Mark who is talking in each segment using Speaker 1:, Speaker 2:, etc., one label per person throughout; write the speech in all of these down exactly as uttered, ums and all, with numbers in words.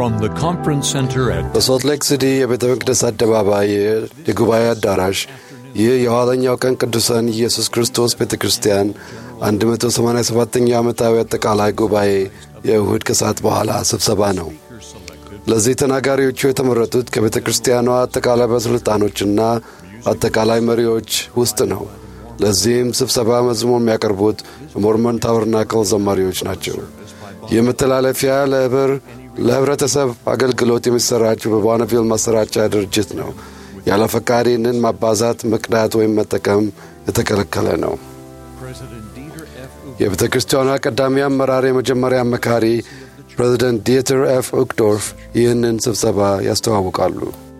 Speaker 1: From the conference center at
Speaker 2: በሶልት ሌክ ሲቲ የቤተ መቅደስ አደባባይ የጉባኤ አዳራሽ ይህ የኋለኛው ቀን ቅዱሳን ኢየሱስ ክርስቶስ ቤተ ክርስቲያን one hundred eighty-sevenኛ ዓመታዊ አጠቃላይ ጉባኤ የእሁድ ከሰዓት በኋላ ስብሰባ ነው። ለዚህ ተናጋሪዎቹ የተመረጡት ከቤተ ክርስቲያኗ አጠቃላይ ባለስልጣኖችና አጠቃላይ መሪዎች ውስጥ ነው። ለዚህም ስብሰባ መዝሙር የሚያቀርቡት ሞርመን ታበርናክል ዘማሪዎች ናቸው። የመተላለፊያ ለህብር ለህብረተሰብ አገልግሎት የሚሰራጭ በቦናቪል ማሰራጫ ድርጅት ነው። ያለ ፈቃድን ማባዛት መቅዳት ወይም መጠቀም የተከለከለ ነው። የቤተ ክርስቲያኗ ቀዳሚ አመራር የመጀመሪያ አመካሪ ፕሬዚደንት ዲየተር ኤፍ ኡክዶርፍ ይህንን ስብሰባ ያስተዋውቃሉ።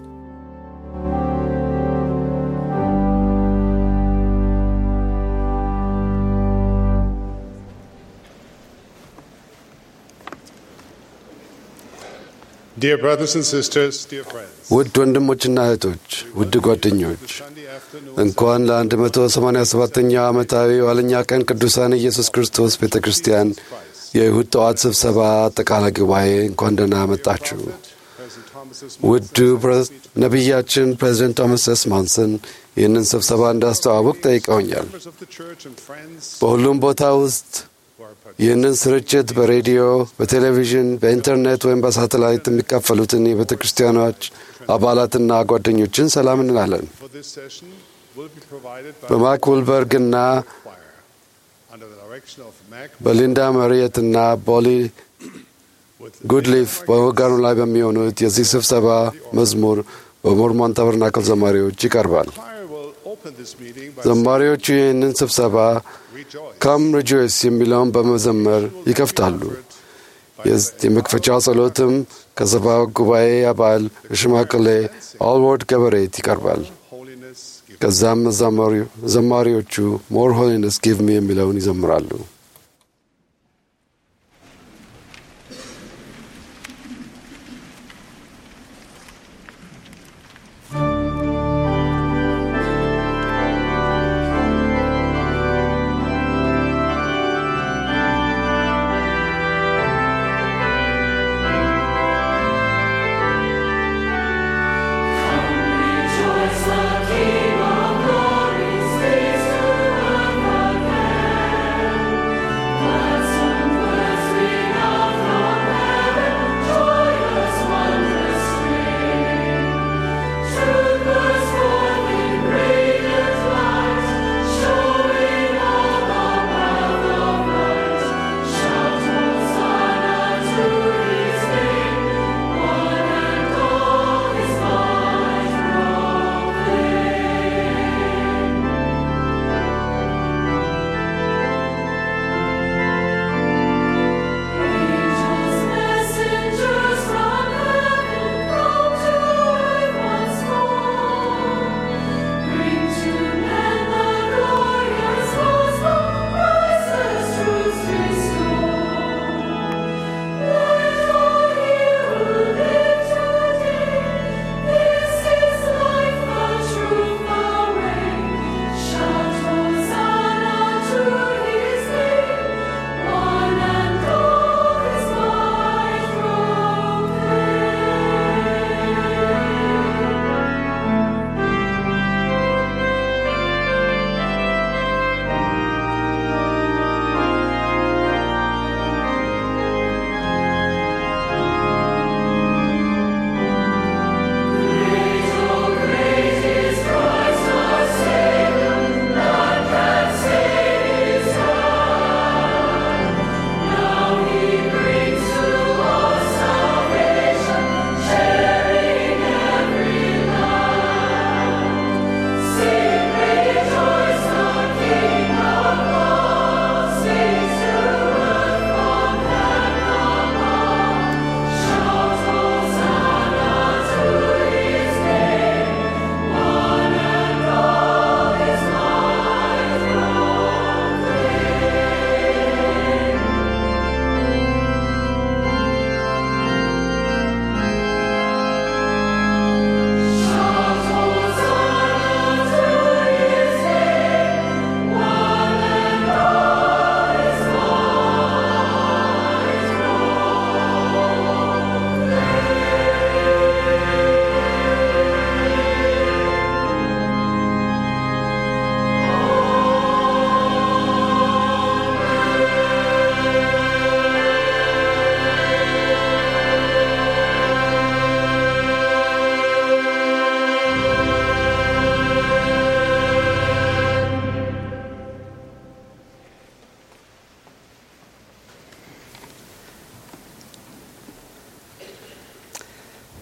Speaker 3: Dear brothers and sisters, dear friends.
Speaker 2: ውድ ወንድሞችና እህቶች፣ ውድ ጓደኞች እንኳን ለ187ኛው ዓመታዊ የኋለኛ ቀን ቅዱሳን ኢየሱስ ክርስቶስ ቤተ ክርስቲያን የእሁድ ጠዋት ስብሰባ አጠቃላይ ጉባኤ እንኳን ደህና መጣችሁ። ውዱ ነቢያችን ፕሬዚደንት ቶማስ ኤስ ማንሰን ይህንን ስብሰባ እንዳስተዋውቅ ጠይቀውኛል። በሁሉም ቦታ ውስጥ ይህንን ስርጭት በሬዲዮ፣ በቴሌቪዥን፣ በኢንተርኔት ወይም በሳተላይት የሚካፈሉትን የቤተ ክርስቲያኖች አባላትና ጓደኞችን ሰላም እንላለን። በማክ ውልበርግና በሊንዳ መሪየትና ቦሊ ጉድሊፍ በወጋኑ ላይ በሚሆኑት የዚህ ስብሰባ መዝሙር በሞርሞን ታበርናክል ዘማሪዎች ይቀርባል። ዘማሪዎቹ ይህንን ስብሰባ ካም ሪጆይስ የሚለውን በመዘመር ይከፍታሉ። የመክፈቻው ጸሎትም ከሰብሳቢ ጉባኤ አባል ሽማግሌ አልዋርድ ገበሬት ይቀርባል። ከዛም ዘማሪዎቹ ሞር ሆሊነስ ጊቭ ሚ የሚለውን ይዘምራሉ።
Speaker 4: King of glory stays to earth again.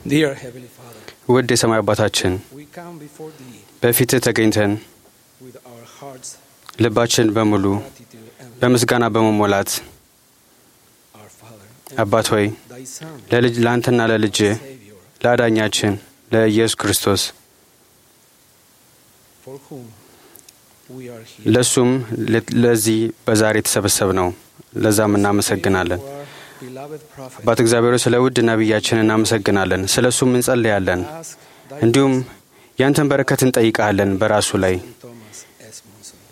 Speaker 4: Dear Heavenly Father,
Speaker 5: ውድ የሰማይ አባታችን
Speaker 4: we come before Thee
Speaker 5: በፊትህ ተገኝተን
Speaker 4: with our hearts
Speaker 5: ልባችን በሙሉ
Speaker 4: gratitude and
Speaker 5: በምስጋና በመሞላት
Speaker 4: our Father,
Speaker 5: አባት ሆይ
Speaker 4: Thy Son,
Speaker 5: ለልጅ ላንተና ለልጅህ
Speaker 4: Savior,
Speaker 5: ለአዳኛችን ለኢየሱስ ክርስቶስ
Speaker 4: for whom we are here.
Speaker 5: ለሱም ለዚህ በዛሬ ተሰበሰብ ነው። ለዛም እናመሰግናለን።
Speaker 4: For our beloved prophet,
Speaker 5: አባት እግዚአብሔር ስለ ውድ ነቢያችን እናመሰግናለን። ስለሱም እንጸልያለን።
Speaker 4: ask Thy
Speaker 5: እንዲሁም ያንተን በረከት እንጠይቃለን በራሱ ላይ
Speaker 4: Thomas S. Monson.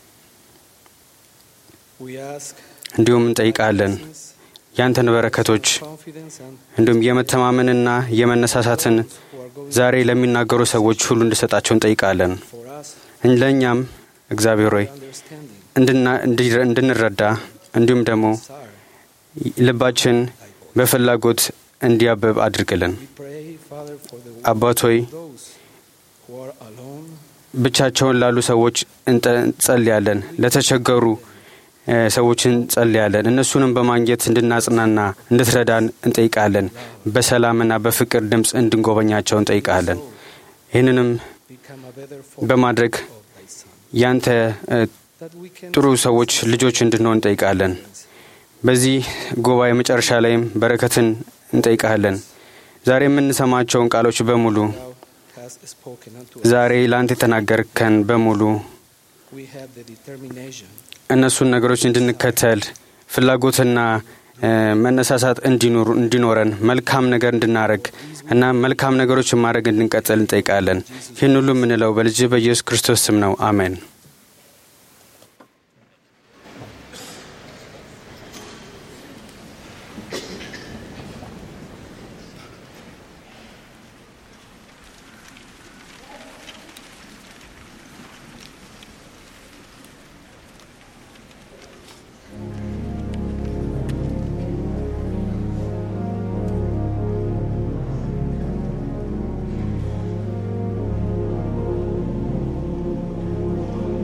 Speaker 4: We ask
Speaker 5: እንዲሁም እንጠይቃለን ያንተን በረከቶች
Speaker 4: confidence and
Speaker 5: እንዲሁም የመተማመንና የመነሳሳትን
Speaker 4: who are going
Speaker 5: ዛሬ ለሚናገሩ ሰዎች ሁሉ እንድሰጣቸው እንጠይቃለን።
Speaker 4: for us
Speaker 5: ለእኛም እግዚአብሔር ሆይ
Speaker 4: understanding,
Speaker 5: እንድና- እንዲረ- እንድንረዳ እንዲሁም ደግሞ
Speaker 4: desire.
Speaker 5: ልባችን በፍላጎት እንዲያብብ አድርግልን።
Speaker 4: We pray, Father, for the
Speaker 5: አባት ሆይ
Speaker 4: those who are alone.
Speaker 5: ብቻቸውን ላሉ ሰዎች እንጠ- እንጸልያለን። ለተቸገሩ እ፣ ሰዎች እንጸልያለን። እነሱንም በማግኘት እንድናጽናና እንድትረዳን እንጠይቃለን። በሰላምና በፍቅር ድምፅ እንድንጎበኛቸው እንጠይቃለን። ይህንንም
Speaker 4: Become a better form
Speaker 5: በማድረግ
Speaker 4: of Thy Son,
Speaker 5: ያንተ እ፣
Speaker 4: that we can
Speaker 5: ጥሩ ሰዎች ልጆች እንድንሆን እንጠይቃለን። በዚህ ጉባኤ መጨረሻ ላይም በረከትን እንጠይቃለን። ዛሬ የምንሰማቸውን ቃሎች በሙሉ
Speaker 4: Thou hast spoken unto us.
Speaker 5: ዛሬ ለአንተ የተናገርከን በሙሉ
Speaker 4: We have the determination
Speaker 5: እነሱን ነገሮች እንድንከተል ፍላጎትና እ፣ መነሳሳት እንዲኖሩ እንዲኖረን መልካም ነገር እንድናረግ እና መልካም ነገሮችን ማድረግ እንድንቀጥል እንጠይቃለን። ይህን ሁሉ የምንለው በልጅ በኢየሱስ ክርስቶስ ስም ነው። አሜን።
Speaker 6: Thank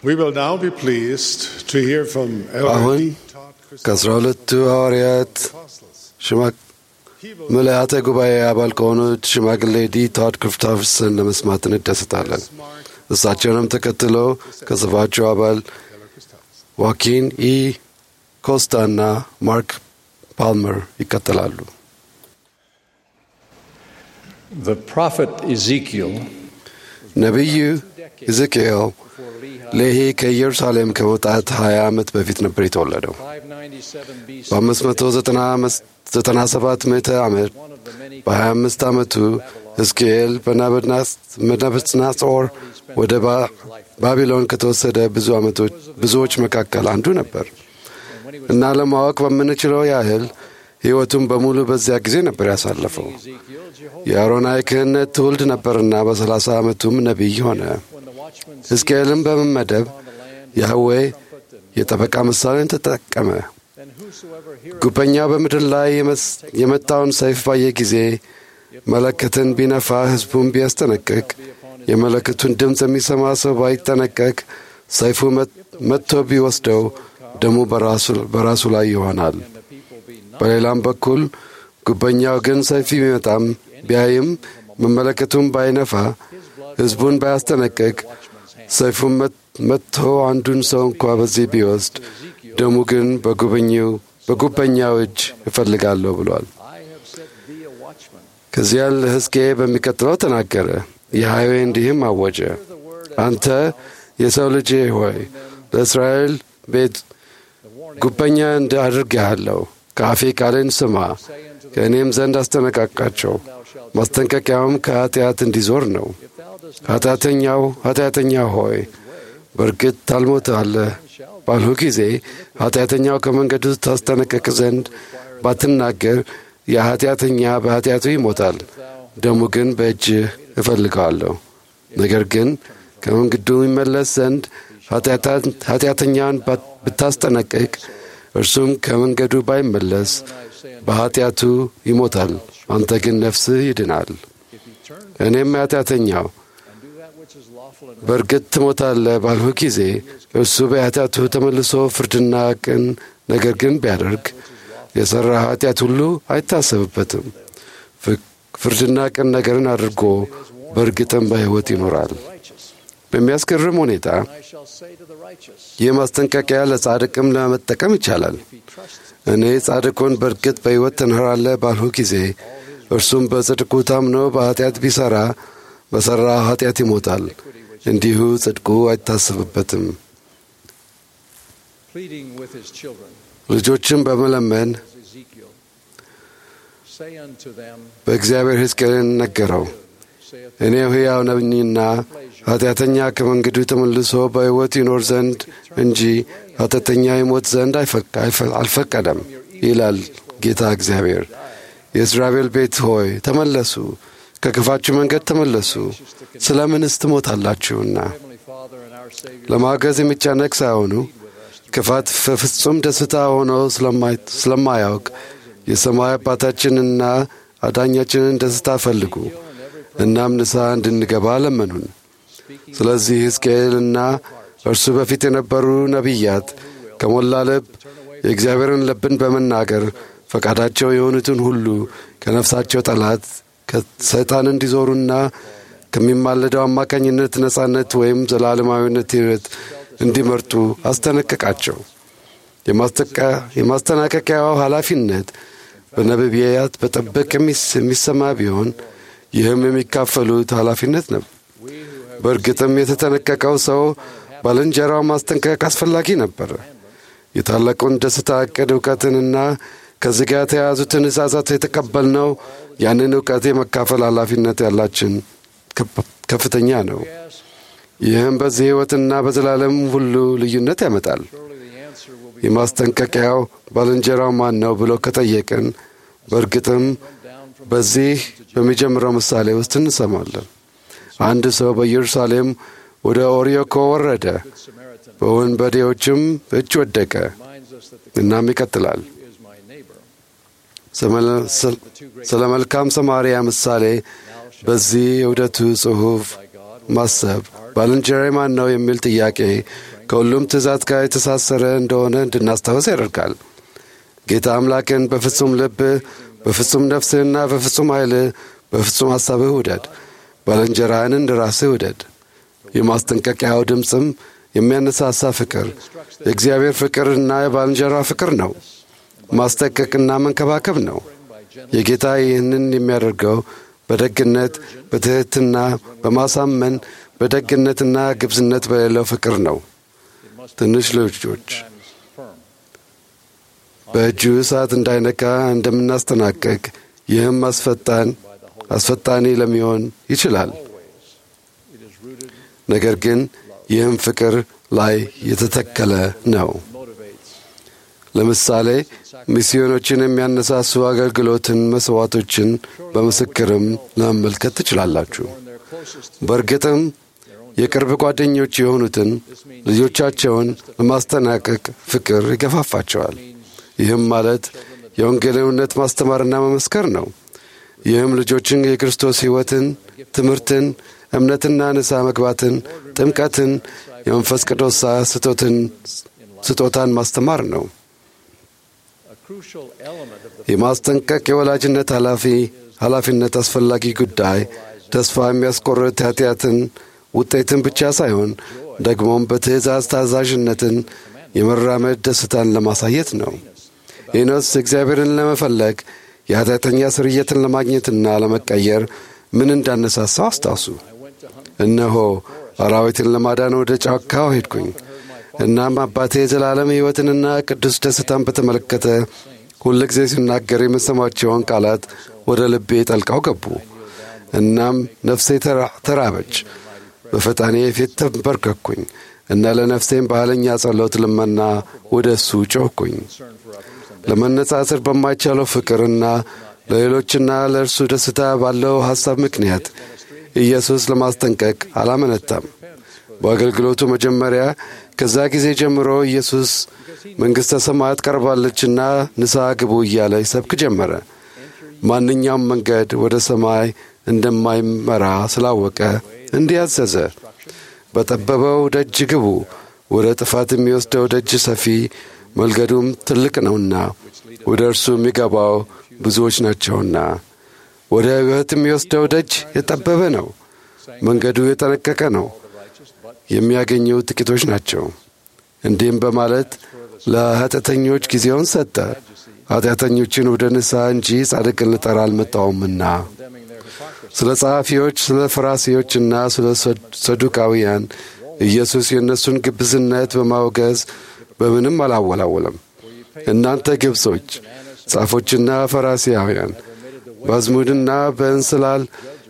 Speaker 3: We will now be pleased to hear from
Speaker 2: አሁን
Speaker 3: Elder Todd
Speaker 2: ከአስራ ሁለቱ ሐዋርያት ሽማግ ምልአተ ጉባኤ አባል ከሆኑት ሽማግሌ ዲ ቶድ ክሪስቶፈርሰን ለመስማት እንደሰታለን። እሳቸውንም ተከትሎ ከጽፋቸው አባል ዋኪን ኢ ኮስታና ማርክ ፓልመር ይከተላሉ።
Speaker 1: The prophet Ezekiel
Speaker 2: ነቢዩ ኢዝቅኤል ሌሂ ከኢየሩሳሌም ከመውጣት ሀያ ዓመት በፊት ነበር የተወለደው። በአምስት መቶ ዘጠና ሰባት ምዕተ ዓመት በሀያ አምስት ዓመቱ ሕዝቅኤል በናቡከደነፆር ወደ ባቢሎን ከተወሰደ ብዙ ዓመቶች ብዙዎች መካከል አንዱ ነበር እና ለማወቅ በምንችለው ያህል ሕይወቱን በሙሉ በዚያ ጊዜ ነበር ያሳለፈው። የአሮናዊ ክህነት ትውልድ ነበርና በሰላሳ ዓመቱም ነቢይ ሆነ። ሕዝቅኤልም በመመደብ ያህዌ የጠበቃ ምሳሌን ተጠቀመ። ጉበኛው በምድር ላይ የመጣውን ሰይፍ ባየ ጊዜ መለከትን ቢነፋ ሕዝቡን ቢያስጠነቅቅ፣ የመለከቱን ድምፅ የሚሰማ ሰው ባይጠነቀቅ ሰይፉ መጥቶ ቢወስደው ደሙ በራሱ ላይ ይሆናል። በሌላም በኩል ጉበኛው ግን ሰይፍ ቢመጣም ቢያይም መመለከቱን ባይነፋ ሕዝቡን ባያስጠነቅቅ ሰይፉን መጥቶ አንዱን ሰው እንኳ በዚህ ቢወስድ ደሙ ግን በጉበኛው እጅ እፈልጋለሁ ብሏል። ከዚያ ለሕዝቅኤል በሚቀጥለው ተናገረ። ያህዌ እንዲህም አወጀ፣ አንተ የሰው ልጅ ሆይ ለእስራኤል ቤት ጉበኛ አድርጌሃለሁ። ከአፌ ቃልን ስማ፣ ከእኔም ዘንድ አስጠነቃቃቸው። ማስጠንቀቂያውም ከኃጢአት እንዲዞር ነው። ኃጢአተኛው ኃጢአተኛ ሆይ በእርግጥ ታልሞታለህ ባልሁ ጊዜ ኃጢአተኛው ከመንገዱ ታስጠነቀቅ ዘንድ ባትናገር የኃጢአተኛ በኃጢአቱ ይሞታል፣ ደሙ ግን በእጅህ እፈልገዋለሁ። ነገር ግን ከመንገዱ ይመለስ ዘንድ ኃጢአተኛን ብታስጠነቅቅ እርሱም ከመንገዱ ባይመለስ በኃጢአቱ ይሞታል፣ አንተ ግን ነፍስህ ይድናል። እኔም ኃጢአተኛው በእርግጥ ትሞታለህ ባልሁ ጊዜ እርሱ በኃጢአቱ ተመልሶ ፍርድና ቅን ነገር ግን ቢያደርግ የሠራ ኃጢአት ሁሉ አይታሰብበትም። ፍርድና ቅን ነገርን አድርጎ በእርግጥም በሕይወት ይኖራል። በሚያስገርም ሁኔታ ይህ ማስጠንቀቂያ ለጻድቅም ለመጠቀም ይቻላል። እኔ ጻድቁን በእርግጥ በሕይወት ትኖራለህ ባልሁ ጊዜ እርሱም በጽድቁ ታምኖ በኃጢአት ቢሠራ በሠራ ኃጢአት ይሞታል፣ እንዲሁ ጽድቁ አይታሰብበትም። ልጆችን በመለመን በእግዚአብሔር ሕዝቅኤልን ነገረው፣ እኔ ሕያው ነኝና ኃጢአተኛ ከመንገዱ ተመልሶ በሕይወት ይኖር ዘንድ እንጂ ኃጢአተኛ ይሞት ዘንድ አልፈቀደም ይላል ጌታ እግዚአብሔር። የእስራኤል ቤት ሆይ ተመለሱ፣ ከክፋችሁ መንገድ ተመለሱ፣ ስለ ምንስ ትሞታላችሁና? ለማገዝ የሚጨነቅ ሳይሆኑ ክፋት ፍጹም ደስታ ሆኖ ስለማያውቅ የሰማይ አባታችንና አዳኛችንን ደስታ ፈልጉ፣ እናም ንስሐ እንድንገባ ለመኑን። ስለዚህ ሕዝቅኤልና እርሱ በፊት የነበሩ ነቢያት ከሞላ ልብ የእግዚአብሔርን ልብን በመናገር ፈቃዳቸው የሆኑትን ሁሉ ከነፍሳቸው ጠላት ከሰይጣን እንዲዞሩና ከሚማለደው አማካኝነት ነጻነት ወይም ዘላለማዊነት ሕይወት እንዲመርጡ አስጠነቀቃቸው። የማስጠናቀቂያው ኃላፊነት በነቢያት በጥብቅ የሚሰማ ቢሆን ይህም የሚካፈሉት ኃላፊነት ነው። በእርግጥም የተጠነቀቀው ሰው ባልንጀራው ማስጠንቀቅ አስፈላጊ ነበር። የታላቁን ደስታ ዕቅድ እውቀትንና ከዚህ ጋር የተያዙትን ትእዛዛት የተቀበልነው ያንን ዕውቀት የመካፈል ኃላፊነት ያላችን ከፍተኛ ነው። ይህም በዚህ ሕይወትና በዘላለም ሁሉ ልዩነት ያመጣል። የማስጠንቀቂያው ባልንጀራው ማን ነው ብሎ ከጠየቅን በእርግጥም በዚህ በሚጀምረው ምሳሌ ውስጥ እንሰማለን። አንድ ሰው በኢየሩሳሌም ወደ ኦሪዮኮ ወረደ፣ በወንበዴዎችም እጅ ወደቀ። እናም ይቀጥላል። ስለ መልካም ሰማርያ ምሳሌ በዚህ የውደቱ ጽሑፍ ማሰብ ባልንጀራዬ ማን ነው የሚል ጥያቄ ከሁሉም ትእዛዝ ጋር የተሳሰረ እንደሆነ እንድናስታውስ ያደርጋል። ጌታ አምላክን በፍጹም ልብ፣ በፍጹም ነፍስህና በፍጹም ኃይልህ፣ በፍጹም ሐሳብህ ውደድ። ባልንጀራህን እንደ ራስህ ውደድ። የማስጠንቀቂያው ድምፅም የሚያነሳሳ ፍቅር የእግዚአብሔር ፍቅርና የባልንጀራ ፍቅር ነው። ማስጠንቀቅና መንከባከብ ነው። የጌታ ይህንን የሚያደርገው በደግነት፣ በትሕትና፣ በማሳመን፣ በደግነትና ግብዝነት በሌለው ፍቅር ነው። ትንሽ ልጆች በእጁ እሳት እንዳይነካ እንደምናስጠናቀቅ ይህም አስፈጣን አስፈጣኒ ለሚሆን ይችላል። ነገር ግን ይህም ፍቅር ላይ የተተከለ ነው። ለምሳሌ ሚስዮኖችን የሚያነሳሱ አገልግሎትን፣ መስዋዕቶችን በምስክርም ለመመልከት ትችላላችሁ። በእርግጥም የቅርብ ጓደኞች የሆኑትን ልጆቻቸውን ለማስጠናቀቅ ፍቅር ይገፋፋቸዋል። ይህም ማለት የወንጌልን እውነት ማስተማርና መመስከር ነው። ይህም ልጆችን የክርስቶስ ሕይወትን፣ ትምህርትን፣ እምነትና ንስሐ መግባትን፣ ጥምቀትን፣ የመንፈስ ቅዱስ ስጦታን ማስተማር ነው። የማስጠንቀቅ የወላጅነት ኃላፊ ኃላፊነት አስፈላጊ ጉዳይ ተስፋ የሚያስቆርጥ ኃጢአትን ውጤትን ብቻ ሳይሆን ደግሞም በትእዛዝ ታዛዥነትን የመራመድ ደስታን ለማሳየት ነው። ኤኖስ እግዚአብሔርን ለመፈለግ የኃጢአተኛ ስርየትን ለማግኘትና ለመቀየር ምን እንዳነሳሳው አስታውሱ። እነሆ አራዊትን ለማዳን ወደ ጫካው ሄድኩኝ። እናም አባቴ የዘላለም ሕይወትንና ቅዱስ ደስታን በተመለከተ ሁል ጊዜ ሲናገር የምሰማቸውን ቃላት ወደ ልቤ ጠልቀው ገቡ። እናም ነፍሴ ተራበች። በፈጣኔ ፊት ተንበርከኩኝ እና ለነፍሴም በኃይለኛ ጸሎት ልመና ወደ እሱ ጮኽኩኝ። ለመነጻጸር በማይቻለው ፍቅርና ለሌሎችና ለእርሱ ደስታ ባለው ሐሳብ ምክንያት ኢየሱስ ለማስጠንቀቅ አላመነታም። በአገልግሎቱ መጀመሪያ ከዛ ጊዜ ጀምሮ ኢየሱስ መንግሥተ ሰማያት ቀርባለችና ንስሐ ግቡ እያለ ይሰብክ ጀመረ። ማንኛውም መንገድ ወደ ሰማይ እንደማይመራ ስላወቀ እንዲህ አዘዘ። በጠበበው ደጅ ግቡ፣ ወደ ጥፋት የሚወስደው ደጅ ሰፊ መንገዱም ትልቅ ነውና ወደ እርሱ የሚገባው ብዙዎች ናቸውና። ወደ ሕይወት የሚወስደው ደጅ የጠበበ ነው፣ መንገዱ የጠነቀቀ ነው፣ የሚያገኙ ጥቂቶች ናቸው። እንዲህም በማለት ለኃጢአተኞች ጊዜውን ሰጠ። ኃጢአተኞችን ወደ ንስሐ እንጂ ጻድቅን ልጠራ አልመጣሁምና። ስለ ጸሐፊዎች፣ ስለ ፈሪሳዮችና ስለ ሰዱቃውያን ኢየሱስ የእነሱን ግብዝነት በማውገዝ በምንም አላወላወለም። እናንተ ግብጾች፣ ጻፎችና ፈሪሳውያን በአዝሙድና በእንስላል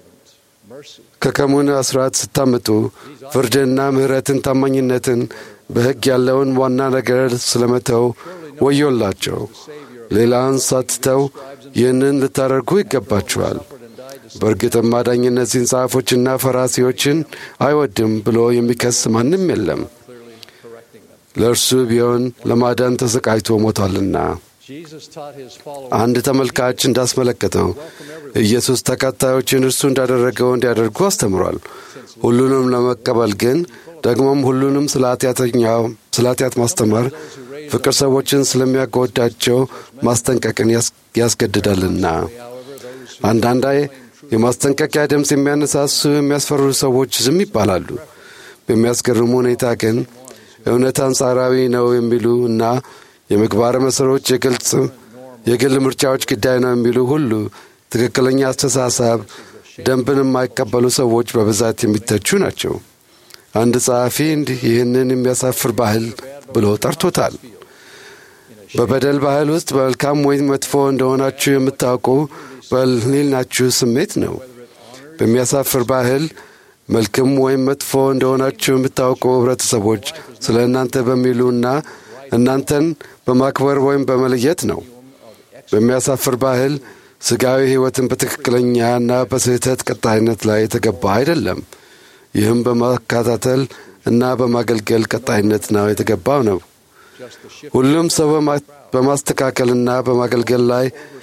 Speaker 2: ከከሙን አስራት ስታመጡ ፍርድና ምሕረትን፣ ታማኝነትን፣ በሕግ ያለውን ዋና ነገር ስለመተው ወዮላቸው። ሌላውን ሳትተው ይህንን ልታደርጉ ይገባችኋል። በእርግጥም አዳኝ እነዚህን ጻፎችና ፈሪሳዮችን አይወድም ብሎ የሚከስ ማንም የለም። ለእርሱ ቢሆን ለማዳን ተሰቃይቶ ሞቷልና። አንድ ተመልካች እንዳስመለከተው ኢየሱስ ተከታዮችን እርሱ እንዳደረገው እንዲያደርጉ አስተምሯል። ሁሉንም ለመቀበል ግን ደግሞም ሁሉንም ስለ ኃጢአት ማስተማር ፍቅር ሰዎችን ስለሚያጎዳቸው ማስጠንቀቅን ያስገድዳልና። አንዳንድ የማስጠንቀቂያ ድምፅ የሚያነሳሱ የሚያስፈሩ ሰዎች ዝም ይባላሉ። በሚያስገርም ሁኔታ ግን እውነት አንጻራዊ ነው የሚሉ እና የምግባር መሰሮች የግልጽ የግል ምርጫዎች ጉዳይ ነው የሚሉ ሁሉ ትክክለኛ አስተሳሰብ ደንብን የማይቀበሉ ሰዎች በብዛት የሚተቹ ናቸው። አንድ ጸሐፊ እንዲህ ይህንን የሚያሳፍር ባህል ብሎ ጠርቶታል። በበደል ባህል ውስጥ በመልካም ወይም መጥፎ እንደሆናችሁ የምታውቁ በሕሊናችሁ ስሜት ነው። በሚያሳፍር ባህል መልክም ወይም መጥፎ እንደሆናችሁ የምታውቁ ህብረተሰቦች ስለ እናንተ በሚሉና እናንተን በማክበር ወይም በመለየት ነው። በሚያሳፍር ባህል ሥጋዊ ሕይወትን በትክክለኛና በስህተት ቀጣይነት ላይ የተገባ አይደለም። ይህም በማካታተል እና በማገልገል ቀጣይነት ነው የተገባው ነው። ሁሉም ሰው በማስተካከልና በማገልገል ላይ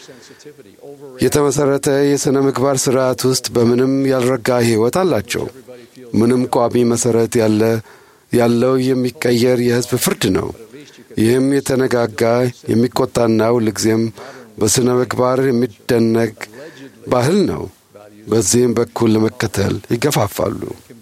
Speaker 2: የተመሠረተ የሥነ ምግባር ሥርዓት ውስጥ በምንም ያልረጋ ሕይወት አላቸው። ምንም ቋሚ መሠረት ያለ ያለው የሚቀየር የሕዝብ ፍርድ ነው። ይህም የተነጋጋ የሚቆጣና ሁልጊዜም በሥነ ምግባር የሚደነቅ ባህል ነው። በዚህም በኩል ለመከተል ይገፋፋሉ።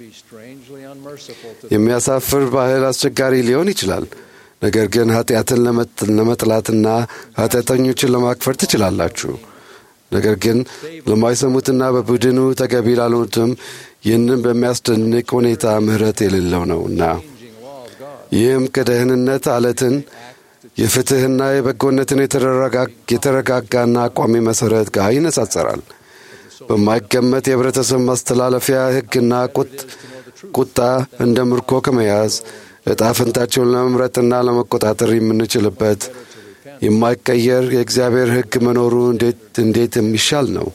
Speaker 2: የሚያሳፍር ባህል አስቸጋሪ ሊሆን ይችላል። ነገር ግን ኃጢአትን ለመጥላትና ኃጢአተኞችን ለማክፈር ትችላላችሁ። ነገር ግን ለማይሰሙትና በቡድኑ ተገቢ ላልሆኑትም ይህንን በሚያስደንቅ ሁኔታ ምሕረት የሌለው ነውና ይህም ከደህንነት አለትን የፍትሕና የበጎነትን የተረጋጋና ቋሚ መሠረት ጋር ይነጻጸራል። በማይገመት የህብረተሰብ ማስተላለፊያ ሕግና ቁጣ እንደ ምርኮ ከመያዝ ዕጣ ፈንታቸውን ለመምረጥና ለመቆጣጠር የምንችልበት የማይቀየር የእግዚአብሔር ሕግ መኖሩ እንዴት እንዴት የሚሻል ነው።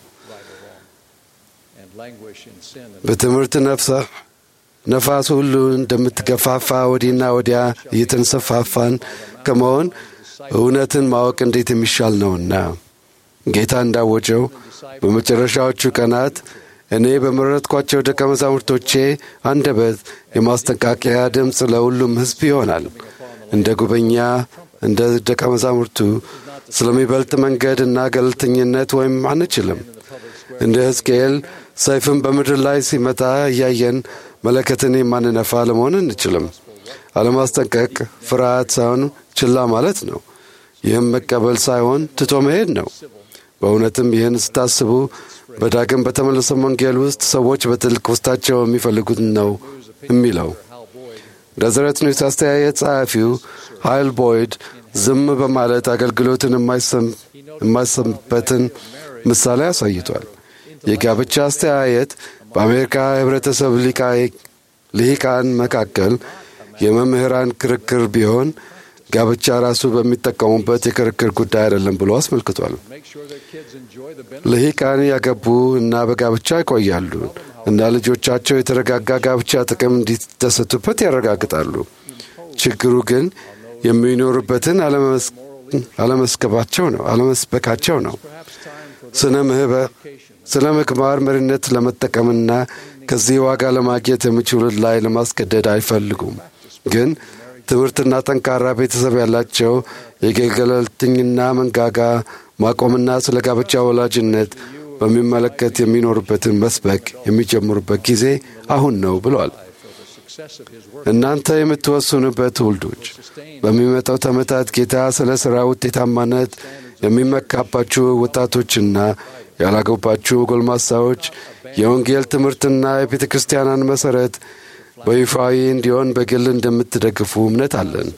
Speaker 2: በትምህርት ነፍሳ ነፋስ ሁሉ እንደምትገፋፋ ወዲና ወዲያ እየተንሰፋፋን ከመሆን እውነትን ማወቅ እንዴት የሚሻል ነውና ጌታ እንዳወጀው በመጨረሻዎቹ ቀናት እኔ በመረጥኳቸው ደቀ መዛሙርቶቼ አንደበት የማስጠንቀቂያ ድምፅ ለሁሉም ሕዝብ ይሆናል። እንደ ጉበኛ እንደ ደቀ መዛሙርቱ ስለሚበልጥ መንገድና ገለልተኝነት ወይም አንችልም። እንደ ሕዝቅኤል ሰይፍን በምድር ላይ ሲመጣ እያየን መለከትን የማንነፋ ለመሆን እንችልም። አለማስጠንቀቅ ፍርሃት ሳይሆን ችላ ማለት ነው። ይህም መቀበል ሳይሆን ትቶ መሄድ ነው። በእውነትም ይህን ስታስቡ በዳግም በተመለሰ ወንጌል ውስጥ ሰዎች በጥልቅ ውስጣቸው የሚፈልጉት ነው የሚለው። ደዘረት ኒውስ አስተያየት ጸሐፊው ሃይል ቦይድ ዝም በማለት አገልግሎትን የማይሰምበትን ምሳሌ አሳይቷል። የጋብቻ አስተያየት በአሜሪካ ህብረተሰብ ልሂቃን መካከል የመምህራን ክርክር ቢሆን ጋብቻ ራሱ በሚጠቀሙበት የክርክር ጉዳይ አይደለም ብሎ አስመልክቷል። ልሂቃን ያገቡ እና በጋብቻ ይቆያሉ እና ልጆቻቸው የተረጋጋ ጋብቻ ጥቅም እንዲደሰቱበት ያረጋግጣሉ። ችግሩ ግን የሚኖሩበትን አለመስከባቸው ነው አለመስበካቸው ነው። ስነ ምግባር መሪነት ለመጠቀምና ከዚህ ዋጋ ለማግኘት የሚችሉት ላይ ለማስገደድ አይፈልጉም። ግን ትምህርትና ጠንካራ ቤተሰብ ያላቸው የገለልተኝና መንጋጋ ማቆምና ስለ ጋብቻ ወላጅነት በሚመለከት የሚኖሩበትን መስበክ የሚጀምሩበት ጊዜ አሁን ነው ብሏል። እናንተ የምትወስኑበት ትውልዶች በሚመጣው ዓመታት ጌታ ስለ ሥራ ውጤታማነት የሚመካባችሁ ወጣቶችና ያላገባችሁ ጎልማሳዎች የወንጌል ትምህርትና የቤተ ክርስቲያንን መሠረት በይፋዊ እንዲሆን በግል እንደምትደግፉ እምነት አለን።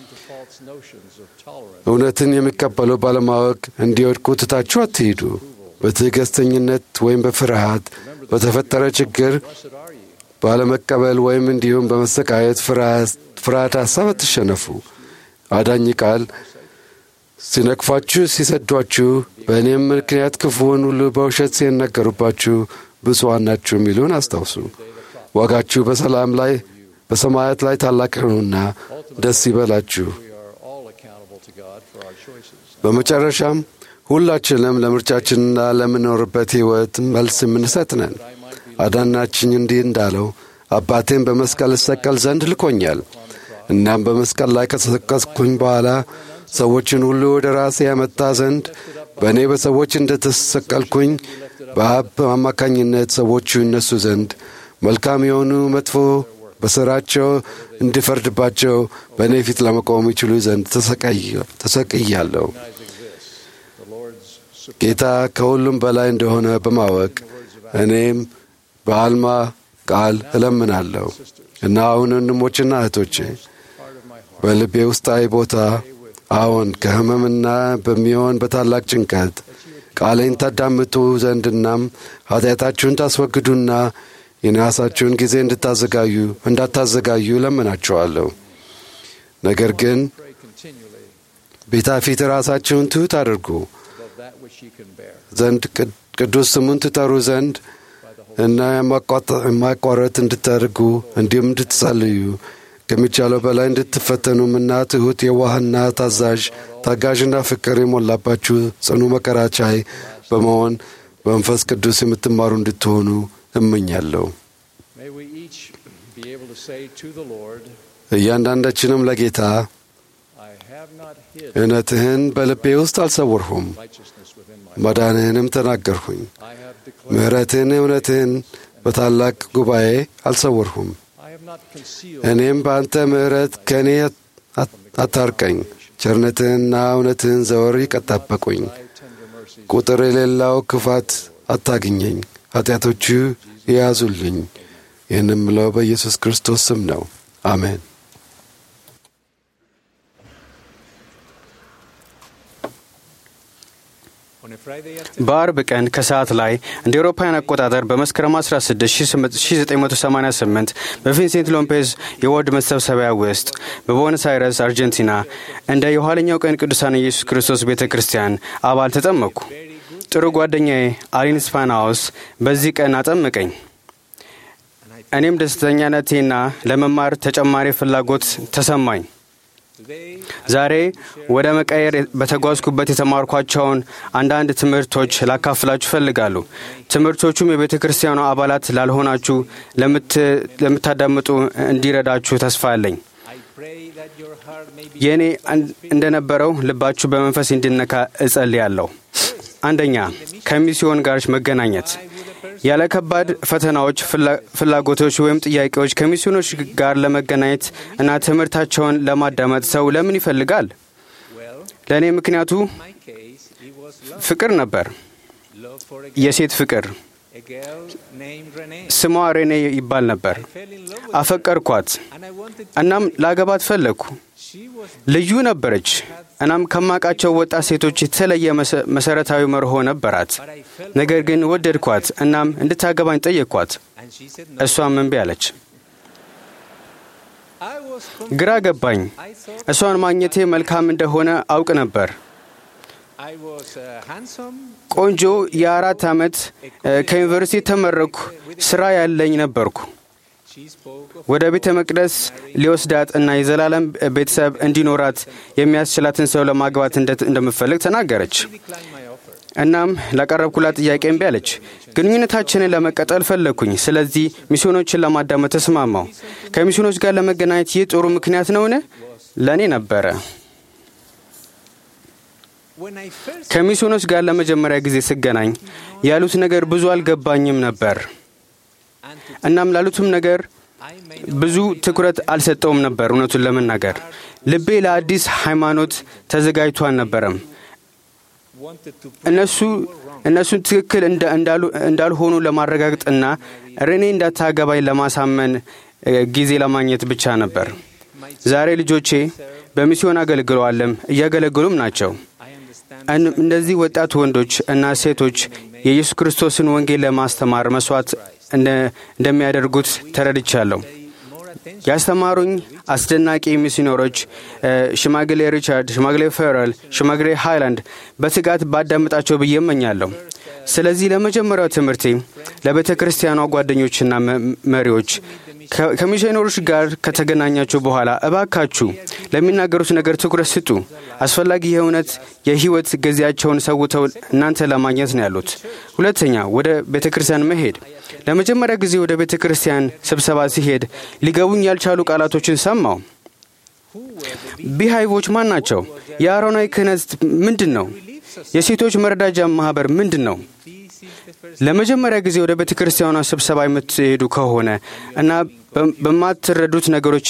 Speaker 2: እውነትን የሚቀበሉ ባለማወቅ እንዲወድቁ ትታችሁ አትሂዱ። በትዕግሥተኝነት ወይም በፍርሃት በተፈጠረ ችግር ባለመቀበል ወይም እንዲሁም በመሰቃየት ፍርሃት ሐሳብ አትሸነፉ። አዳኝ ቃል ሲነቅፏችሁ፣ ሲሰዷችሁ፣ በእኔም ምክንያት ክፉውን ሁሉ በውሸት ሲነገሩባችሁ ብፁዓን ናችሁ የሚሉን አስታውሱ። ዋጋችሁ በሰላም ላይ በሰማያት ላይ ታላቅ ነውና ደስ ይበላችሁ። በመጨረሻም ሁላችንም ለምርጫችንና ለምንኖርበት ሕይወት መልስ የምንሰጥ ነን። አዳናችን እንዲህ እንዳለው አባቴን በመስቀል እሰቀል ዘንድ ልኮኛል። እናም በመስቀል ላይ ከተሰቀልኩኝ በኋላ ሰዎችን ሁሉ ወደ ራሴ ያመጣ ዘንድ በእኔ በሰዎች እንደተሰቀልኩኝ በአብ አማካኝነት ሰዎቹ ይነሱ ዘንድ መልካም የሆኑ መጥፎ በሥራቸው እንዲፈርድባቸው በእኔ ፊት ለመቆም ይችሉ ዘንድ ተሰቅያለሁ። ጌታ ከሁሉም በላይ እንደሆነ በማወቅ እኔም በአልማ ቃል እለምናለሁ እና አሁን ወንድሞችና እህቶቼ በልቤ ውስጣዊ ቦታ አሁን ከሕመምና በሚሆን በታላቅ ጭንቀት ቃሌን ታዳምጡ ዘንድናም ኃጢአታችሁን ታስወግዱና የነሐሳችሁን ጊዜ እንድታዘጋዩ እንዳታዘጋዩ ለምናችኋለሁ። ነገር ግን ቤታ ፊት ራሳችሁን ትሑት አድርጉ ዘንድ ቅዱስ ስሙን ትጠሩ ዘንድ እና የማቋረጥ እንድታደርጉ እንዲሁም እንድትጸልዩ ከሚቻለው በላይ እንድትፈተኑምና ትሑት የዋህና ታዛዥ ታጋዥና ፍቅር የሞላባችሁ ጽኑ መከራ ቻይ በመሆን በመንፈስ ቅዱስ የምትማሩ እንድትሆኑ እመኛለሁ።
Speaker 1: be able to say to the Lord,
Speaker 2: እያንዳንዳችንም ለጌታ
Speaker 1: I have not hid
Speaker 2: እውነትህን በልቤ ውስጥ አልሰወርሁም፣
Speaker 1: righteousness within my
Speaker 2: ማዳንህንም ተናገርሁኝ።
Speaker 1: I have declared
Speaker 2: ምሕረትህን እውነትህን በታላቅ ጉባኤ አልሰወርሁም።
Speaker 1: I have not concealed
Speaker 2: እኔም በአንተ ምሕረት ከእኔ አታርቀኝ። ቸርነትህንና እውነትህን ዘወር ይጠብቁኝ።
Speaker 1: thy tender mercies.
Speaker 2: ቁጥር የሌለው ክፋት አታግኘኝ። ኃጢአቶቹ ይያዙልኝ። ይህንም ምለው በኢየሱስ ክርስቶስ ስም ነው። አሜን።
Speaker 1: On a Friday afternoon,
Speaker 5: በአርብ ቀን ከሰዓት ላይ እንደ አውሮፓውያን አቆጣጠር በመስከረም አስራ ስድስት ሺህ ዘጠኝ መቶ ሰማኒያ ስምንት በቪንሴንት ሎፔዝ የወርድ መሰብሰቢያ ውስጥ በቦነስ አይረስ አርጀንቲና እንደ የኋለኛው ቀን ቅዱሳን ኢየሱስ ክርስቶስ ቤተ ክርስቲያን አባል ተጠመቅኩ። ጥሩ ጓደኛዬ አሊን ስፓናውስ በዚህ ቀን አጠመቀኝ። እኔም ደስተኛነቴና ለመማር ተጨማሪ ፍላጎት ተሰማኝ። ዛሬ ወደ መቀየር በተጓዝኩበት የተማርኳቸውን አንዳንድ ትምህርቶች ላካፍላችሁ ፈልጋለሁ። ትምህርቶቹም የቤተ ክርስቲያኑ አባላት ላልሆናችሁ ለምታዳምጡ እንዲረዳችሁ ተስፋ አለኝ። የኔ እንደነበረው ልባችሁ በመንፈስ እንዲነካ እጸልያለሁ። አንደኛ፣ ከሚስዮን ጋር መገናኘት። ያለ ከባድ ፈተናዎች፣ ፍላጎቶች ወይም ጥያቄዎች ከሚስዮኖች ጋር ለመገናኘት እና ትምህርታቸውን ለማዳመጥ ሰው ለምን ይፈልጋል? ለእኔ ምክንያቱ ፍቅር ነበር። የሴት ፍቅር። ስሟ ሬኔ ይባል ነበር። አፈቀርኳት። እናም ላገባት ፈለግኩ። ልዩ ነበረች። እናም ከማቃቸው ወጣት ሴቶች የተለየ መሰረታዊ መርሆ ነበራት። ነገር ግን ወደድኳት። እናም እንድታገባኝ ጠየቅኳት። እሷም እምቢ አለች። ግራ ገባኝ። እሷን ማግኘቴ መልካም እንደሆነ አውቅ ነበር። ቆንጆ፣ የአራት ዓመት ከዩኒቨርሲቲ ተመረኩ፣ ስራ ያለኝ ነበርኩ። ወደ ቤተ መቅደስ ሊወስዳት እና የዘላለም ቤተሰብ እንዲኖራት የሚያስችላትን ሰው ለማግባት እንደምፈልግ ተናገረች። እናም ላቀረብኩላት ጥያቄ እምቢ አለች። ግንኙነታችንን ለመቀጠል ፈለግኩኝ። ስለዚህ ሚስዮኖችን ለማዳመጥ ተስማማው። ከሚስዮኖች ጋር ለመገናኘት ይህ ጥሩ ምክንያት ነውን? ለእኔ ነበረ። ከሚስዮኖች ጋር ለመጀመሪያ ጊዜ ስገናኝ ያሉት ነገር ብዙ አልገባኝም ነበር። እናም ላሉትም ነገር ብዙ ትኩረት አልሰጠውም ነበር። እውነቱን ለመናገር ልቤ ለአዲስ ሃይማኖት ተዘጋጅቶ አልነበረም። እነሱ እነሱን ትክክል እንዳልሆኑ ለማረጋገጥና ሬኔ እንዳታገባኝ ለማሳመን ጊዜ ለማግኘት ብቻ ነበር። ዛሬ ልጆቼ በሚስዮን አገልግለዋልም እያገለገሉም ናቸው። እነዚህ ወጣት ወንዶች እና ሴቶች የኢየሱስ ክርስቶስን ወንጌል ለማስተማር መስዋዕት እንደሚያደርጉት ተረድቻለሁ። ያስተማሩኝ አስደናቂ ሚስዮነሮች ሽማግሌ ሪቻርድ፣ ሽማግሌ ፌረል፣ ሽማግሌ ሃይላንድ በትጋት ባዳምጣቸው ብዬ እመኛለሁ። ስለዚህ ለመጀመሪያው ትምህርቴ ለቤተ ክርስቲያኗ ጓደኞችና መሪዎች ከሚስዮነሮች ጋር ከተገናኛችሁ በኋላ እባካችሁ ለሚናገሩት ነገር ትኩረት ስጡ። አስፈላጊ የእውነት የህይወት ጊዜያቸውን ሰውተው እናንተ ለማግኘት ነው ያሉት። ሁለተኛ፣ ወደ ቤተ ክርስቲያን መሄድ። ለመጀመሪያ ጊዜ ወደ ቤተ ክርስቲያን ስብሰባ ሲሄድ ሊገቡኝ ያልቻሉ ቃላቶችን ሰማው። ቢሃይቮች ማን ናቸው? የአሮናዊ ክህነት ምንድን ነው? የሴቶች መረዳጃ ማህበር ምንድን ነው? ለመጀመሪያ ጊዜ ወደ ቤተ ክርስቲያኗ ስብሰባ የምትሄዱ ከሆነ እና በማትረዱት ነገሮች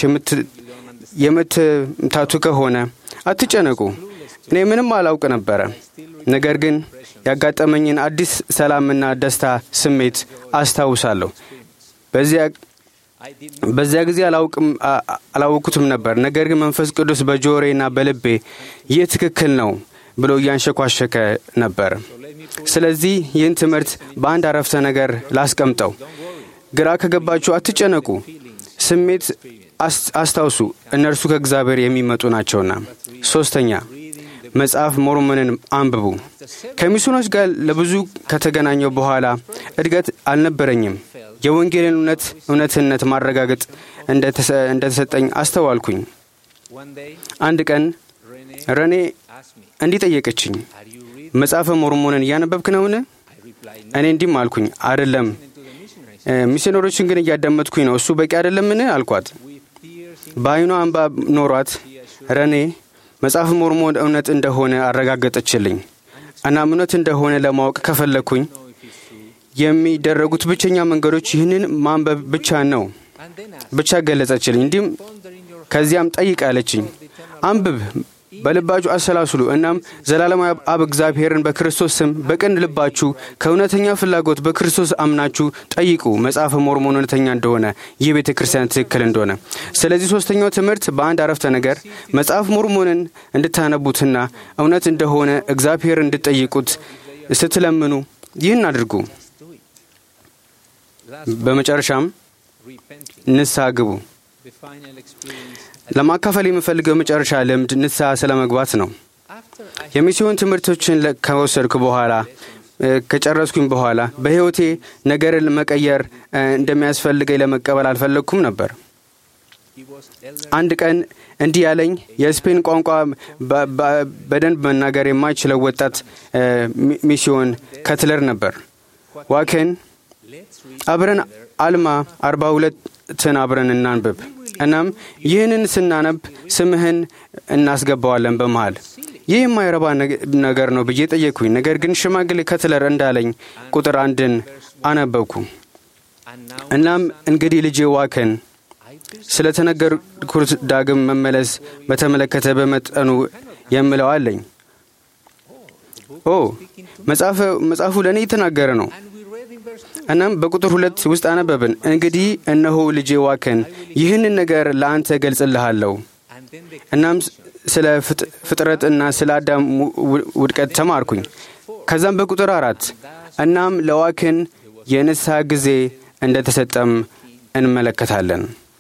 Speaker 5: የምትታቱ ከሆነ አትጨነቁ። እኔ ምንም አላውቅ ነበረ። ነገር ግን ያጋጠመኝን አዲስ ሰላምና ደስታ ስሜት አስታውሳለሁ። በዚያ በዚያ ጊዜ አላውቅም ነበር። ነገር ግን መንፈስ ቅዱስ በጆሮዬና በልቤ ይህ ትክክል ነው ብሎ እያንሸኳሸከ ነበር። ስለዚህ ይህን ትምህርት በአንድ አረፍተ ነገር ላስቀምጠው። ግራ ከገባችሁ አትጨነቁ። ስሜት አስታውሱ፣ እነርሱ ከእግዚአብሔር የሚመጡ ናቸውና። ሶስተኛ፣ መጽሐፍ ሞርሞንን አንብቡ። ከሚስዮኖች ጋር ለብዙ ከተገናኘው በኋላ እድገት አልነበረኝም። የወንጌልን እውነት እውነትነት ማረጋገጥ እንደተሰጠኝ አስተዋልኩኝ። አንድ ቀን ረኔ እንዲህ ጠየቀችኝ፣ መጽሐፈ ሞርሞንን እያነበብክ ነውን? እኔ እንዲህም አልኩኝ፣ አይደለም፣ ሚስዮነሮችን ግን እያዳመጥኩኝ ነው። እሱ በቂ አይደለምን አልኳት። በአይኗ እንባ ኖሯት ረኔ መጽሐፍ ሞርሞን እውነት እንደሆነ አረጋገጠችልኝ። እና እውነት እንደሆነ ለማወቅ ከፈለኩኝ የሚደረጉት ብቸኛ መንገዶች ይህንን ማንበብ ብቻ ነው ብቻ ገለጸችልኝ። እንዲሁም ከዚያም ጠይቃለችኝ፣ አንብብ፣ በልባችሁ አሰላስሉ፣ እናም ዘላለማዊ አብ እግዚአብሔርን በክርስቶስ ስም በቅን ልባችሁ ከእውነተኛ ፍላጎት በክርስቶስ አምናችሁ ጠይቁ። መጽሐፈ ሞርሞን እውነተኛ እንደሆነ፣ ይህ ቤተ ክርስቲያን ትክክል እንደሆነ። ስለዚህ ሶስተኛው ትምህርት በአንድ አረፍተ ነገር መጽሐፍ ሞርሞንን እንድታነቡትና እውነት እንደሆነ እግዚአብሔር እንድትጠይቁት ስትለምኑ ይህን አድርጉ። በመጨረሻም ንስሐ ግቡ። ለማካፈል የምፈልገው መጨረሻ ልምድ ንስሐ ስለመግባት ነው። የሚስዮን ትምህርቶችን ከወሰድኩ በኋላ ከጨረስኩኝ በኋላ በህይወቴ ነገርን መቀየር እንደሚያስፈልገኝ ለመቀበል አልፈለኩም ነበር። አንድ ቀን እንዲህ ያለኝ የስፔን ቋንቋ በደንብ መናገር የማይችለው ወጣት ሚስዮን ከትለር ነበር። ዋኬን አብረን አልማ አርባ ሁለትን አብረን እናንብብ፣ እናም ይህንን ስናነብ ስምህን እናስገባዋለን በመሃል። ይህ የማይረባ ነገር ነው ብዬ ጠየቅኩኝ። ነገር ግን ሽማግሌ ከትለር እንዳለኝ ቁጥር አንድን አነበብኩ። እናም እንግዲህ ልጄ ዋከን ስለተነገርኩት ዳግም መመለስ በተመለከተ በመጠኑ የምለው አለኝ። ኦ መጽሐፉ ለእኔ የተናገረ ነው። እናም በቁጥር ሁለት ውስጥ አነበብን፣ እንግዲህ እነሆ ልጄ ዋከን ይህንን ነገር ለአንተ ገልጽልሃለሁ። እናም ስለ ፍጥረትና ስለ አዳም ውድቀት ተማርኩኝ። ከዛም በቁጥር አራት እናም ለዋከን የንስሐ ጊዜ እንደተሰጠም እንመለከታለን።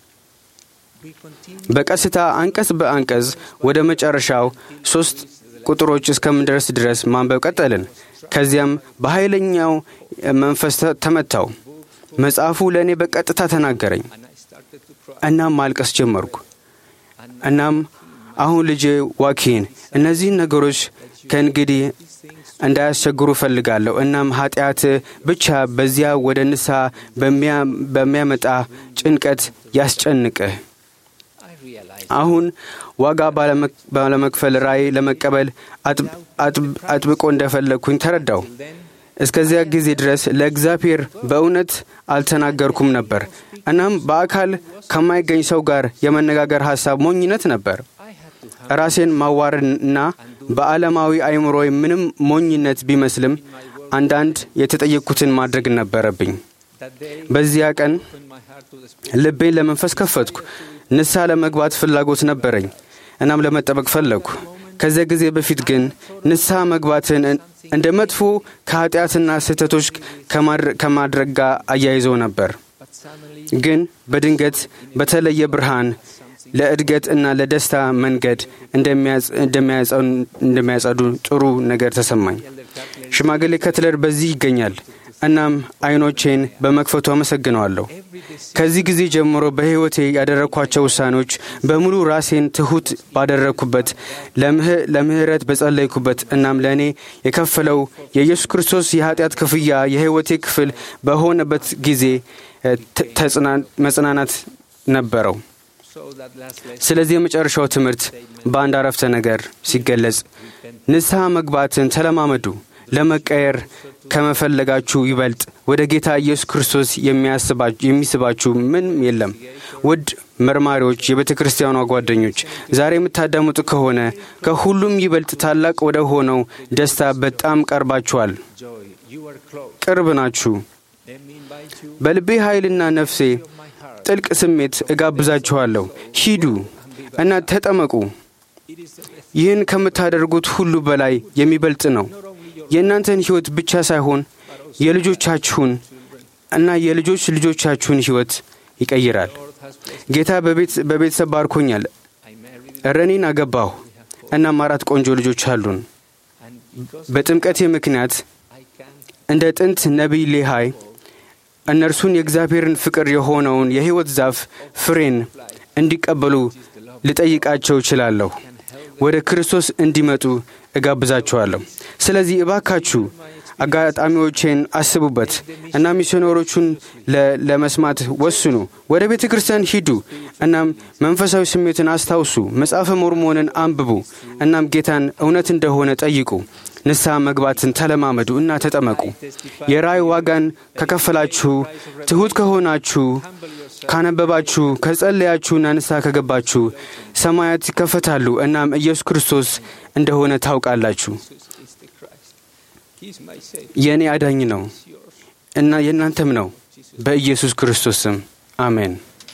Speaker 5: በቀስታ አንቀጽ በአንቀጽ ወደ መጨረሻው ሶስት ቁጥሮች እስከምንደርስ ድረስ ማንበብ ቀጠልን። ከዚያም በኃይለኛው መንፈስ ተመታው። መጽሐፉ ለእኔ በቀጥታ ተናገረኝ። እናም ማልቀስ ጀመርኩ። እናም አሁን ልጄ ዋኪን እነዚህን ነገሮች ከእንግዲህ እንዳያስቸግሩ ፈልጋለሁ። እናም ኃጢአት ብቻ በዚያ ወደ ንስሐ በሚያመጣ ጭንቀት ያስጨንቅህ። አሁን ዋጋ ባለመክፈል ራእይ ለመቀበል አጥብቆ እንደፈለግኩኝ ተረዳው። እስከዚያ ጊዜ ድረስ ለእግዚአብሔር በእውነት አልተናገርኩም ነበር። እናም በአካል ከማይገኝ ሰው ጋር የመነጋገር ሐሳብ ሞኝነት ነበር። ራሴን ማዋረድና በዓለማዊ አይምሮዬ ምንም ሞኝነት ቢመስልም አንዳንድ የተጠየቅኩትን ማድረግ ነበረብኝ። በዚያ ቀን ልቤን ለመንፈስ ከፈትኩ። ንስሐ ለመግባት ፍላጎት ነበረኝ። እናም ለመጠበቅ ፈለግኩ። ከዚያ ጊዜ በፊት ግን ንስሐ መግባትን እንደ መጥፎ ከኃጢአትና ስህተቶች ከማድረግ ጋር አያይዘው ነበር። ግን በድንገት በተለየ ብርሃን ለእድገት እና ለደስታ መንገድ እንደሚያጸዱ ጥሩ ነገር ተሰማኝ። ሽማግሌ ከትለር በዚህ ይገኛል። እናም አይኖቼን በመክፈቱ አመሰግነዋለሁ። ከዚህ ጊዜ ጀምሮ በሕይወቴ ያደረግኳቸው ውሳኔዎች በሙሉ ራሴን ትሁት ባደረግኩበት፣ ለምህረት በጸለይኩበት እናም ለእኔ የከፈለው የኢየሱስ ክርስቶስ የኃጢአት ክፍያ የሕይወቴ ክፍል በሆነበት ጊዜ መጽናናት ነበረው። ስለዚህ የመጨረሻው ትምህርት በአንድ አረፍተ ነገር ሲገለጽ ንስሐ መግባትን ተለማመዱ። ለመቀየር ከመፈለጋችሁ ይበልጥ ወደ ጌታ ኢየሱስ ክርስቶስ የሚስባችሁ ምንም የለም። ውድ መርማሪዎች፣ የቤተ ክርስቲያኗ ጓደኞች፣ ዛሬ የምታዳምጡ ከሆነ ከሁሉም ይበልጥ ታላቅ ወደ ሆነው ደስታ በጣም ቀርባችኋል። ቅርብ ናችሁ። በልቤ ኃይልና ነፍሴ ጥልቅ ስሜት እጋብዛችኋለሁ። ሂዱ እና ተጠመቁ። ይህን ከምታደርጉት ሁሉ በላይ የሚበልጥ ነው። የእናንተን ሕይወት ብቻ ሳይሆን የልጆቻችሁን እና የልጆች ልጆቻችሁን ሕይወት ይቀይራል። ጌታ በቤተሰብ ባርኮኛል። ረኔን አገባሁ። እናም አራት ቆንጆ ልጆች አሉን። በጥምቀቴ ምክንያት እንደ ጥንት ነቢይ ሌሃይ እነርሱን የእግዚአብሔርን ፍቅር የሆነውን የሕይወት ዛፍ ፍሬን እንዲቀበሉ ልጠይቃቸው እችላለሁ። ወደ ክርስቶስ እንዲመጡ እጋብዛቸዋለሁ። ስለዚህ እባካችሁ አጋጣሚዎችን አስቡበት እና ሚስዮናሮቹን ለመስማት ወስኑ። ወደ ቤተ ክርስቲያን ሂዱ እናም መንፈሳዊ ስሜትን አስታውሱ። መጽሐፈ ሞርሞንን አንብቡ እናም ጌታን እውነት እንደሆነ ጠይቁ። ንስሐ መግባትን ተለማመዱ እና ተጠመቁ። የራእይ ዋጋን ከከፈላችሁ፣ ትሁት ከሆናችሁ፣ ካነበባችሁ፣ ከጸለያችሁና ንስሐ ከገባችሁ ሰማያት ይከፈታሉ እናም ኢየሱስ ክርስቶስ እንደሆነ ታውቃላችሁ። የኔ አዳኝ ነው እና የእናንተም ነው። በኢየሱስ ክርስቶስ ስም አሜን።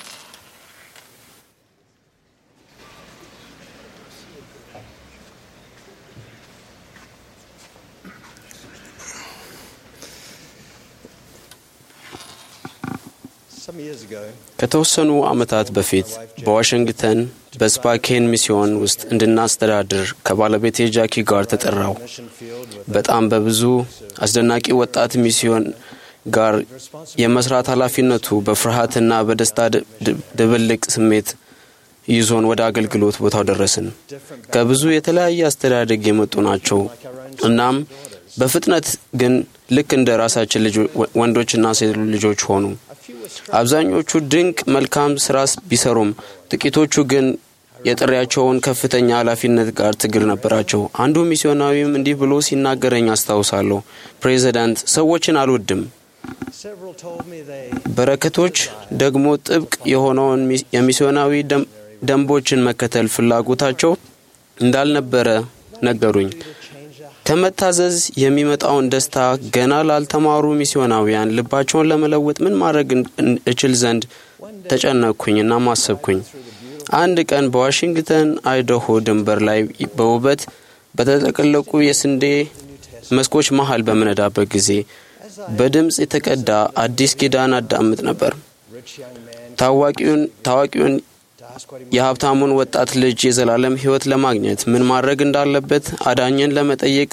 Speaker 6: ከተወሰኑ ዓመታት በፊት በዋሽንግተን በስፓኬን ሚስዮን ውስጥ እንድናስተዳድር ከባለቤቴ ጃኪ ጋር ተጠራው። በጣም በብዙ አስደናቂ ወጣት ሚስዮን ጋር የመስራት ኃላፊነቱ በፍርሃትና በደስታ ድብልቅ ስሜት ይዞን ወደ አገልግሎት ቦታው ደረስን። ከብዙ የተለያየ አስተዳደግ የመጡ ናቸው። እናም በፍጥነት ግን ልክ እንደ ራሳችን ልጅ ወንዶችና ሴት ልጆች ሆኑ። አብዛኞቹ ድንቅ መልካም ስራ ቢሰሩም ጥቂቶቹ ግን የጥሪያቸውን ከፍተኛ ኃላፊነት ጋር ትግል ነበራቸው። አንዱ ሚስዮናዊም እንዲህ ብሎ ሲናገረኝ አስታውሳለሁ። ፕሬዚዳንት ሰዎችን አልወድም፣ በረከቶች ደግሞ ጥብቅ የሆነውን የሚስዮናዊ ደንቦችን መከተል ፍላጎታቸው እንዳልነበረ ነገሩኝ። ከመታዘዝ የሚመጣውን ደስታ ገና ላልተማሩ ሚስዮናውያን ልባቸውን ለመለወጥ ምን ማድረግ እችል ዘንድ ተጨነቅኩኝና ማሰብኩኝ። አንድ ቀን በዋሽንግተን አይዳሆ ድንበር ላይ በውበት በተጠቀለቁ የስንዴ መስኮች መሃል በመነዳበት ጊዜ በድምጽ የተቀዳ አዲስ ኪዳን አዳምጥ ነበር። ታዋቂውን ታዋቂውን የሀብታሙን ወጣት ልጅ የዘላለም ሕይወት ለማግኘት ምን ማድረግ እንዳለበት አዳኝን ለመጠየቅ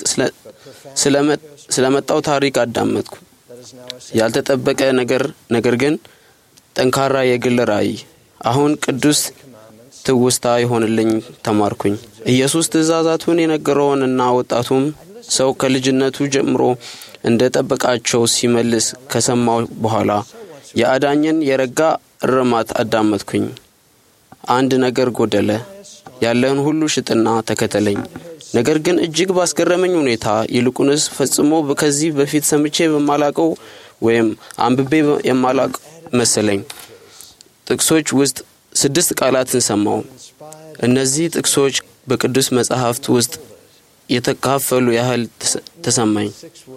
Speaker 6: ስለመጣው ታሪክ አዳመጥኩ። ያልተጠበቀ ነገር ነገር ግን ጠንካራ የግል ራእይ አሁን ቅዱስ ትውስታ ይሆንልኝ ተማርኩኝ። ኢየሱስ ትእዛዛቱን የነገረውንና ወጣቱም ሰው ከልጅነቱ ጀምሮ እንደጠበቃቸው ሲመልስ ከሰማው በኋላ የአዳኝን የረጋ እርማት አዳመጥኩኝ። አንድ ነገር ጎደለ፣ ያለህን ሁሉ ሽጥና ተከተለኝ። ነገር ግን እጅግ ባስገረመኝ ሁኔታ ይልቁንስ ፈጽሞ ከዚህ በፊት ሰምቼ በማላቀው ወይም አንብቤ የማላቅ መሰለኝ ጥቅሶች ውስጥ ስድስት ቃላትን ሰማው። እነዚህ ጥቅሶች በቅዱስ መጽሐፍት ውስጥ የተካፈሉ ያህል ተሰማኝ።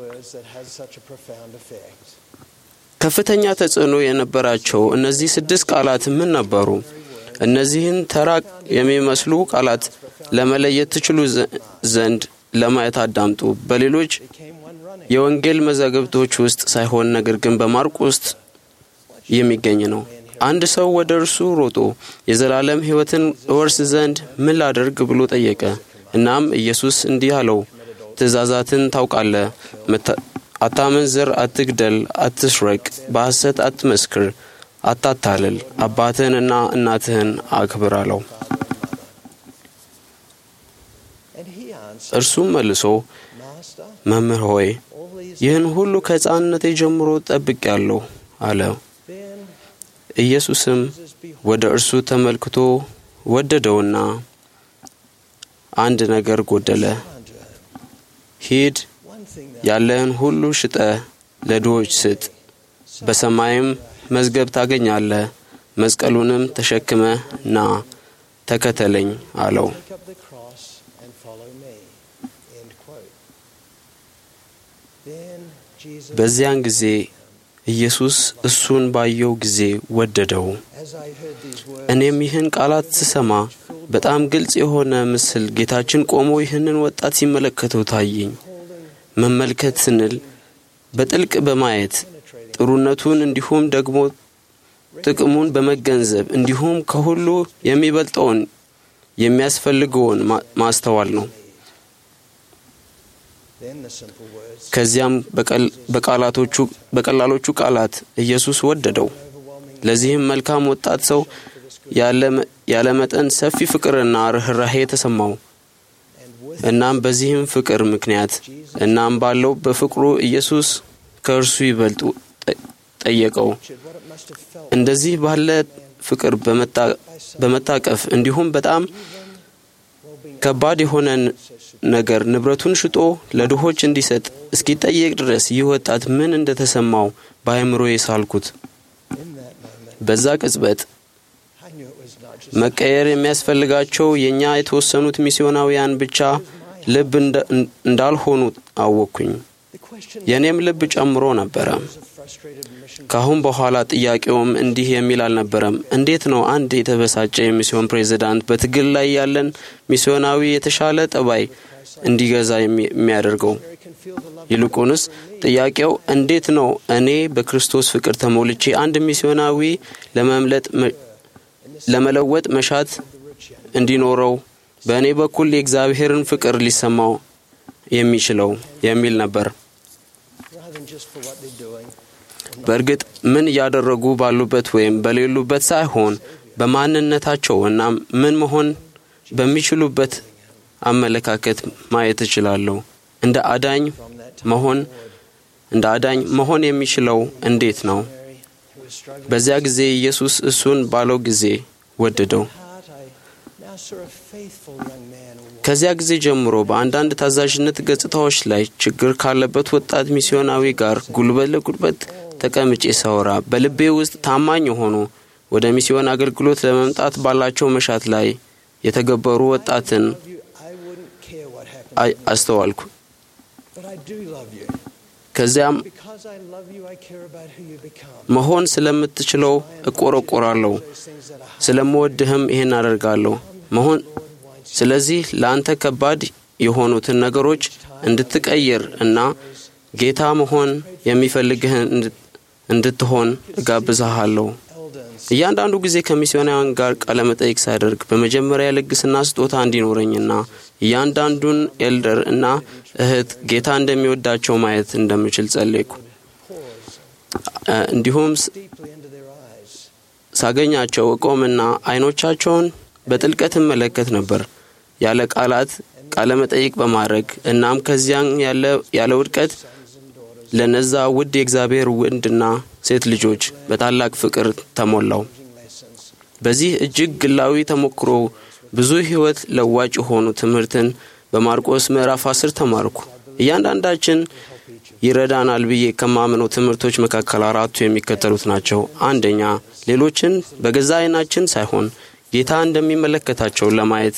Speaker 6: ከፍተኛ ተጽዕኖ የነበራቸው እነዚህ ስድስት ቃላት ምን ነበሩ? እነዚህን ተራ የሚመስሉ ቃላት ለመለየት ትችሉ ዘንድ ለማየት አዳምጡ። በሌሎች የወንጌል መዛግብቶች ውስጥ ሳይሆን ነገር ግን በማርቆስ የሚገኝ ነው። አንድ ሰው ወደ እርሱ ሮጦ የዘላለም ሕይወትን ወርስ ዘንድ ምን ላደርግ ብሎ ጠየቀ። እናም ኢየሱስ እንዲህ አለው፣ ትእዛዛትን ታውቃለህ፣ አታመንዝር፣ አትግደል፣ አትስረቅ፣ በሐሰት አትመስክር፣ አታታልል፣ አባትህንና እናትህን አክብር አለው። እርሱም መልሶ መምህር ሆይ ይህን ሁሉ ከሕፃንነቴ ጀምሮ ጠብቄአለሁ አለ። ኢየሱስም ወደ እርሱ ተመልክቶ ወደደውና አንድ ነገር ጎደለ። ሂድ፣ ያለህን ሁሉ ሽጠህ ለድሆች ስጥ፣ በሰማይም መዝገብ ታገኛለህ፣ መስቀሉንም ተሸክመህ ና ተከተለኝ አለው። በዚያን ጊዜ ኢየሱስ እሱን ባየው ጊዜ ወደደው። እኔም ይህን ቃላት ስሰማ በጣም ግልጽ የሆነ ምስል ጌታችን ቆሞ ይህንን ወጣት ሲመለከተው ታየኝ። መመልከት ስንል በጥልቅ በማየት ጥሩነቱን እንዲሁም ደግሞ ጥቅሙን በመገንዘብ እንዲሁም ከሁሉ የሚበልጠውን የሚያስፈልገውን ማስተዋል ነው። ከዚያም በቃላቶቹ በቀላሎቹ ቃላት ኢየሱስ ወደደው። ለዚህም መልካም ወጣት ሰው ያለ ያለ መጠን ሰፊ ፍቅርና ርህራሄ ተሰማው። እናም በዚህም ፍቅር ምክንያት እናም ባለው በፍቅሩ ኢየሱስ ከእርሱ ይበልጥ ጠየቀው። እንደዚህ ባለ ፍቅር በመታቀፍ እንዲሁም በጣም ከባድ የሆነ ነገር ንብረቱን ሽጦ ለድሆች እንዲሰጥ እስኪጠየቅ ድረስ ይህ ወጣት ምን እንደተሰማው በአእምሮዬ ሳልኩት። በዛ ቅጽበት መቀየር የሚያስፈልጋቸው የኛ የተወሰኑት ሚስዮናውያን ብቻ ልብ እንዳልሆኑ አወቅኩኝ። የኔም ልብ ጨምሮ ነበር። ካሁን በኋላ ጥያቄውም እንዲህ የሚል አልነበረም፣ እንዴት ነው አንድ የተበሳጨ የሚስዮን ፕሬዝዳንት በትግል ላይ ያለን ሚስዮናዊ የተሻለ ጠባይ እንዲገዛ የሚያደርገው? ይልቁንስ ጥያቄው እንዴት ነው እኔ በክርስቶስ ፍቅር ተሞልቼ አንድ ሚስዮናዊ ለመምለጥ ለመለወጥ መሻት እንዲኖረው በእኔ በኩል የእግዚአብሔርን ፍቅር ሊሰማው የሚችለው የሚል ነበር። በእርግጥ ምን ያደረጉ ባሉበት ወይም በሌሉበት ሳይሆን በማንነታቸው እና ምን መሆን በሚችሉበት አመለካከት ማየት እችላለሁ። እንደ አዳኝ መሆን እንደ አዳኝ መሆን የሚችለው እንዴት ነው? በዚያ ጊዜ ኢየሱስ እሱን ባለው ጊዜ ወደደው። ከዚያ ጊዜ ጀምሮ በአንዳንድ ታዛዥነት ገጽታዎች ላይ ችግር ካለበት ወጣት ሚስዮናዊ ጋር ጉልበት ለጉልበት ተቀምጬ ሳወራ በልቤ ውስጥ ታማኝ ሆኖ ወደ ሚስዮን አገልግሎት ለመምጣት ባላቸው መሻት ላይ የተገበሩ ወጣትን አስተዋልኩ። ከዚያም መሆን ስለምትችለው እቆረቆራለሁ፣ ስለምወድህም ይሄን አደርጋለሁ መሆን ስለዚህ ለአንተ ከባድ የሆኑትን ነገሮች እንድትቀይር እና ጌታ መሆን የሚፈልግህን እንድትሆን እጋብዝሃለሁ። እያንዳንዱ ጊዜ ከሚስዮናውያን ጋር ቃለ መጠይቅ ሳደርግ በመጀመሪያ ልግስና ስጦታ እንዲኖረኝና እያንዳንዱን ኤልደር እና እህት ጌታ እንደሚወዳቸው ማየት እንደምችል ጸለይኩ። እንዲሁም ሳገኛቸው እቆምና አይኖቻቸውን በጥልቀት እመለከት ነበር ያለ ቃላት ቃለ መጠይቅ በማድረግ እናም ከዚያን ያለ ያለ ውድቀት ለነዛ ውድ የእግዚአብሔር ወንድና ሴት ልጆች በታላቅ ፍቅር ተሞላው። በዚህ እጅግ ግላዊ ተሞክሮ ብዙ ህይወት ለዋጭ ሆኑ ትምህርትን በማርቆስ ምዕራፍ አስር ተማርኩ። እያንዳንዳችን ይረዳናል ብዬ ከማምነው ትምህርቶች መካከል አራቱ የሚከተሉት ናቸው። አንደኛ፣ ሌሎችን በገዛ አይናችን ሳይሆን ጌታ እንደሚመለከታቸው ለማየት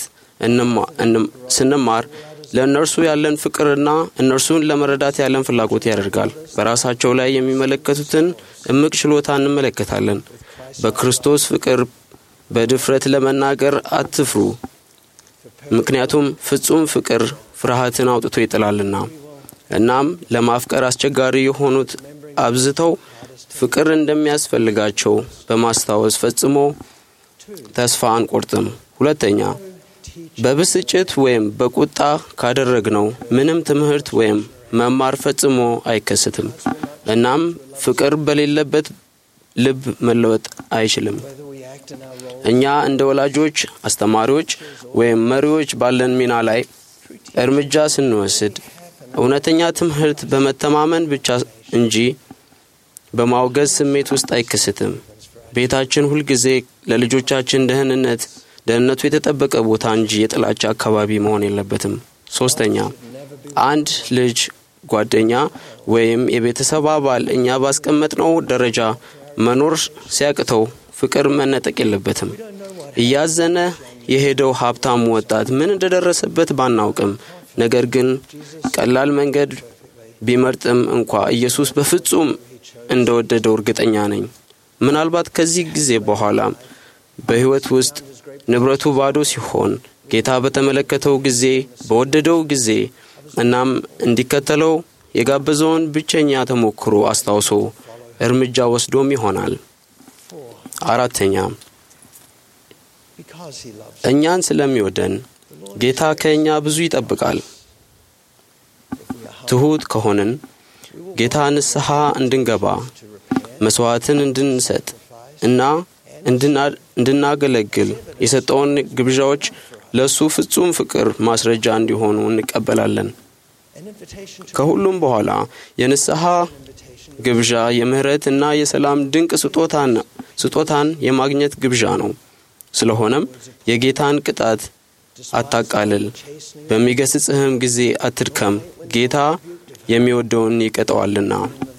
Speaker 6: ስንማር ለእነርሱ ያለን ፍቅርና እነርሱን ለመረዳት ያለን ፍላጎት ያደርጋል። በራሳቸው ላይ የሚመለከቱትን እምቅ ችሎታ እንመለከታለን። በክርስቶስ ፍቅር በድፍረት ለመናገር አትፍሩ፣ ምክንያቱም ፍጹም ፍቅር ፍርሃትን አውጥቶ ይጥላልና። እናም ለማፍቀር አስቸጋሪ የሆኑት አብዝተው ፍቅር እንደሚያስፈልጋቸው በማስታወስ ፈጽሞ ተስፋ አንቆርጥም። ሁለተኛ፣ በብስጭት ወይም በቁጣ ካደረግነው ምንም ትምህርት ወይም መማር ፈጽሞ አይከሰትም። እናም ፍቅር በሌለበት ልብ መለወጥ አይችልም። እኛ እንደ ወላጆች፣ አስተማሪዎች ወይም መሪዎች ባለን ሚና ላይ እርምጃ ስንወስድ እውነተኛ ትምህርት በመተማመን ብቻ እንጂ በማውገዝ ስሜት ውስጥ አይከሰትም። ቤታችን ሁሉ ጊዜ ለልጆቻችን ደህንነት ደህንነቱ የተጠበቀ ቦታ እንጂ የጥላቻ አካባቢ መሆን የለበትም። ሶስተኛ፣ አንድ ልጅ ጓደኛ ወይም የቤተሰብ አባል እኛ ባስቀመጥነው ደረጃ መኖር ሲያቅተው ፍቅር መነጠቅ የለበትም። እያዘነ የሄደው ሀብታም ወጣት ምን እንደደረሰበት ባናውቅም ነገር ግን ቀላል መንገድ ቢመርጥም እንኳ ኢየሱስ በፍጹም እንደወደደው እርግጠኛ ነኝ። ምናልባት ከዚህ ጊዜ በኋላ በህይወት ውስጥ ንብረቱ ባዶ ሲሆን ጌታ በተመለከተው ጊዜ በወደደው ጊዜ እናም እንዲከተለው የጋበዘውን ብቸኛ ተሞክሮ አስታውሶ እርምጃ ወስዶም ይሆናል። አራተኛ፣ እኛን ስለሚወደን ጌታ ከኛ ብዙ ይጠብቃል። ትሁት ከሆነን ጌታ ንስሐ እንድንገባ መስዋዕትን እንድንሰጥ እና እንድናገለግል የሰጠውን ግብዣዎች ለእሱ ፍጹም ፍቅር ማስረጃ እንዲሆኑ እንቀበላለን። ከሁሉም በኋላ የንስሐ ግብዣ የምህረትና የሰላም ድንቅ ስጦታን ስጦታን የማግኘት ግብዣ ነው። ስለሆነም የጌታን ቅጣት አታቃልል፣ በሚገስጽህም ጊዜ አትድከም፣ ጌታ የሚወደውን ይቀጣዋልና።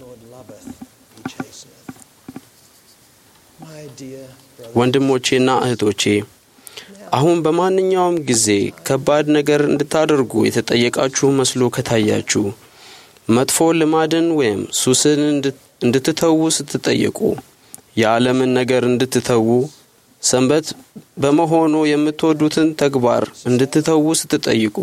Speaker 6: ወንድሞቼና እህቶቼ አሁን በማንኛውም ጊዜ ከባድ ነገር እንድታደርጉ የተጠየቃችሁ መስሎ ከታያችሁ፣ መጥፎ ልማድን ወይም ሱስን እንድትተዉ ስትጠየቁ፣ የዓለምን ነገር እንድትተዉ፣ ሰንበት በመሆኑ የምትወዱትን ተግባር እንድትተዉ ስትጠይቁ፣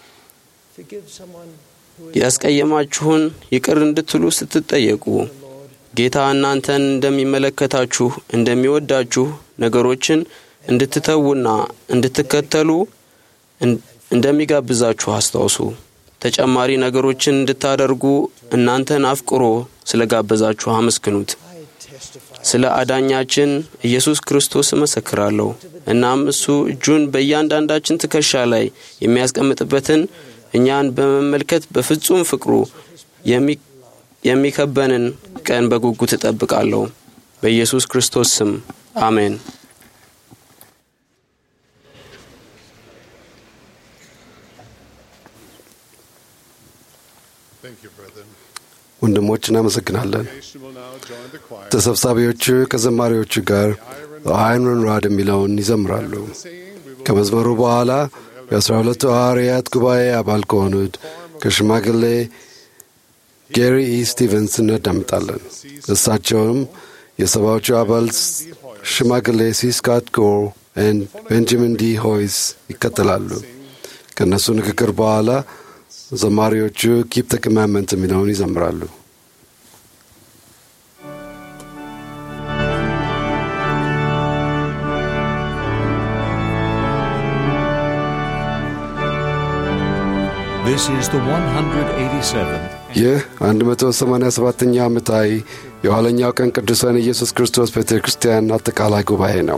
Speaker 6: ያስቀየማችሁን ይቅር እንድትሉ ስትጠየቁ፣ ጌታ እናንተን እንደሚመለከታችሁ እንደሚወዳችሁ ነገሮችን እንድትተዉና እንድትከተሉ እንደሚጋብዛችሁ አስታውሱ። ተጨማሪ ነገሮችን እንድታደርጉ እናንተን አፍቅሮ ስለጋበዛችሁ አመስግኑት። ስለ አዳኛችን ኢየሱስ ክርስቶስ እመሰክራለሁ። እናም እሱ እጁን በእያንዳንዳችን ትከሻ ላይ የሚያስቀምጥበትን እኛን በመመልከት በፍጹም ፍቅሩ የሚከበንን ቀን በጉጉት እጠብቃለሁ። በኢየሱስ ክርስቶስ ስም አሜን።
Speaker 2: ወንድሞች እናመሰግናለን። ተሰብሳቢዎቹ ከዘማሪዎቹ ጋር አይረን ራድ የሚለውን ይዘምራሉ። ከመዝመሩ በኋላ የአስራ ሁለቱ ሐዋርያት ጉባኤ አባል ከሆኑት ከሽማግሌ ጌሪ ኢ ስቲቨንስ እናዳምጣለን። እሳቸውም የሰባዎቹ አባል ሽማግሌ ሲ ስካት ጎር እና ቤንጃሚን ዲ ሆይስ ይከተላሉ። ከእነሱ ንግግር በኋላ ዘማሪዎቹ ኪፕ ዘ ኮማንድመንት የሚለውን ይዘምራሉ።
Speaker 7: This is the one hundred eighty-seventh
Speaker 2: ይህ አንድ መቶ ሰማንያ ሰባተኛ ዓመታዊ የኋለኛው ቀን ቅዱሳን ኢየሱስ ክርስቶስ ቤተ ክርስቲያን አጠቃላይ ጉባኤ ነው።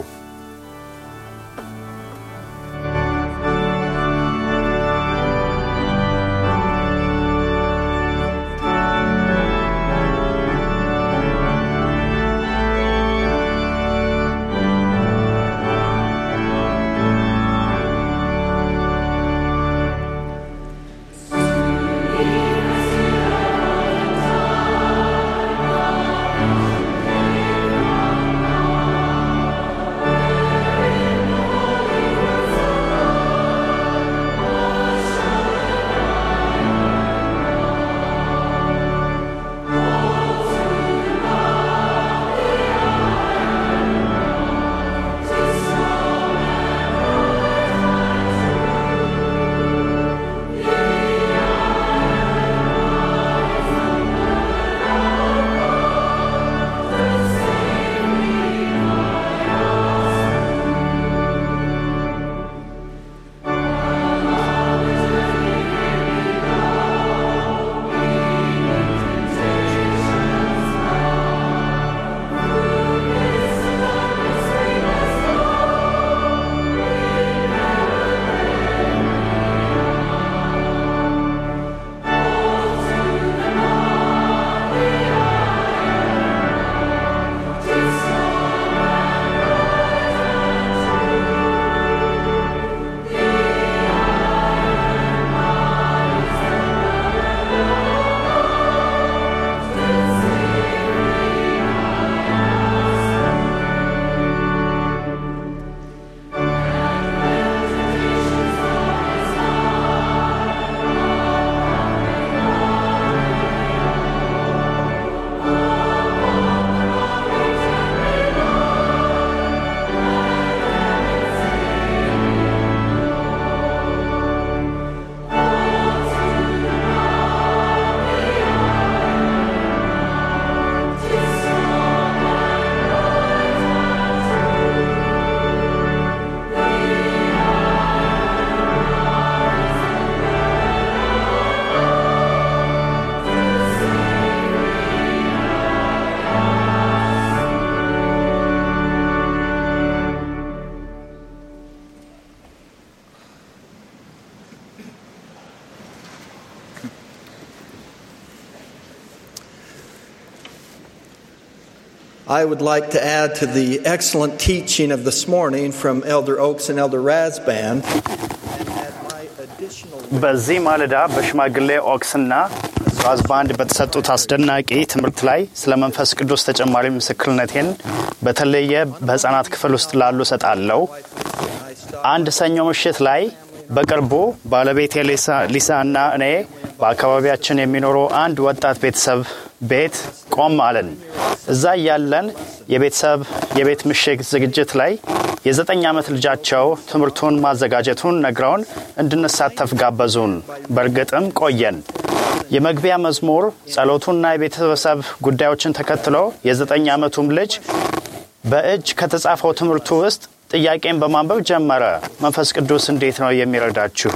Speaker 8: I would like to add to the excellent teaching of this morning from Elder Oaks and Elder Razban.
Speaker 9: በዚህ ማለዳ በሽማግሌ ኦክስና ራዝባንድ በተሰጡት አስደናቂ ትምህርት ላይ ስለ መንፈስ ቅዱስ ተጨማሪ ምስክርነቴን በተለየ በህፃናት ክፍል ውስጥ ላሉ ሰጣለው። አንድ ሰኞ ምሽት ላይ በቅርቡ ባለቤቴ ሊሳ ሊሳና እኔ በአካባቢያችን የሚኖሩ አንድ ወጣት ቤተሰብ ቤት ቆም አለን። እዛ ያለን የቤተሰብ የቤት ምሽት ዝግጅት ላይ የዘጠኝ ዓመት ልጃቸው ትምህርቱን ማዘጋጀቱን ነግረውን እንድንሳተፍ ጋበዙን። በርግጥም ቆየን። የመግቢያ መዝሙር ጸሎቱና የቤተሰብ ጉዳዮችን ተከትሎ የዘጠኝ ዓመቱም ልጅ በእጅ ከተጻፈው ትምህርቱ ውስጥ ጥያቄን በማንበብ ጀመረ። መንፈስ ቅዱስ እንዴት ነው የሚረዳችሁ?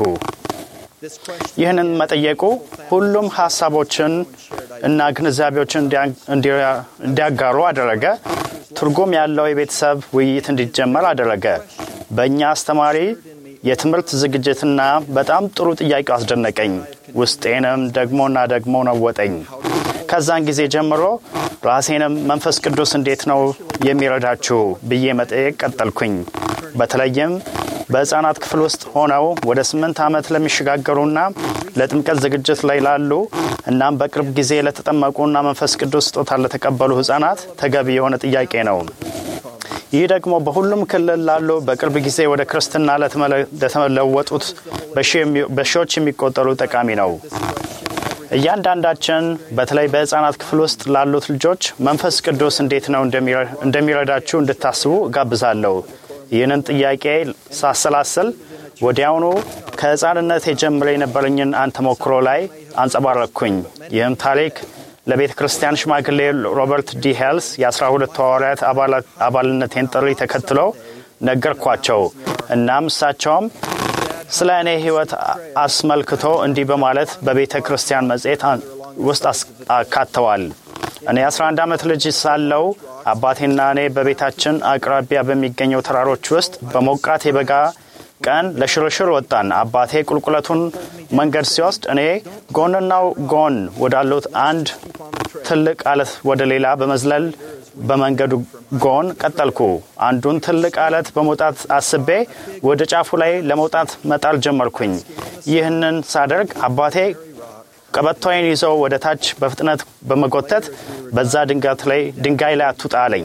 Speaker 9: ይህንን መጠየቁ ሁሉም ሐሳቦችን እና ግንዛቤዎችን እንዲያጋሩ አደረገ። ትርጉም ያለው የቤተሰብ ውይይት እንዲጀመር አደረገ። በእኛ አስተማሪ የትምህርት ዝግጅትና በጣም ጥሩ ጥያቄ አስደነቀኝ። ውስጤንም ደግሞና ደግሞ ነወጠኝ። ከዛን ጊዜ ጀምሮ ራሴንም መንፈስ ቅዱስ እንዴት ነው የሚረዳችሁ ብዬ መጠየቅ ቀጠልኩኝ። በተለይም በህፃናት ክፍል ውስጥ ሆነው ወደ ስምንት ዓመት ለሚሸጋገሩና ለጥምቀት ዝግጅት ላይ ላሉ እናም በቅርብ ጊዜ ለተጠመቁና መንፈስ ቅዱስ ስጦታ ለተቀበሉ ህፃናት ተገቢ የሆነ ጥያቄ ነው። ይህ ደግሞ በሁሉም ክልል ላሉ በቅርብ ጊዜ ወደ ክርስትና ለተመለወጡት በሺዎች የሚቆጠሩ ጠቃሚ ነው። እያንዳንዳችን በተለይ በህፃናት ክፍል ውስጥ ላሉት ልጆች መንፈስ ቅዱስ እንዴት ነው እንደሚረዳችሁ እንድታስቡ ጋብዛለሁ። ይህንን ጥያቄ ሳሰላስል ወዲያውኑ ከህፃንነት ጀምሮ የነበረኝን አንተ ሞክሮ ላይ አንጸባረቅኩኝ። ይህም ታሪክ ለቤተ ክርስቲያን ሽማግሌ ሮበርት ዲ ሄልስ የአስራ ሁለት ሐዋርያት አባልነቴን ጥሪ ተከትሎ ነገርኳቸው። እናም እሳቸውም ስለ እኔ ህይወት አስመልክቶ እንዲህ በማለት በቤተ ክርስቲያን መጽሔት ውስጥ አካተዋል። እኔ አስራ አንድ ዓመት ልጅ ሳለው አባቴና እኔ በቤታችን አቅራቢያ በሚገኘው ተራሮች ውስጥ በሞቃት የበጋ ቀን ለሽርሽር ወጣን። አባቴ ቁልቁለቱን መንገድ ሲወስድ እኔ ጎንና ጎን ወዳሉት አንድ ትልቅ አለት ወደ ሌላ በመዝለል በመንገዱ ጎን ቀጠልኩ። አንዱን ትልቅ አለት በመውጣት አስቤ ወደ ጫፉ ላይ ለመውጣት መጣል ጀመርኩኝ። ይህንን ሳደርግ አባቴ ቀበቶዬን ይዞ ወደ ታች በፍጥነት በመጎተት በዛ ድንጋይ ላይ ድንጋይ ላይ አትጣለኝ።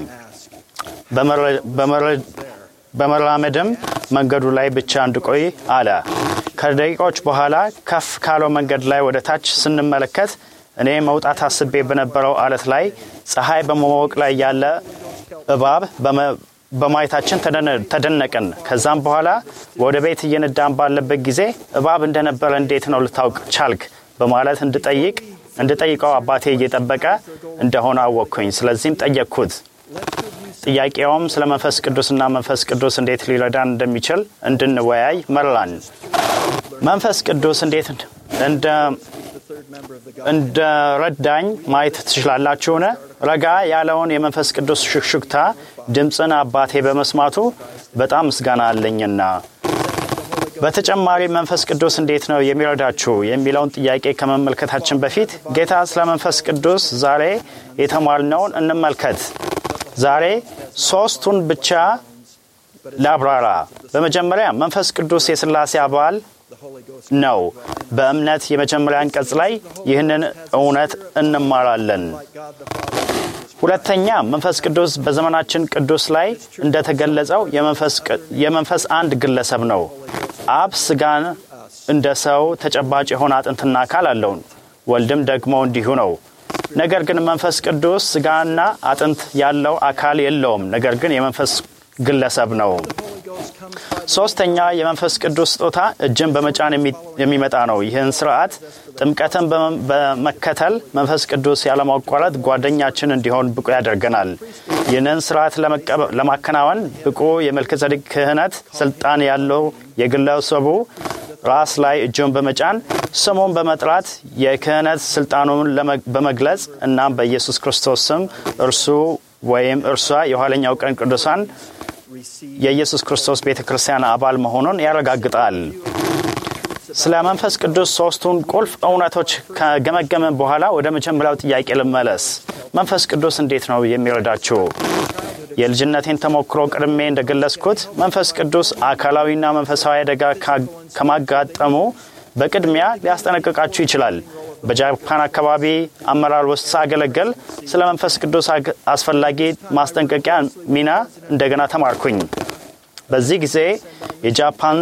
Speaker 9: በመራመድም መንገዱ ላይ ብቻ እንድቆይ አለ። ከደቂቃዎች በኋላ ከፍ ካለው መንገድ ላይ ወደ ታች ስንመለከት እኔ መውጣት አስቤ በነበረው አለት ላይ ፀሐይ በመሞቅ ላይ ያለ እባብ በማየታችን ተደነቅን። ከዛም በኋላ ወደ ቤት እየነዳን ባለበት ጊዜ እባብ እንደነበረ እንዴት ነው ልታውቅ ቻልክ በማለት እንድጠይቅ እንድጠይቀው አባቴ እየጠበቀ እንደሆነ አወቅኩኝ። ስለዚህም ጠየቅኩት። ጥያቄውም ስለ መንፈስ ቅዱስና መንፈስ ቅዱስ እንዴት ሊረዳን እንደሚችል እንድንወያይ መራን። መንፈስ ቅዱስ እንዴት እንደ እንደ ረዳኝ ማየት ትችላላችሁን? ረጋ ያለውን የመንፈስ ቅዱስ ሽክሽክታ ድምጽን አባቴ በመስማቱ በጣም ምስጋና አለኝና። በተጨማሪ መንፈስ ቅዱስ እንዴት ነው የሚረዳችሁ የሚለውን ጥያቄ ከመመልከታችን በፊት ጌታ ስለ መንፈስ ቅዱስ ዛሬ የተማርነውን እንመልከት። ዛሬ ሶስቱን ብቻ ላብራራ። በመጀመሪያ መንፈስ ቅዱስ የሥላሴ አባል ነው። በእምነት የመጀመሪያ አንቀጽ ላይ ይህንን እውነት እንማራለን። ሁለተኛ መንፈስ ቅዱስ በዘመናችን ቅዱስ ላይ እንደተገለጸው የመንፈስ የመንፈስ አንድ ግለሰብ ነው። አብ ስጋን እንደ ሰው ተጨባጭ የሆነ አጥንትና አካል አለው። ወልድም ደግሞ እንዲሁ ነው። ነገር ግን መንፈስ ቅዱስ ስጋና አጥንት ያለው አካል የለውም። ነገር ግን የመንፈስ ግለሰብ ነው። ሶስተኛ የመንፈስ ቅዱስ ስጦታ እጅን በመጫን የሚመጣ ነው። ይህን ሥርዓት ጥምቀትን በመከተል መንፈስ ቅዱስ ያለማቋረጥ ጓደኛችን እንዲሆን ብቁ ያደርገናል። ይህንን ሥርዓት ለማከናወን ብቁ የመልከጼዴቅ ክህነት ስልጣን ያለው የግለሰቡ ራስ ላይ እጁን በመጫን ስሙን በመጥራት የክህነት ስልጣኑን በመግለጽ እና በኢየሱስ ክርስቶስ ስም እርሱ ወይም እርሷ የኋለኛው ቀን ቅዱሳን የኢየሱስ ክርስቶስ ቤተክርስቲያን አባል መሆኑን ያረጋግጣል። ስለ መንፈስ ቅዱስ ሶስቱን ቁልፍ እውነቶች ከገመገመን በኋላ ወደ መጀመሪያው ጥያቄ ልመለስ። መንፈስ ቅዱስ እንዴት ነው የሚረዳችሁ? የልጅነቴን ተሞክሮ ቅድሜ እንደገለጽኩት መንፈስ ቅዱስ አካላዊና መንፈሳዊ አደጋ ከማጋጠሙ በቅድሚያ ሊያስጠነቅቃችሁ ይችላል። በጃፓን አካባቢ አመራር ውስጥ ሳገለግል ስለ መንፈስ ቅዱስ አስፈላጊ ማስጠንቀቂያ ሚና እንደገና ተማርኩኝ። በዚህ ጊዜ የጃፓን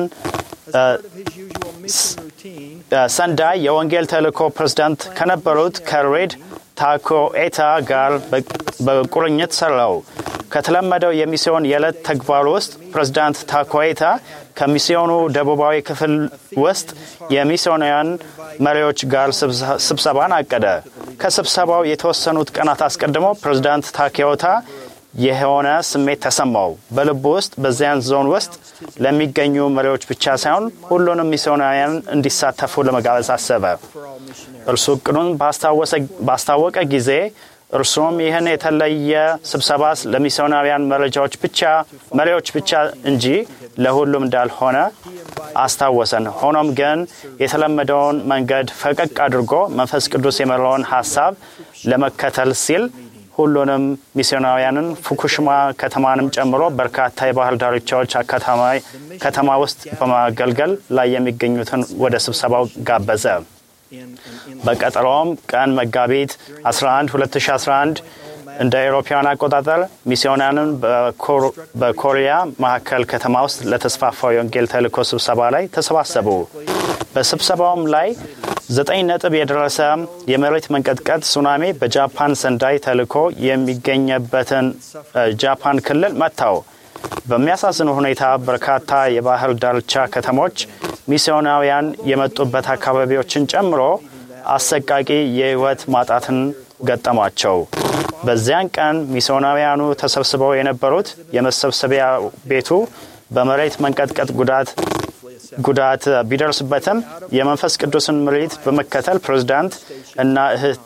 Speaker 9: ሰንዳይ የወንጌል ተልእኮ ፕሬዝዳንት ከነበሩት ከሬድ ታኮኤታ ጋር በቁርኝት ሰራው። ከተለመደው የሚስዮን የዕለት ተግባር ውስጥ ፕሬዝዳንት ታኮኤታ ከሚስዮኑ ደቡባዊ ክፍል ውስጥ የሚስዮናውያን መሪዎች ጋር ስብሰባን አቀደ። ከስብሰባው የተወሰኑት ቀናት አስቀድሞ ፕሬዝዳንት ታኮኤታ የሆነ ስሜት ተሰማው። በልቡ ውስጥ በዚያን ዞን ውስጥ ለሚገኙ መሪዎች ብቻ ሳይሆን ሁሉንም ሚስዮናውያን እንዲሳተፉ ለመጋበዝ አሰበ። እርሱ እቅዱን ባስታወቀ ጊዜ እርሱም ይህን የተለየ ስብሰባ ለሚስዮናውያን መረጃዎች ብቻ መሪዎች ብቻ እንጂ ለሁሉም እንዳልሆነ አስታወሰን። ሆኖም ግን የተለመደውን መንገድ ፈቀቅ አድርጎ መንፈስ ቅዱስ የመራውን ሐሳብ ለመከተል ሲል ሁሉንም ሚስዮናውያንን ፉኩሽማ ከተማንም ጨምሮ በርካታ የባህር ዳርቻዎች ከተማ ውስጥ በማገልገል ላይ የሚገኙትን ወደ ስብሰባው ጋበዘ። በቀጠሮም ቀን መጋቢት አስራ አንድ ሁለት ሺህ አስራ አንድ እንደ አውሮፓውያን አቆጣጠር ሚስዮናውያንን በኮሪያ ማዕከል ከተማ ውስጥ ለተስፋፋው የወንጌል ተልእኮ ስብሰባ ላይ ተሰባሰቡ። በስብሰባውም ላይ ዘጠኝ ነጥብ የደረሰ የመሬት መንቀጥቀጥ ሱናሚ በጃፓን ሰንዳይ ተልእኮ የሚገኝበትን ጃፓን ክልል መታው። በሚያሳዝን ሁኔታ በርካታ የባህር ዳርቻ ከተሞች ሚስዮናውያን የመጡበት አካባቢዎችን ጨምሮ አሰቃቂ የህይወት ማጣትን ገጠሟቸው። በዚያን ቀን ሚስዮናውያኑ ተሰብስበው የነበሩት የመሰብሰቢያ ቤቱ በመሬት መንቀጥቀጥ ጉዳት ጉዳት ቢደርስበትም የመንፈስ ቅዱስን ምሪት በመከተል ፕሬዝዳንት እና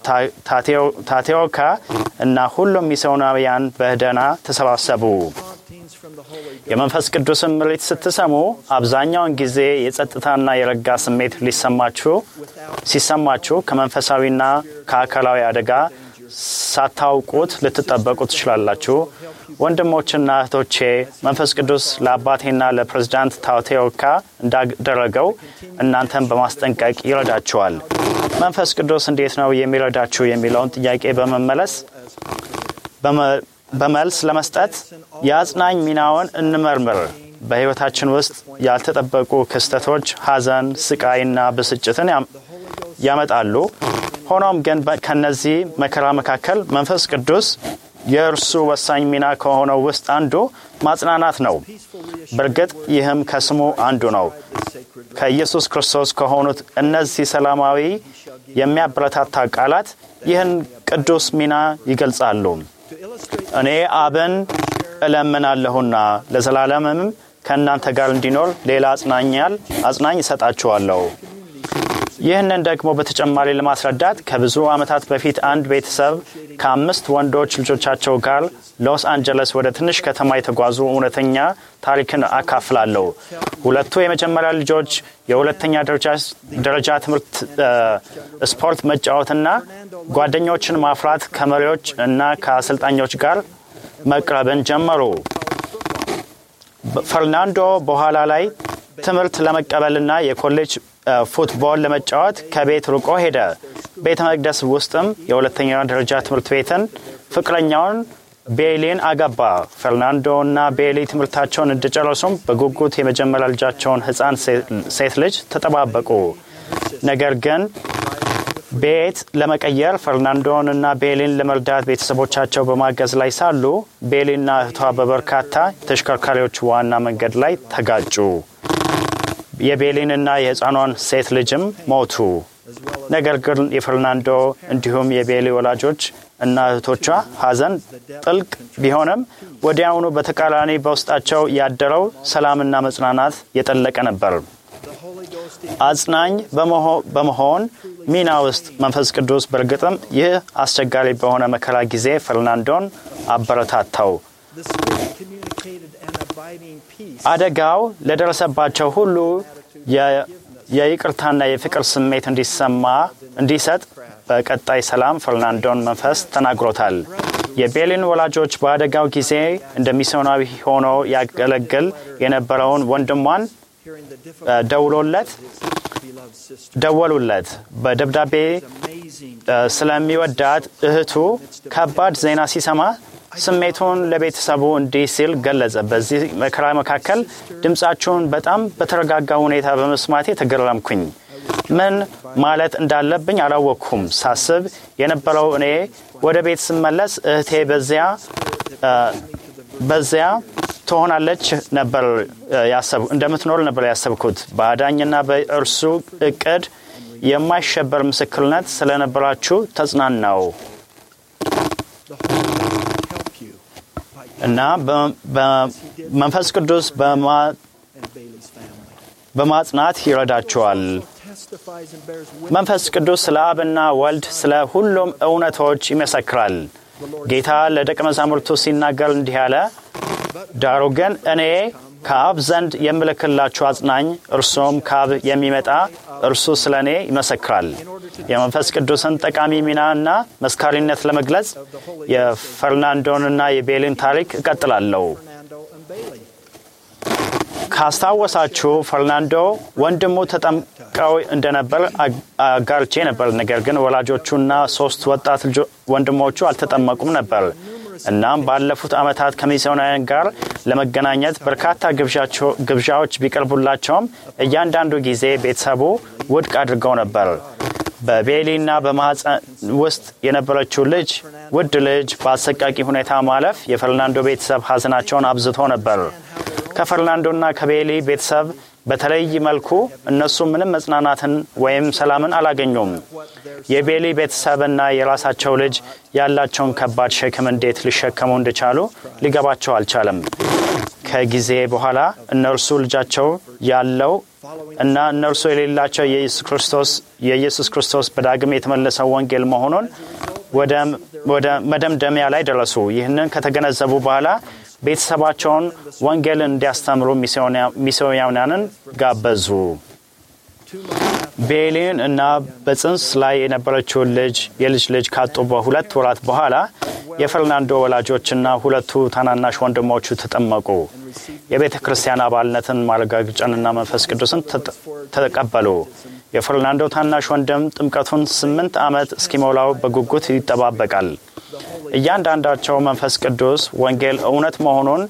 Speaker 9: ታቴዎካ እና ሁሉም ሚስዮናውያን በደህና ተሰባሰቡ። የመንፈስ ቅዱስን ምሪት ስትሰሙ አብዛኛውን ጊዜ የጸጥታና የረጋ ስሜት ሊሰማችሁ ሲሰማችሁ ከመንፈሳዊና ከአካላዊ አደጋ ሳታውቁት ልትጠበቁ ትችላላችሁ። ወንድሞችና እህቶቼ መንፈስ ቅዱስ ለአባቴና ለፕሬዝዳንት ታቴዎካ እንዳደረገው እናንተን በማስጠንቀቅ ይረዳችኋል። መንፈስ ቅዱስ እንዴት ነው የሚረዳችሁ የሚለውን ጥያቄ በመመለስ በመልስ ለመስጠት የአጽናኝ ሚናውን እንመርምር። በህይወታችን ውስጥ ያልተጠበቁ ክስተቶች ሐዘን፣ ስቃይና ብስጭትን ያመጣሉ። ሆኖም ግን ከነዚህ መከራ መካከል መንፈስ ቅዱስ የእርሱ ወሳኝ ሚና ከሆነው ውስጥ አንዱ ማጽናናት ነው። በእርግጥ ይህም ከስሙ አንዱ ነው። ከኢየሱስ ክርስቶስ ከሆኑት እነዚህ ሰላማዊ የሚያበረታታ ቃላት ይህን ቅዱስ ሚና ይገልጻሉ። እኔ አብን እለምናለሁና ለዘላለምም ከእናንተ ጋር እንዲኖር ሌላ አጽናኛል አጽናኝ እሰጣችኋለሁ። ይህንን ደግሞ በተጨማሪ ለማስረዳት ከብዙ ዓመታት በፊት አንድ ቤተሰብ ከአምስት ወንዶች ልጆቻቸው ጋር ሎስ አንጀለስ ወደ ትንሽ ከተማ የተጓዙ እውነተኛ ታሪክን አካፍላለሁ። ሁለቱ የመጀመሪያ ልጆች የሁለተኛ ደረጃ ትምህርት ስፖርት መጫወትና ጓደኞችን ማፍራት ከመሪዎች እና ከአሰልጣኞች ጋር መቅረብን ጀመሩ። ፈርናንዶ በኋላ ላይ ትምህርት ለመቀበልና የኮሌጅ ፉትቦል ለመጫወት ከቤት ርቆ ሄደ። ቤተ መቅደስ ውስጥም የሁለተኛ ደረጃ ትምህርት ቤትን ፍቅረኛውን ቤሊን አገባ። ፈርናንዶና ቤሊ ትምህርታቸውን እንደጨረሱም በጉጉት የመጀመሪያ ልጃቸውን ህፃን ሴት ልጅ ተጠባበቁ። ነገር ግን ቤት ለመቀየር ፈርናንዶንና ቤሊን ለመርዳት ቤተሰቦቻቸው በማገዝ ላይ ሳሉ ቤሊና እህቷ በበርካታ ተሽከርካሪዎች ዋና መንገድ ላይ ተጋጩ። የቤሊንና የህፃኗን ሴት ልጅም ሞቱ። ነገር ግን የፈርናንዶ እንዲሁም የቤሊ ወላጆች እና እህቶቿ ሐዘን ጥልቅ ቢሆንም ወዲያውኑ በተቃራኒ በውስጣቸው ያደረው ሰላምና መጽናናት የጠለቀ ነበር። አጽናኝ በመሆን ሚና ውስጥ መንፈስ ቅዱስ በእርግጥም ይህ አስቸጋሪ በሆነ መከራ ጊዜ ፈርናንዶን አበረታታው። አደጋው ለደረሰባቸው ሁሉ የይቅርታና የፍቅር ስሜት እንዲሰማ እንዲሰጥ በቀጣይ ሰላም ፈርናንዶን መንፈስ ተናግሮታል። የቤሊን ወላጆች በአደጋው ጊዜ እንደ ሚስዮናዊ ሆኖ ያገለግል የነበረውን ወንድሟን ደውሎለት ደወሉለት። በደብዳቤ ስለሚወዳት እህቱ ከባድ ዜና ሲሰማ ስሜቱን ለቤተሰቡ እንዲህ ሲል ገለጸ። በዚህ መከራ መካከል ድምጻችሁን በጣም በተረጋጋ ሁኔታ በመስማቴ ተገረምኩኝ። ምን ማለት እንዳለብኝ አላወቅኩም። ሳስብ የነበረው እኔ ወደ ቤት ስመለስ እህቴ በዚያ በዚያ ትሆናለች ነበር ያሰብ እንደምትኖር ነበር ያሰብኩት። በአዳኝና በእርሱ እቅድ የማይሸበር ምስክርነት ስለነበራችሁ ተጽናናው እና በመንፈስ ቅዱስ በማጽናት ይረዳቸዋል። መንፈስ ቅዱስ ስለ አብና ወልድ ስለ ሁሉም እውነቶች ይመሰክራል። ጌታ ለደቀ መዛሙርቱ ሲናገር እንዲህ አለ፣ ዳሩ ግን እኔ ከአብ ዘንድ የምልክላችሁ አጽናኝ እርሱም ከአብ የሚመጣ እርሱ ስለ እኔ ይመሰክራል። የመንፈስ ቅዱስን ጠቃሚ ሚናና መስካሪነት ለመግለጽ የፈርናንዶንና የቤሊን ታሪክ እቀጥላለሁ። ካስታወሳችሁ ፈርናንዶ ወንድሙ ተጠምቀው እንደነበር አጋርቼ ነበር። ነገር ግን ወላጆቹና ሶስት ወጣት ወንድሞቹ አልተጠመቁም ነበር። እናም ባለፉት ዓመታት ከሚስዮናውያን ጋር ለመገናኘት በርካታ ግብዣዎች ቢቀርቡላቸውም እያንዳንዱ ጊዜ ቤተሰቡ ውድቅ አድርገው ነበር። በቤሊና በማህፀን ውስጥ የነበረችው ልጅ ውድ ልጅ በአሰቃቂ ሁኔታ ማለፍ የፈርናንዶ ቤተሰብ ሐዘናቸውን አብዝቶ ነበር። ከፈርናንዶና ከቤሊ ቤተሰብ በተለይ መልኩ እነሱ ምንም መጽናናትን ወይም ሰላምን አላገኙም። የቤሊ ቤተሰብና የራሳቸው ልጅ ያላቸውን ከባድ ሸክም እንዴት ሊሸከሙ እንደቻሉ ሊገባቸው አልቻለም። ከጊዜ በኋላ እነርሱ ልጃቸው ያለው እና እነርሱ የሌላቸው የኢየሱስ ክርስቶስ የኢየሱስ ክርስቶስ በዳግም የተመለሰው ወንጌል መሆኑን ወደ ወደ መደምደሚያ ላይ ደረሱ። ይህንን ከተገነዘቡ በኋላ ቤተሰባቸውን ወንጌልን እንዲያስተምሩ ሚስዮናውያንን ጋበዙ። ቤሊን እና በጽንስ ላይ የነበረችው ልጅ የልጅ ልጅ ካጡ በሁለት ወራት በኋላ የፈርናንዶ ወላጆችና ሁለቱ ታናናሽ ወንድሞቹ ተጠመቁ። የቤተ ክርስቲያን አባልነትን ማረጋገጫንና መንፈስ ቅዱስን ተቀበሉ። የፈርናንዶ ታናሽ ወንድም ጥምቀቱን ስምንት ዓመት እስኪሞላው በጉጉት ይጠባበቃል። እያንዳንዳቸው መንፈስ ቅዱስ ወንጌል እውነት መሆኑን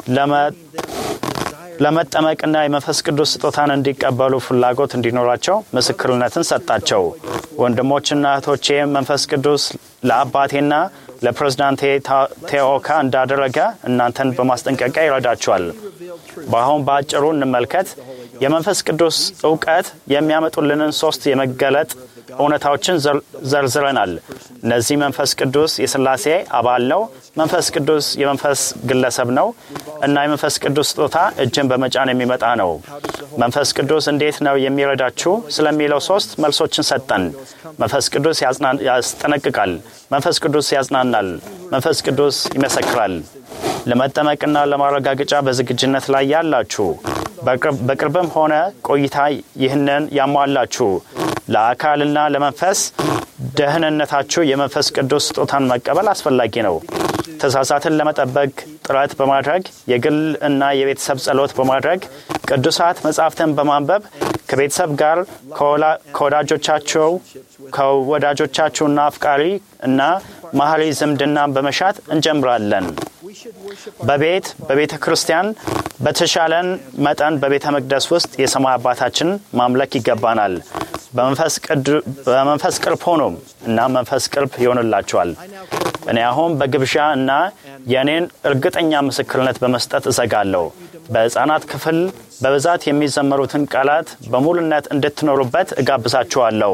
Speaker 9: ለመጠመቅና የመንፈስ ቅዱስ ስጦታን እንዲቀበሉ ፍላጎት እንዲኖራቸው ምስክርነትን ሰጣቸው። ወንድሞችና እህቶቼ መንፈስ ቅዱስ ለአባቴና ለፕሬዝዳንቴ ቴዎካ እንዳደረገ እናንተን በማስጠንቀቂያ ይረዳቸዋል። በአሁን በአጭሩ እንመልከት። የመንፈስ ቅዱስ ዕውቀት የሚያመጡልንን ሶስት የመገለጥ እውነታዎችን ዘርዝረናል። እነዚህ መንፈስ ቅዱስ የሥላሴ አባል ነው፣ መንፈስ ቅዱስ የመንፈስ ግለሰብ ነው እና የመንፈስ ቅዱስ ስጦታ እጅን በመጫን የሚመጣ ነው። መንፈስ ቅዱስ እንዴት ነው የሚረዳችሁ ስለሚለው ሶስት መልሶችን ሰጠን። መንፈስ ቅዱስ ያስጠነቅቃል፣ መንፈስ ቅዱስ ያጽናናል፣ መንፈስ ቅዱስ ይመሰክራል። ለመጠመቅና ለማረጋገጫ በዝግጅነት ላይ ያላችሁ በቅርብም ሆነ ቆይታ ይህንን ያሟላችሁ ለአካልና ለመንፈስ ደህንነታችሁ የመንፈስ ቅዱስ ስጦታን መቀበል አስፈላጊ ነው። ትእዛዛትን ለመጠበቅ ጥረት በማድረግ የግል እና የቤተሰብ ጸሎት በማድረግ ቅዱሳት መጻሕፍትን በማንበብ ከቤተሰብ ጋር ከወዳጆቻችሁ ከወዳጆቻችሁና አፍቃሪ እና ማህሪ ዝምድናን በመሻት እንጀምራለን። በቤት በቤተ ክርስቲያን በተሻለን መጠን በቤተ መቅደስ ውስጥ የሰማይ አባታችን ማምለክ ይገባናል። በመንፈስ ቅርብ ሆኖ እና መንፈስ ቅርብ ይሆንላችኋል። እኔ አሁን በግብዣ እና የኔን እርግጠኛ ምስክርነት በመስጠት እዘጋለሁ። በሕፃናት ክፍል በብዛት የሚዘመሩትን ቃላት በሙሉነት እንድትኖሩበት እጋብዛችኋለሁ።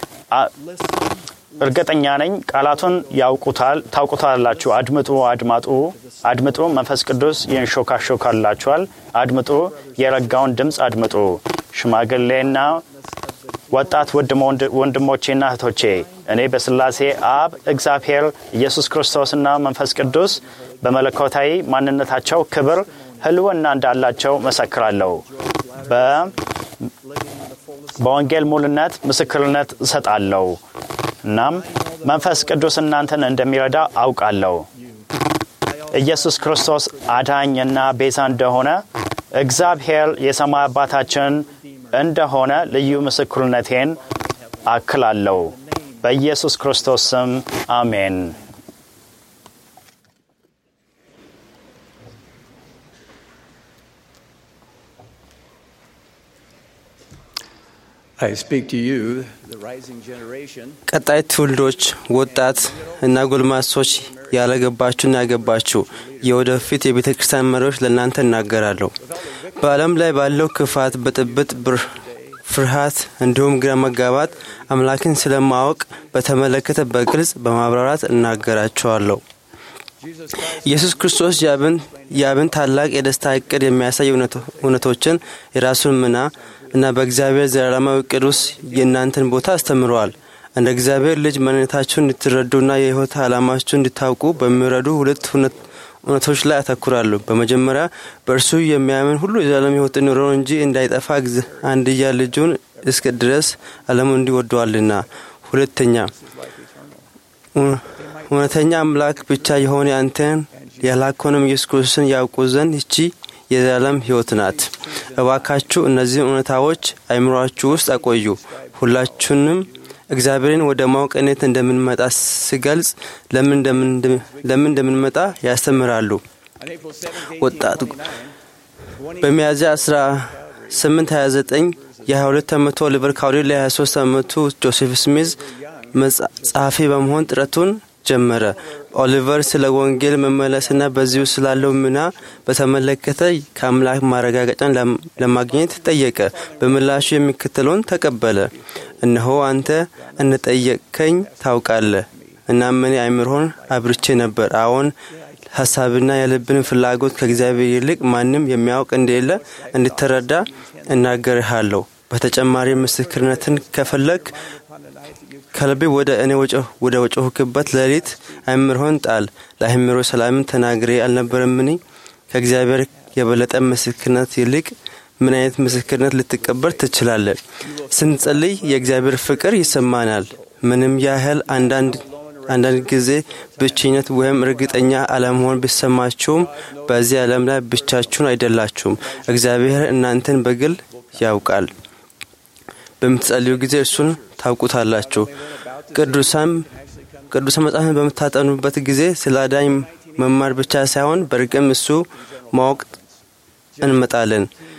Speaker 9: እርግጠኛ ነኝ ቃላቱን ያውቁታል ታውቁታላችሁ። አድምጡ አድማጡ አድምጡ መንፈስ ቅዱስ ይንሾካሾካላችኋል። አድምጡ የረጋውን ድምጽ አድምጡ። ሽማግሌና ወጣት ወንድሞቼና እህቶቼ እኔ በሥላሴ አብ እግዚአብሔር ኢየሱስ ክርስቶስና መንፈስ ቅዱስ በመለኮታዊ ማንነታቸው ክብር ህልውና እንዳላቸው መሰክራለሁ። በወንጌል ሙሉነት ምስክርነት እሰጣለሁ። እናም መንፈስ ቅዱስ እናንተን እንደሚረዳ አውቃለሁ። ኢየሱስ ክርስቶስ አዳኝና ቤዛ እንደሆነ እግዚአብሔር የሰማይ አባታችን እንደሆነ ልዩ ምስክርነቴን አክላለሁ። በኢየሱስ ክርስቶስ ስም አሜን።
Speaker 1: I speak to you, the rising generation.
Speaker 5: ቀጣይ ትውልዶች ወጣት እና ጎልማሶች ያላገባችሁና ያገባችሁ የወደፊት የቤተ ክርስቲያን መሪዎች ለእናንተ እናገራለሁ። በዓለም ላይ ባለው ክፋት፣ ብጥብጥ፣ ፍርሃት እንዲሁም ግራ መጋባት አምላክን ስለማወቅ በተመለከተ በግልጽ በማብራራት እናገራቸዋለሁ። ኢየሱስ ክርስቶስ ያብን ያብን ታላቅ የደስታ እቅድ የሚያሳይ እውነቶችን የራሱን ምና እና በእግዚአብሔር ዘላለማዊ እቅድ ውስጥ የእናንተን ቦታ አስተምሯል። እንደ እግዚአብሔር ልጅ ማንነታችሁን እንድትረዱና የሕይወት ዓላማችሁን እንድታውቁ በሚረዱ ሁለት እውነቶች ላይ አተኩራሉ። በመጀመሪያ በእርሱ የሚያምን ሁሉ የዘላለም ሕይወት እንዲኖረው እንጂ እንዳይጠፋ አንድያ ልጁን እስከ ድረስ ዓለሙን እንዲወደዋልና። ሁለተኛ እውነተኛ አምላክ ብቻ የሆነ አንተን ያላከውንም ኢየሱስ ክርስቶስን ያውቁ ዘንድ ይቺ የዘላለም ሕይወት ናት። እባካችሁ እነዚህ እውነታዎች አይምሮአችሁ ውስጥ አቆዩ። ሁላችሁንም እግዚአብሔርን ወደ ማወቅነት እንደምንመጣ ሲገልጽ ለምን ለምን እንደምንመጣ ያስተምራሉ። ወጣቱ በሚያዝያ አስራ ስምንት ሃያ ዘጠኝ የሃያ ሁለት ዓመቱ ኦሊቨር ካውዴል የሃያ ሶስት ዓመቱ ጆሴፍ ስሚዝ ጸሐፊ በመሆን ጥረቱን ጀመረ። ኦሊቨር ስለ ወንጌል መመለስና በዚሁ ስላለው ምና በተመለከተ ከአምላክ ማረጋገጫን ለማግኘት ጠየቀ። በምላሹ የሚከተለውን ተቀበለ። እነሆ አንተ እንጠየቅከኝ ታውቃለህ እና ምን አይምሮን አብርቼ ነበር። አሁን ሐሳብና የልብን ፍላጎት ከእግዚአብሔር ይልቅ ማንም የሚያውቅ እንደሌለ እንድትረዳ እናገርሃለሁ። በተጨማሪ ምስክርነትን ከፈለክ ከልቤ ወደ እኔ ወደ ወጮህክበት ሌሊት አይምሮህን ጣል። ለአይምሮ ሰላምን ተናግሬ አልነበረምን? ከእግዚአብሔር የበለጠ ምስክርነት ይልቅ ምን አይነት ምስክርነት ልትቀበል ትችላለህ? ስንጸልይ የእግዚአብሔር ፍቅር ይሰማናል። ምንም ያህል አንዳንድ አንዳንድ ጊዜ ብቸኝነት ወይም እርግጠኛ አለመሆን ቢሰማችሁም በዚህ ዓለም ላይ ብቻችሁን አይደላችሁም። እግዚአብሔር እናንተን በግል ያውቃል። በምትጸልዩ ጊዜ እሱን ታውቁታላችሁ። ቅዱሳን ቅዱስ መጽሐፍን በመታጠኑበት ጊዜ ስለ አዳኝ መማር ብቻ ሳይሆን በርግጥም እሱ ማወቅ እንመጣለን።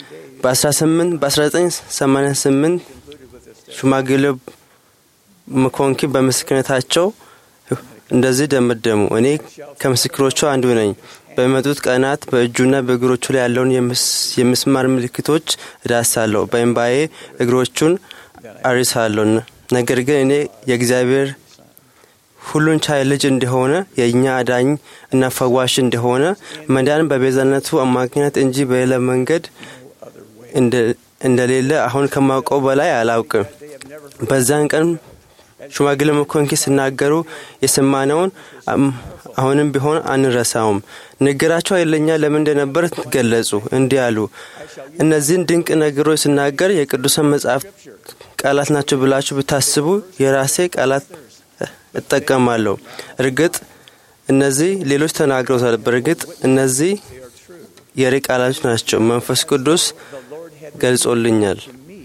Speaker 5: በ1988 ሽማግሌው መኮንኪ በምስክርነታቸው እንደዚህ ደመደሙ። እኔ ከምስክሮቹ አንዱ ነኝ። በመጡት ቀናት በእጁና በእግሮቹ ላይ ያለውን የምስማር ምልክቶች እዳሳለሁ። በእንባዬ እግሮቹን አርሳለሁ። ነገር ግን እኔ የእግዚአብሔር ሁሉን ቻይ ልጅ እንደሆነ የኛ አዳኝ እና ፈዋሽ እንደሆነ መዳን በቤዛነቱ አማካኝነት እንጂ በሌላ መንገድ እንደሌለ አሁን ከማውቀው በላይ አላውቅም። በዛን ቀን ሽማግሌ መኮንኪ ሲናገሩ የሰማነውን አሁንም ቢሆን አንረሳውም። ንግግራቸው ኃይለኛ ለምን እንደነበር ገለጹ። እንዲህ አሉ። እነዚህን ድንቅ ነገሮች ሲናገር የቅዱሳን መጽሐፍ ቃላት ናቸው ብላችሁ ብታስቡ የራሴ ቃላት እጠቀማለሁ። እርግጥ እነዚህ ሌሎች ተናግረውታል። በእርግጥ እነዚህ የሬ ቃላት ናቸው። መንፈስ ቅዱስ ገልጾልኛል።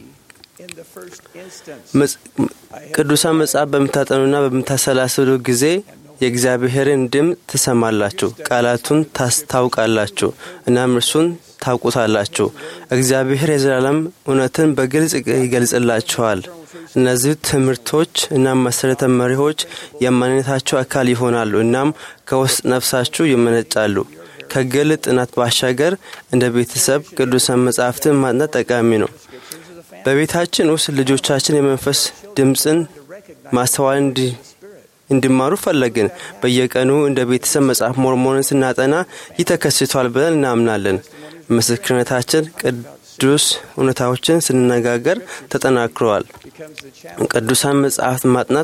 Speaker 5: ቅዱሳን መጽሐፍ በምታጠኑና በምታሰላስሉ ጊዜ የእግዚአብሔርን ድምፅ ትሰማላችሁ፣ ቃላቱን ታስታውቃላችሁ እና እርሱን ታውቁታላችሁ። እግዚአብሔር የዘላለም እውነትን በግልጽ ይገልጽላችኋል። እነዚህ ትምህርቶች እና መሰረተ መሪዎች የማንነታችሁ አካል ይሆናሉ እናም ከውስጥ ነፍሳችሁ ይመነጫሉ። ከግል ጥናት ባሻገር እንደ ቤተሰብ ቅዱሳን መጽሐፍትን ማጥናት ጠቃሚ ነው። በቤታችን ውስጥ ልጆቻችን የመንፈስ ድምፅን ማስተዋል እንዲማሩ ፈለግን። በየቀኑ እንደ ቤተሰብ መጽሐፍ ሞርሞንን ስናጠና ይተከስቷል ብለን እናምናለን። ምስክርነታችን ቅዱስ እውነታዎችን ስንነጋገር ተጠናክረዋል። ቅዱሳን መጽሐፍት ማጥናት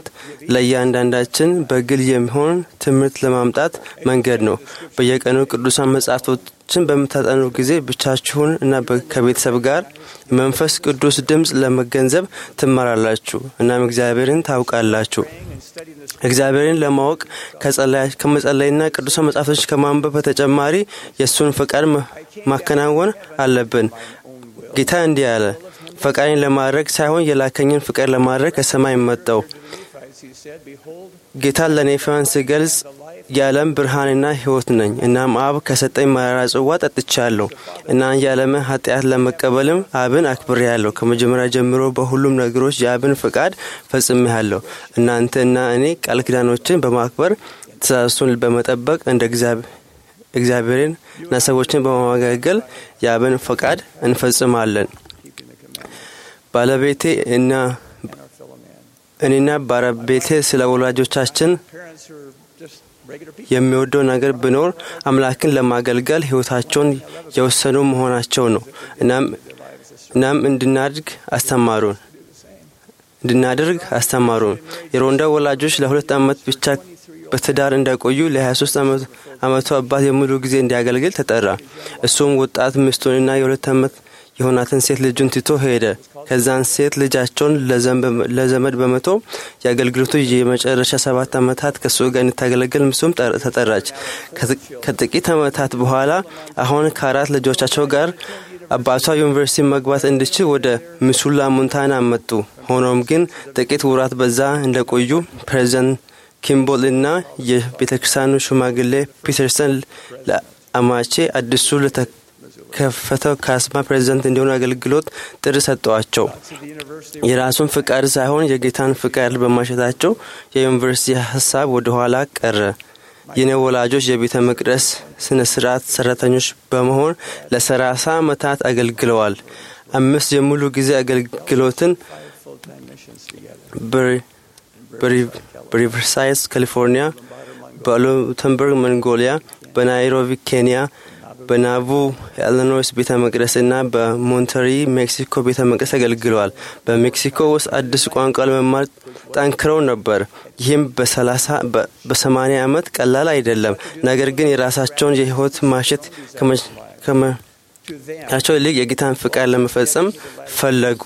Speaker 5: ለእያንዳንዳችን በግል የሚሆን ትምህርት ለማምጣት መንገድ ነው። በየቀኑ ቅዱሳን
Speaker 10: መጽሐፍቶችን በምታጠኑ ጊዜ ብቻችሁን እና ከቤተሰብ ጋር የመንፈስ ቅዱስ ድምጽ ለመገንዘብ ትማራላችሁ እናም እግዚአብሔርን ታውቃላችሁ። እግዚአብሔርን ለማወቅ ከመጸለይና ቅዱስ መጽሐፍቶች ከማንበብ በተጨማሪ የሱን ፈቃድ ማከናወን አለብን። ጌታ እንዲህ አለ፣ ፈቃድን ለማድረግ ሳይሆን የላከኝን ፍቃድ ለማድረግ ከሰማይ መጣው። ጌታ ለኔ ፈን ሲገልጽ የዓለም ብርሃንና ሕይወት ነኝ እናም አብ ከሰጠኝ መራራ ጽዋ ጠጥቻለሁ እና የዓለምን ኃጢአት ለመቀበልም አብን አክብሬያለሁ። ከመጀመሪያ ጀምሮ በሁሉም ነገሮች የአብን ፍቃድ ፈጽሜያለሁ። እናንተና እኔ ቃል ኪዳኖችን በማክበር ትእዛዙን በመጠበቅ እንደ እግዚአብሔርን እና ሰዎችን በማገልገል የአብን ፍቃድ እንፈጽማለን። ባለቤቴ እና እኔና ባለቤቴ ስለ ወላጆቻችን የሚወደው ነገር ቢኖር አምላክን ለማገልገል ሕይወታቸውን የወሰኑ መሆናቸው ነው። እናም እናም እንድናድግ አስተማሩን እንድናደርግ አስተማሩን። የሮንዳ ወላጆች ለሁለት ዓመት ብቻ በትዳር እንደቆዩ ለ23 ዓመት አመቱ አባት የሙሉ ጊዜ እንዲያገልግል ተጠራ። እሱም ወጣት ሚስቱንና የሁለት ዓመት የሆናትን ሴት ልጁን ትቶ ሄደ። ከዛን ሴት ልጃቸውን ለዘመድ በመቶ የአገልግሎቱ የመጨረሻ ሰባት ዓመታት ከሱ ጋር እንድታገለግል ሚስቱም ተጠራች። ከጥቂት ዓመታት በኋላ አሁን ከአራት ልጆቻቸው ጋር አባቷ ዩኒቨርሲቲ መግባት እንድችል ወደ ሚሱላ ሞንታና መጡ። ሆኖም ግን ጥቂት ወራት በዛ እንደቆዩ ፕሬዝዳንት ኪምቦል እና የቤተክርስቲያኑ ሽማግሌ ፒተርሰን ለአማቼ አዲሱ ለተከፈተው ካስማ ፕሬዝዳንት እንዲሆኑ አገልግሎት ጥሪ ሰጧቸው። የራሱን ፍቃድ ሳይሆን የጌታን ፍቃድ በማሸታቸው የዩኒቨርሲቲ ሐሳብ ወደ ኋላ ቀረ። የኔ ወላጆች የቤተ መቅደስ ስነ ስርዓት ሰራተኞች በመሆን ለሰላሳ ዓመታት አገልግለዋል። አምስት የሙሉ ጊዜ አገልግሎትን በሪቨርሳይድ ካሊፎርኒያ፣ በሉተንበርግ መንጎሊያ፣ በናይሮቢ ኬንያ፣ በናቡ ኢሊኖይስ ቤተ መቅደስና በሞንተሪ ሜክሲኮ ቤተ መቅደስ አገልግለዋል። በሜክሲኮ ውስጥ አዲስ ቋንቋ ለመማር ጠንክረው ነበር። ይህም በሰላሳ በሰማንያ ዓመት ቀላል አይደለም። ነገር ግን የራሳቸውን የህይወት ማሸት ከመቻቸው ይልቅ የጌታን ፍቃድ ለመፈጸም ፈለጉ።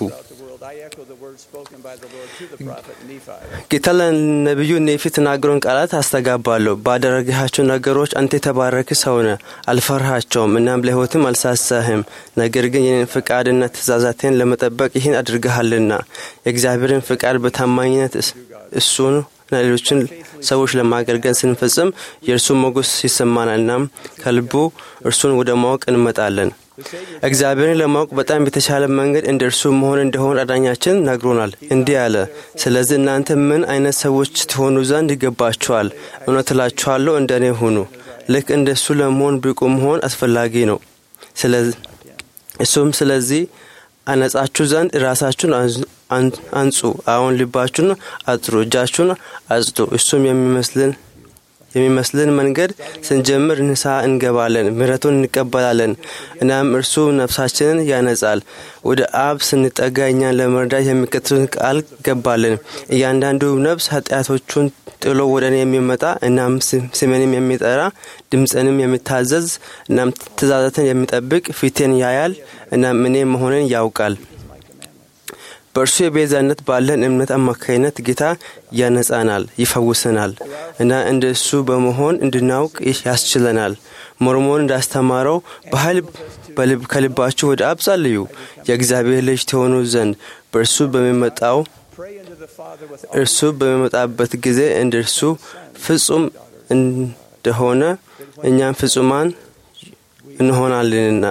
Speaker 10: ጌታ ለነቢዩ ኔፊ ተናግሮን ቃላት አስተጋባለሁ። ባደረግሃቸው ነገሮች አንተ የተባረክ ሰው ነህ፣ አልፈራሃቸውም እናም ለህይወትም አልሳሳህም። ነገር ግን የኔን ፍቃድና ትእዛዛቴን ለመጠበቅ ይህን አድርገሃልና የእግዚአብሔርን ፍቃድ በታማኝነት እሱን ሌሎችን ሰዎች ለማገልገል ስንፈጽም የእርሱ ሞገስ ይሰማናልና ከልቡ እርሱን ወደ ማወቅ እንመጣለን። እግዚአብሔርን ለማወቅ በጣም የተሻለ መንገድ እንደርሱ መሆን እንደሆነ አዳኛችን ነግሮናል። እንዲህ አለ፣ ስለዚህ እናንተ ምን አይነት ሰዎች ትሆኑ ዘንድ ይገባችኋል። እውነት እላችኋለሁ እንደኔ ሁኑ። ልክ እንደሱ ለመሆን ብቁ መሆን አስፈላጊ ነው። ስለዚህ እሱም ስለዚህ አነጻችሁ ዘንድ ራሳችሁን አንጹ፣ አሁን ልባችሁን አጥሩ፣ እጃችሁን አጽዱ። እሱም የሚመስልን የሚመስልን መንገድ ስንጀምር ንስሐ እንገባለን፣ ምህረቱን እንቀበላለን። እናም እርሱ ነፍሳችንን ያነጻል። ወደ አብ ስንጠጋ እኛን ለመርዳት የሚከተሉትን ቃል ገባልን። እያንዳንዱ ነፍስ ኃጢአቶቹን ጥሎ ወደ እኔ የሚመጣ እናም ስሜንም የሚጠራ ድምፅንም የሚታዘዝ እናም ትእዛዛትን የሚጠብቅ ፊቴን ያያል እናም እኔ መሆንን ያውቃል። በእርሱ የቤዛነት ባለን እምነት አማካይነት ጌታ ያነጻናል፣ ይፈውሰናል እና እንደሱ በመሆን እንድናውቅ ያስችለናል። ሞርሞን እንዳስተማረው በኃይል በልብ ከልባችሁ ወደ አብ ጸልዩ የእግዚአብሔር ልጅ ትሆኑ ዘንድ በእርሱ በሚመጣው እርሱ በሚመጣበት ጊዜ እንደርሱ ፍጹም እንደሆነ እኛም ፍጹማን እንሆናለንና።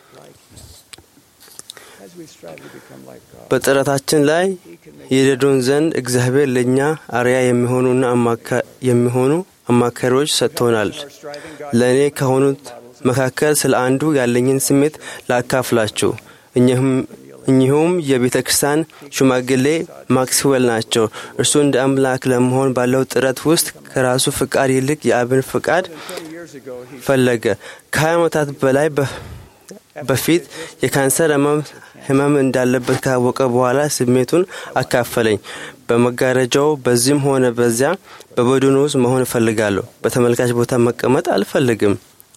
Speaker 10: በጥረታችን ላይ ይረዱን ዘንድ እግዚአብሔር ለኛ አርያ የሚሆኑና የሚሆኑ አማካሪዎች ሰጥቶናል። ለእኔ ከሆኑት መካከል ስለ አንዱ ያለኝን ስሜት ላካፍላችሁ። እኚሁም የቤተ ክርስቲያን ሽማግሌ ማክስዌል ናቸው። እርሱ እንደ አምላክ ለመሆን ባለው ጥረት ውስጥ ከራሱ ፍቃድ ይልቅ የአብን ፍቃድ ፈለገ። ከሀያ ዓመታት በላይ በፊት የካንሰር ህመም እንዳለበት ካወቀ በኋላ ስሜቱን አካፈለኝ። በመጋረጃው በዚህም ሆነ በዚያ በቡድኑ ውስጥ መሆን እፈልጋለሁ። በተመልካች ቦታ መቀመጥ አልፈልግም።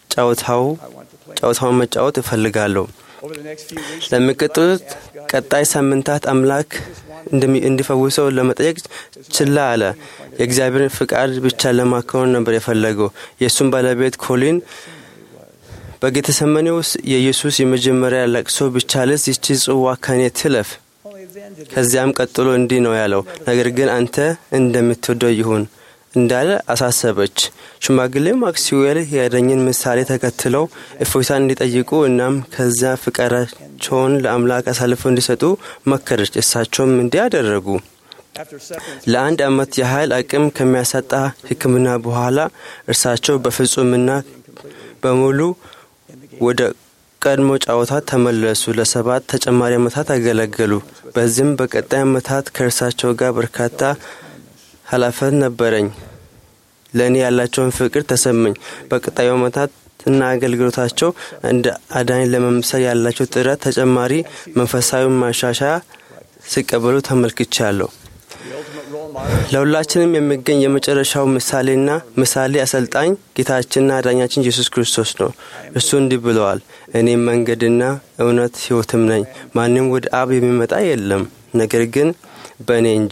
Speaker 10: ጨዋታው ጨዋታውን መጫወት እፈልጋለሁ። ለሚቀጥሉት ቀጣይ ሳምንታት አምላክ እንዲፈውሰው ለመጠየቅ ችላ አለ። የእግዚአብሔርን ፍቃድ ብቻ ለማከናወን ነበር የፈለገው። የእሱም ባለቤት ኮሊን በጌተሰማኒ ውስጥ የኢየሱስ የመጀመሪያ ለቅሶ ቢቻልስ ይህች ጽዋ ከኔ ትለፍ። ከዚያም ቀጥሎ እንዲህ ነው ያለው፣ ነገር ግን አንተ እንደምትወደው ይሁን እንዳለ አሳሰበች። ሽማግሌው ማክስዌል የአዳኝን ምሳሌ ተከትለው እፎይታን እንዲጠይቁ እናም ከዚያ ፍቃዳቸውን ለአምላክ አሳልፈው እንዲሰጡ መከረች። እሳቸውም እንዲህ አደረጉ። ለአንድ ዓመት ያህል አቅም ከሚያሳጣ ሕክምና በኋላ እርሳቸው በፍጹምና በሙሉ ወደ ቀድሞ ጨዋታ ተመለሱ። ለሰባት ተጨማሪ ዓመታት አገለገሉ። በዚህም በቀጣይ ዓመታት ከእርሳቸው ጋር በርካታ ኃላፊነት ነበረኝ። ለእኔ ያላቸውን ፍቅር ተሰማኝ። በቀጣዩ ዓመታት እና አገልግሎታቸው እንደ አዳኝ ለመምሰል ያላቸው ጥረት ተጨማሪ መንፈሳዊ ማሻሻያ ሲቀበሉ ተመልክቻለሁ። ለሁላችንም የሚገኝ የመጨረሻው ምሳሌና ምሳሌ አሰልጣኝ ጌታችንና አዳኛችን ኢየሱስ ክርስቶስ ነው። እርሱ እንዲህ ብለዋል፣ እኔ መንገድና እውነት ሕይወትም ነኝ። ማንም ወደ አብ የሚመጣ የለም ነገር ግን በእኔ እንጂ።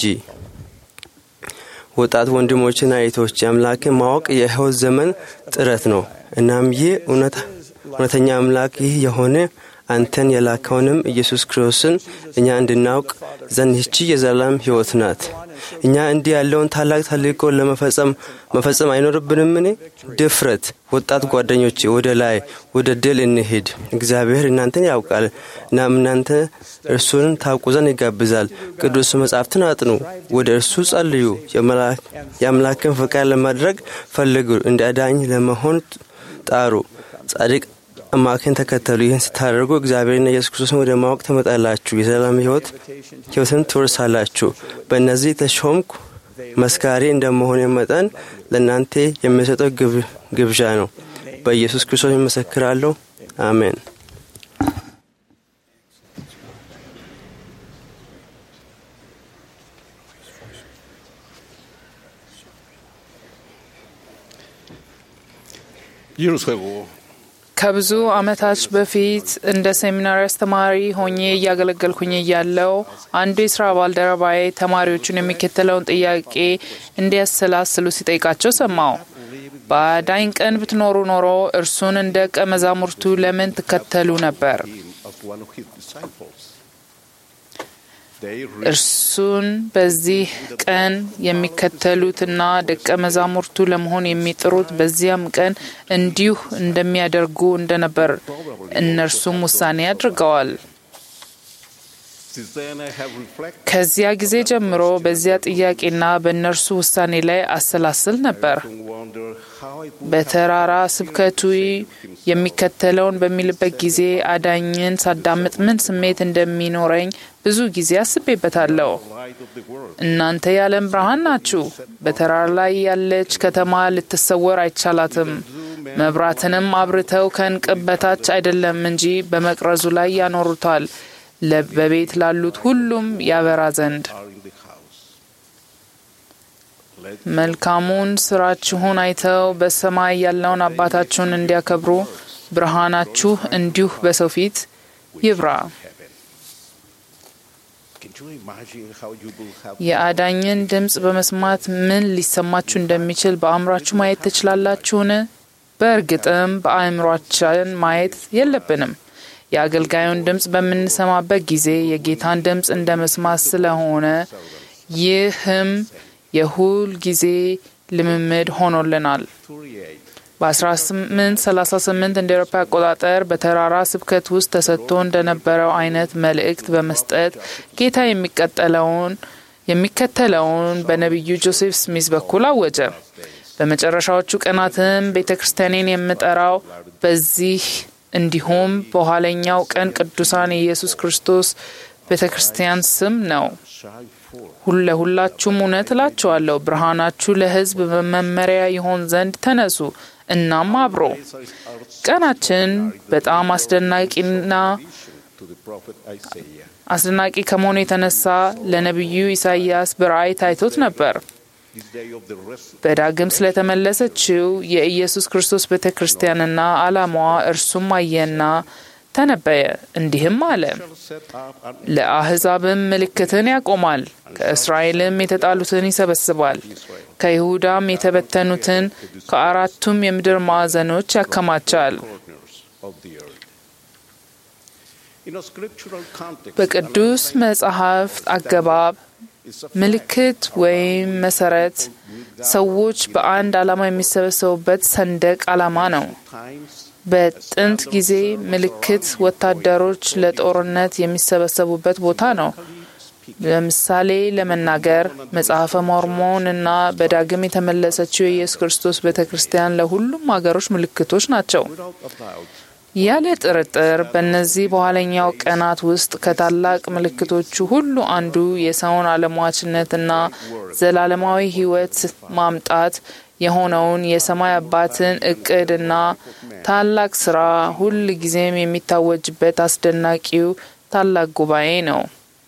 Speaker 10: ወጣት ወንድሞችና እህቶች፣ አምላክን ማወቅ የሕይወት ዘመን ጥረት ነው። እናም ይህ እውነተኛ አምላክ ይህ የሆነ አንተን የላከውንም ኢየሱስ ክርስቶስን እኛ እንድናውቅ ዘንድ ይህች የዘላለም ሕይወት ናት። እኛ እንዲህ ያለውን ታላቅ ተልእኮ ለመፈጸም መፈጸም አይኖርብንምን? ድፍረት! ወጣት ጓደኞቼ፣ ወደ ላይ ወደ ድል እንሂድ። እግዚአብሔር እናንተን ያውቃል እና እናንተ እርሱን ታውቁ ዘንድ ይጋብዛል። ቅዱስ መጻሕፍትን አጥኑ፣ ወደ እርሱ ጸልዩ፣ የአምላክን ፈቃድ ለማድረግ ፈልጉ፣ እንደ አዳኝ ለመሆን ጣሩ፣ ጻድቅ አምላክን ተከተሉ። ይህን ስታደርጉ እግዚአብሔርና ኢየሱስ ክርስቶስን ወደ ማወቅ ትመጣላችሁ፣ የዘላለም ሕይወት ሕይወትን ትወርሳላችሁ። በእነዚህ ተሾምኩ መስካሪ እንደመሆን መጠን ለእናንተ የሚሰጠው ግብዣ ነው። በኢየሱስ ክርስቶስ እመሰክራለሁ። አሜን።
Speaker 11: ከብዙ ዓመታት በፊት እንደ ሴሚናሪ አስተማሪ ሆኜ እያገለገልኩኝ እያለው አንዱ የሥራ ባልደረባዬ ተማሪዎቹን የሚከተለውን ጥያቄ እንዲያሰላስሉ ሲጠይቃቸው ሰማው። በአዳኝ ቀን ብትኖሩ ኖሮ እርሱን እንደ ደቀ መዛሙርቱ ለምን ትከተሉ ነበር? እርሱን በዚህ ቀን የሚከተሉትና ደቀ መዛሙርቱ ለመሆን የሚጥሩት በዚያም ቀን እንዲሁ እንደሚያደርጉ እንደነበር እነርሱም ውሳኔ አድርገዋል። ከዚያ ጊዜ ጀምሮ በዚያ ጥያቄና በእነርሱ ውሳኔ ላይ አሰላስል ነበር። በተራራ ስብከቱ የሚከተለውን በሚልበት ጊዜ አዳኝን ሳዳምጥ ምን ስሜት እንደሚኖረኝ ብዙ ጊዜ አስቤበታለሁ። እናንተ የዓለም ብርሃን ናችሁ። በተራራ ላይ ያለች ከተማ ልትሰወር አይቻላትም። መብራትንም አብርተው ከእንቅብ በታች አይደለም እንጂ በመቅረዙ ላይ ያኖሩታል፣ በቤት ላሉት ሁሉም ያበራ ዘንድ። መልካሙን ስራችሁን አይተው በሰማይ ያለውን አባታችሁን እንዲያከብሩ ብርሃናችሁ እንዲሁ በሰው ፊት ይብራ። የአዳኝን ድምፅ በመስማት ምን ሊሰማችሁ እንደሚችል በአእምሯችሁ ማየት ትችላላችሁን? በእርግጥም በአእምሯችን ማየት የለብንም። የአገልጋዩን ድምፅ በምንሰማበት ጊዜ የጌታን ድምፅ እንደ መስማት ስለሆነ ይህም የሁል ጊዜ ልምምድ ሆኖልናል። በ18ሰላሳ ስምንት እንደ አውሮፓ አቆጣጠር በተራራ ስብከት ውስጥ ተሰጥቶ እንደነበረው አይነት መልእክት በመስጠት ጌታ የሚቀጠለውን የሚከተለውን በነቢዩ ጆሴፍ ስሚዝ በኩል አወጀ። በመጨረሻዎቹ ቀናትም ቤተክርስቲያንን የምጠራው በዚህ እንዲሁም በኋለኛው ቀን ቅዱሳን የኢየሱስ ክርስቶስ ቤተክርስቲያን ስም ነው። ሁላችሁም እውነት እላችኋለሁ፣ ብርሃናችሁ ለሕዝብ መመሪያ ይሆን ዘንድ ተነሱ። እናም አብሮ ቀናችን በጣም አስደናቂና አስደናቂ ከመሆኑ የተነሳ ለነቢዩ ኢሳይያስ በራእይ ታይቶት ነበር። በዳግም ስለተመለሰችው የኢየሱስ ክርስቶስ ቤተ ክርስቲያንና ዓላማዋ እርሱም አየና ተነበየ፣ እንዲህም አለ፣ ለአሕዛብም ምልክትን ያቆማል፣ ከእስራኤልም የተጣሉትን ይሰበስባል፣ ከይሁዳም የተበተኑትን ከአራቱም የምድር ማዕዘኖች ያከማቻል። በቅዱስ መጽሐፍት አገባብ ምልክት ወይም መሰረት ሰዎች በአንድ ዓላማ የሚሰበሰቡበት ሰንደቅ ዓላማ ነው። በጥንት ጊዜ ምልክት ወታደሮች ለጦርነት የሚሰበሰቡበት ቦታ ነው። ለምሳሌ ለመናገር መጽሐፈ ሞርሞን እና በዳግም የተመለሰችው የኢየሱስ ክርስቶስ ቤተ ክርስቲያን ለሁሉም አገሮች ምልክቶች ናቸው። ያለ ጥርጥር በእነዚህ በኋለኛው ቀናት ውስጥ ከታላቅ ምልክቶቹ ሁሉ አንዱ የሰውን ዓለሟችነትና ዘላለማዊ ሕይወት ማምጣት የሆነውን የሰማይ አባትን እቅድና ታላቅ ሥራ ሁል ጊዜም የሚታወጅበት አስደናቂው ታላቅ ጉባኤ ነው።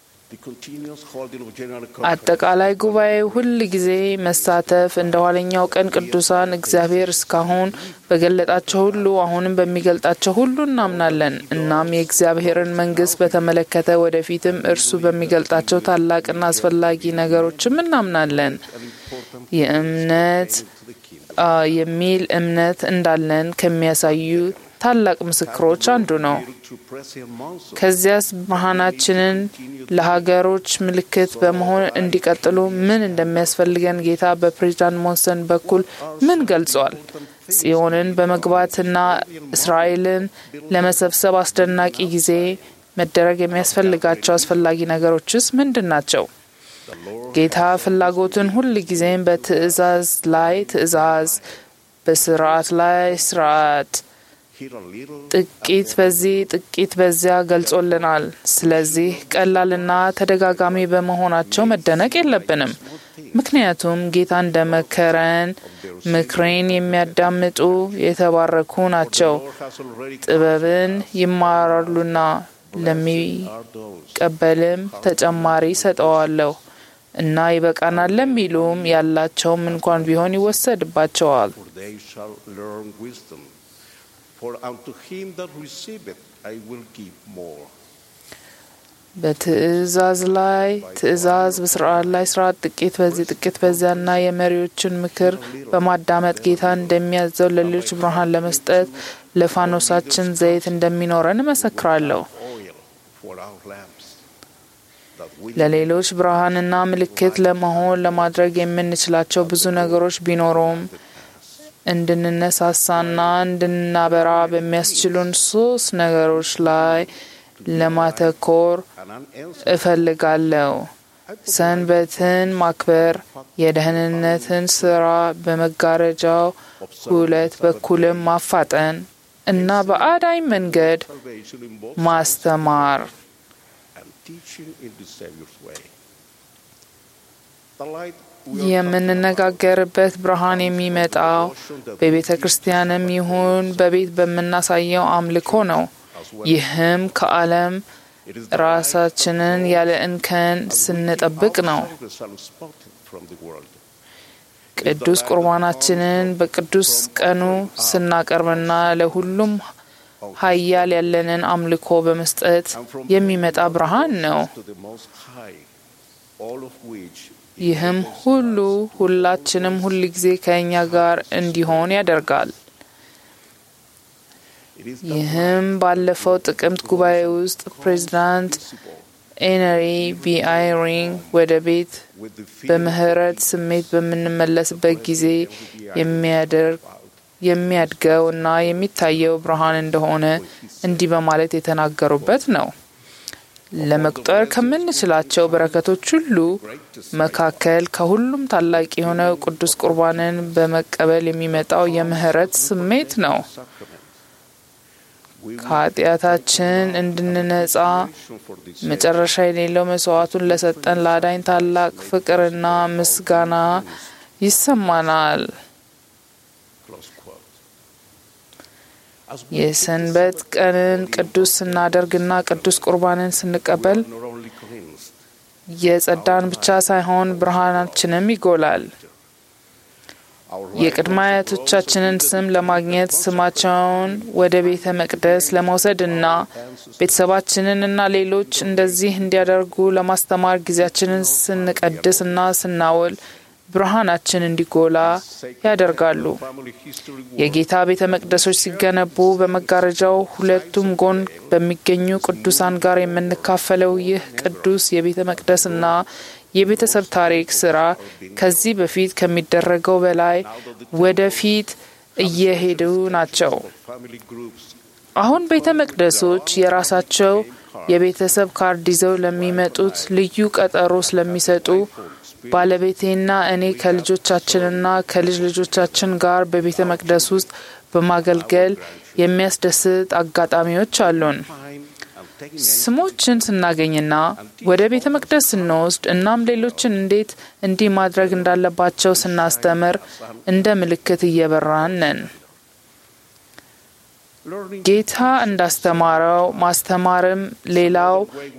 Speaker 11: አጠቃላይ ጉባኤው ሁል ጊዜ መሳተፍ እንደ ኋለኛው ቀን ቅዱሳን እግዚአብሔር እስካሁን በገለጣቸው ሁሉ አሁንም በሚገልጣቸው ሁሉ እናምናለን። እናም የእግዚአብሔርን መንግሥት በተመለከተ ወደፊትም እርሱ በሚገልጣቸው ታላቅና አስፈላጊ ነገሮችም እናምናለን። የእምነት የሚል እምነት እንዳለን ከሚያሳዩ ታላቅ ምስክሮች አንዱ ነው። ከዚያስ ብርሃናችንን ለሀገሮች ምልክት በመሆን እንዲቀጥሉ ምን እንደሚያስፈልገን ጌታ በፕሬዝዳንት ሞንሰን በኩል ምን ገልጿል? ጽዮንን በመግባትና እስራኤልን ለመሰብሰብ አስደናቂ ጊዜ መደረግ የሚያስፈልጋቸው አስፈላጊ ነገሮችስ ምንድን ናቸው? ጌታ ፍላጎትን ሁል ጊዜም በትእዛዝ ላይ ትእዛዝ፣ በስርዓት ላይ ስርዓት፣ ጥቂት በዚህ ጥቂት በዚያ ገልጾልናል። ስለዚህ ቀላልና ተደጋጋሚ በመሆናቸው መደነቅ የለብንም። ምክንያቱም ጌታ እንደመከረን ምክሬን የሚያዳምጡ የተባረኩ ናቸው፣ ጥበብን ይማራሉና ለሚቀበልም ተጨማሪ ሰጠዋለሁ እና ይበቃናል ለሚሉም ያላቸውም እንኳን ቢሆን ይወሰድባቸዋል።
Speaker 12: For unto him that receiveth I will give more.
Speaker 11: በትእዛዝ ላይ ትእዛዝ፣ በስርዓት ላይ ስርዓት፣ ጥቂት በዚህ ጥቂት በዚያና የመሪዎችን ምክር በማዳመጥ ጌታ እንደሚያዘው ለሌሎች ብርሃን ለመስጠት ለፋኖሳችን ዘይት እንደሚኖረን እመሰክራለሁ። ለሌሎች ብርሃንና ምልክት ለመሆን ለማድረግ የምንችላቸው ብዙ ነገሮች ቢኖሩም እንድንነሳሳና እንድናበራ በሚያስችሉን ሶስት ነገሮች ላይ ለማተኮር እፈልጋለሁ። ሰንበትን ማክበር፣ የደህንነትን ስራ በመጋረጃው ሁለት በኩልም ማፋጠን እና በአዳኝ መንገድ ማስተማር። የምንነጋገርበት ብርሃን የሚመጣው በቤተ ክርስቲያንም ይሁን በቤት በምናሳየው አምልኮ ነው። ይህም ከዓለም ራሳችንን ያለ እንከን ስንጠብቅ ነው። ቅዱስ ቁርባናችንን በቅዱስ ቀኑ ስናቀርብና ለሁሉም ኃያል ያለንን አምልኮ በመስጠት የሚመጣ ብርሃን ነው። ይህም ሁሉ ሁላችንም ሁል ጊዜ ከእኛ ጋር እንዲሆን ያደርጋል። ይህም ባለፈው ጥቅምት ጉባኤ ውስጥ ፕሬዚዳንት ኤነሪ ቢ አይሪንግ ወደ ቤት በምህረት ስሜት በምንመለስበት ጊዜ የሚያድገው እና የሚታየው ብርሃን እንደሆነ እንዲህ በማለት የተናገሩበት ነው። ለመቁጠር ከምንችላቸው በረከቶች ሁሉ መካከል ከሁሉም ታላቅ የሆነው ቅዱስ ቁርባንን በመቀበል የሚመጣው የምህረት ስሜት ነው። ከኃጢአታችን እንድንነጻ መጨረሻ የሌለው መስዋዕቱን ለሰጠን ለአዳኝ ታላቅ ፍቅርና ምስጋና ይሰማናል። የሰንበት ቀንን ቅዱስ ስናደርግና ቅዱስ ቁርባንን ስንቀበል የጸዳን ብቻ ሳይሆን ብርሃናችንም ይጎላል። የቅድመ አያቶቻችንን ስም ለማግኘት ስማቸውን ወደ ቤተ መቅደስ ለመውሰድና ቤተሰባችንንና ሌሎች እንደዚህ እንዲያደርጉ ለማስተማር ጊዜያችንን ስንቀድስና ስናውል ብርሃናችን እንዲጎላ ያደርጋሉ። የጌታ ቤተ መቅደሶች ሲገነቡ በመጋረጃው ሁለቱም ጎን በሚገኙ ቅዱሳን ጋር የምንካፈለው ይህ ቅዱስ የቤተ መቅደስና የቤተሰብ ታሪክ ስራ ከዚህ በፊት ከሚደረገው በላይ ወደፊት እየሄዱ ናቸው። አሁን ቤተ መቅደሶች የራሳቸው የቤተሰብ ካርድ ይዘው ለሚመጡት ልዩ ቀጠሮ ስለሚሰጡ ባለቤቴና እኔ ከልጆቻችንና ከልጅ ልጆቻችን ጋር በቤተ መቅደስ ውስጥ በማገልገል የሚያስደስት አጋጣሚዎች አሉን። ስሞችን ስናገኝና ወደ ቤተ መቅደስ ስንወስድ እናም ሌሎችን እንዴት እንዲህ ማድረግ እንዳለባቸው ስናስተምር እንደ ምልክት እየበራን ነን። ጌታ እንዳስተማረው ማስተማርም ሌላው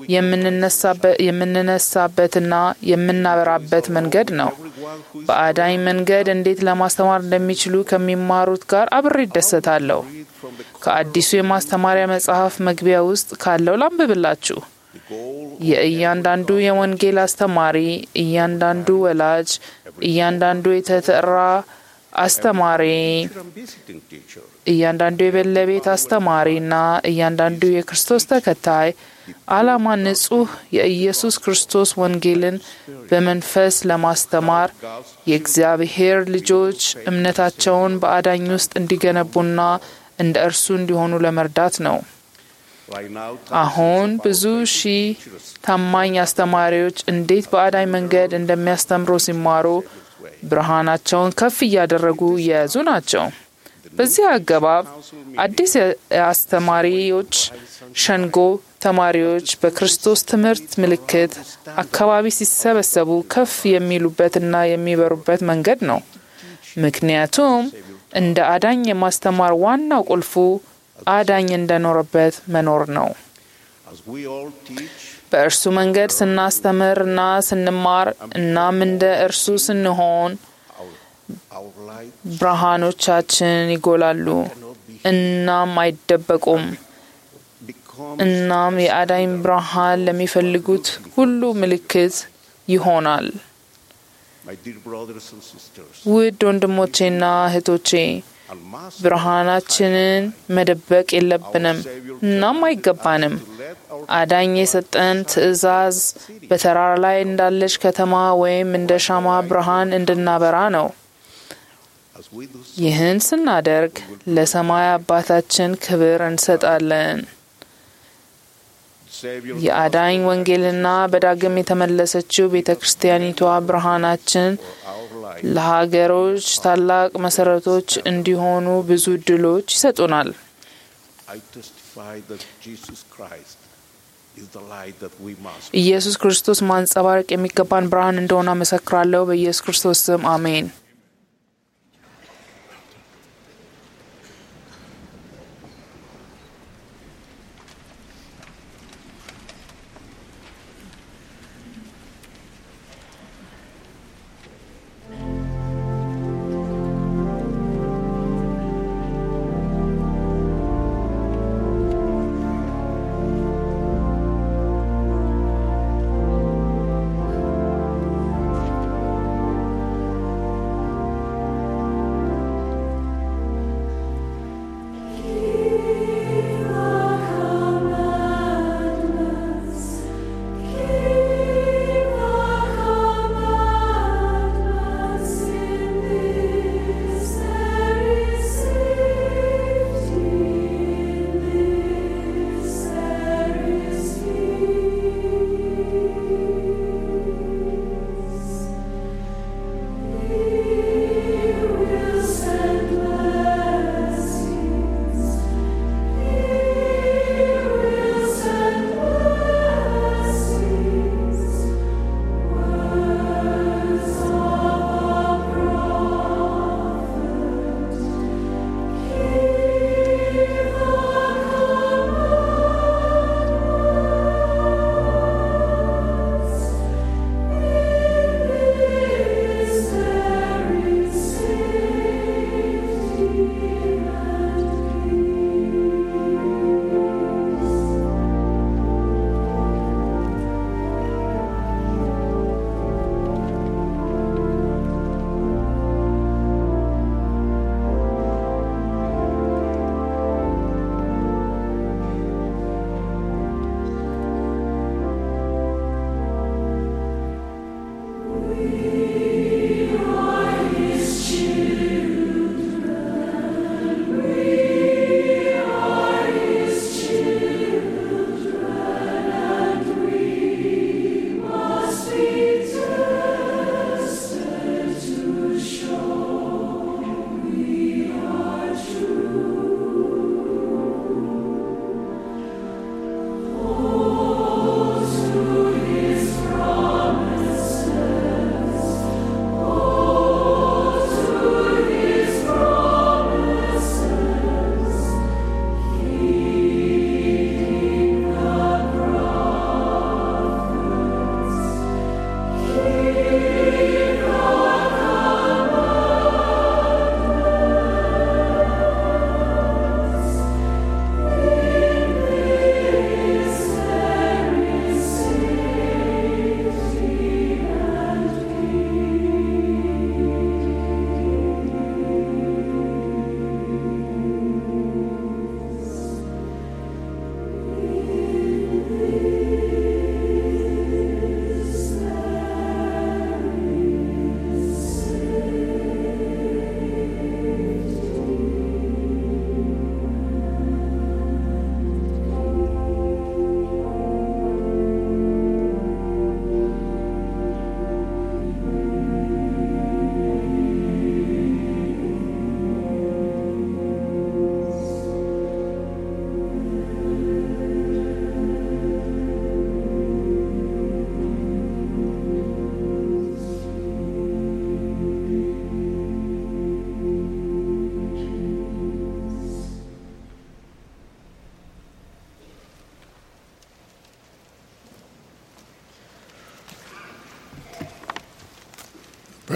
Speaker 11: የምንነሳበትና የምናበራበት መንገድ ነው። በአዳኝ መንገድ እንዴት ለማስተማር እንደሚችሉ ከሚማሩት ጋር አብሬ እደሰታለሁ። ከአዲሱ የማስተማሪያ መጽሐፍ መግቢያ ውስጥ ካለው ላንብብላችሁ። የእያንዳንዱ የወንጌል አስተማሪ፣ እያንዳንዱ ወላጅ፣ እያንዳንዱ የተጠራ አስተማሪ፣ እያንዳንዱ የበለቤት አስተማሪና እያንዳንዱ የክርስቶስ ተከታይ ዓላማ ንጹሕ የኢየሱስ ክርስቶስ ወንጌልን በመንፈስ ለማስተማር የእግዚአብሔር ልጆች እምነታቸውን በአዳኝ ውስጥ እንዲገነቡና እንደ እርሱ እንዲሆኑ ለመርዳት ነው። አሁን ብዙ ሺህ ታማኝ አስተማሪዎች እንዴት በአዳኝ መንገድ እንደሚያስተምሩ ሲማሩ ብርሃናቸውን ከፍ እያደረጉ እየያዙ ናቸው። በዚህ አገባብ አዲስ የአስተማሪዎች ሸንጎ ተማሪዎች በክርስቶስ ትምህርት ምልክት አካባቢ ሲሰበሰቡ ከፍ የሚሉበትና የሚበሩበት መንገድ ነው። ምክንያቱም እንደ አዳኝ የማስተማር ዋናው ቁልፉ አዳኝ እንደኖረበት መኖር ነው። በእርሱ መንገድ ስናስተምርና ስንማር እናም እንደ እርሱ ስንሆን ብርሃኖቻችን ይጎላሉ እናም አይደበቁም። እናም የአዳኝ ብርሃን ለሚፈልጉት ሁሉ ምልክት ይሆናል። ውድ ወንድሞቼና እህቶቼ፣ ብርሃናችንን መደበቅ የለብንም እናም አይገባንም። አዳኝ የሰጠን ትእዛዝ በተራራ ላይ እንዳለች ከተማ ወይም እንደ ሻማ ብርሃን እንድናበራ ነው። ይህን ስናደርግ ለሰማይ አባታችን ክብር እንሰጣለን። የአዳኝ ወንጌልና በዳግም የተመለሰችው ቤተ ክርስቲያኒቷ ብርሃናችን ለሀገሮች ታላቅ መሰረቶች እንዲሆኑ ብዙ ድሎች ይሰጡናል። ኢየሱስ ክርስቶስ ማንጸባረቅ የሚገባን ብርሃን እንደሆነ አመሰክራለሁ። በኢየሱስ ክርስቶስ ስም አሜን።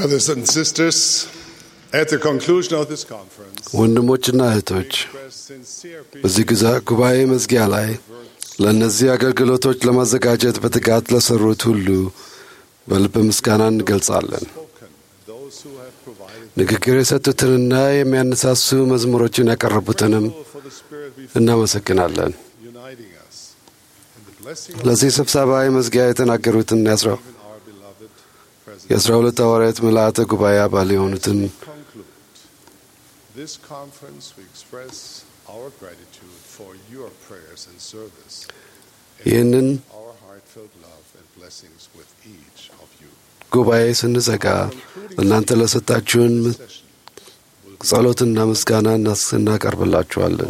Speaker 3: Brothers and sisters, at the conclusion of this conference,
Speaker 2: ወንድሞችና እህቶች በዚህ ግዛ ጉባኤ መዝጊያ ላይ ለእነዚህ አገልግሎቶች ለማዘጋጀት በትጋት ለሰሩት ሁሉ በልብ ምስጋና እንገልጻለን። ንግግር የሰጡትንና የሚያነሳሱ መዝሙሮችን ያቀረቡትንም እናመሰግናለን። ለዚህ ስብሰባ የመዝጊያ የተናገሩትን የአስራ ሁለት ሐዋርያት ምልአተ ጉባኤ አባል የሆኑትን
Speaker 3: this conference we express our gratitude for your prayers and service.
Speaker 2: ይህንን
Speaker 3: Our heartfelt love and blessings with each of you.
Speaker 2: ጉባኤ ስንዘጋ እናንተ ለሰጣችሁን ጸሎትና ምስጋና እናቀርብላችኋለን።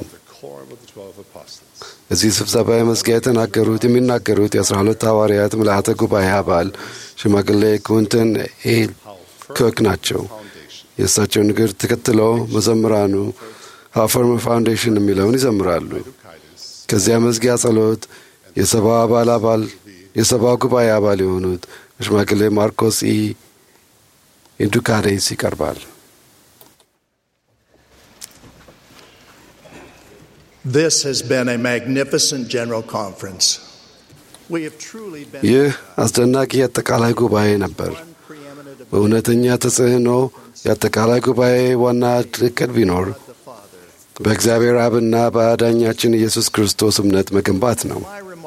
Speaker 2: እዚህ ስብሰባ የመዝጊያ የተናገሩት የሚናገሩት የአስራ ሁለት ሐዋርያት ምልአተ ጉባኤ አባል ሽማግሌ ኩንተን ኤል ኮክ ናቸው። የእሳቸው ንግግር ተከትለው መዘምራኑ ሃፈርም ፋውንዴሽን የሚለውን ይዘምራሉ። ከዚያ መዝጊያ ጸሎት የሰባ አባል አባል የሰባ ጉባኤ አባል የሆኑት ሽማግሌ ማርኮስ ኢ ኢንዱካሬስ ይቀርባል።
Speaker 8: This has been a magnificent general conference. We have truly been
Speaker 2: ይህ አስደናቂ የአጠቃላይ ጉባኤ ነበር። በእውነተኛ ተጽዕኖ የአጠቃላይ ጉባኤ ዋና ዕቅድ ቢኖር በእግዚአብሔር አብና በአዳኛችን ኢየሱስ ክርስቶስ እምነት መገንባት ነው።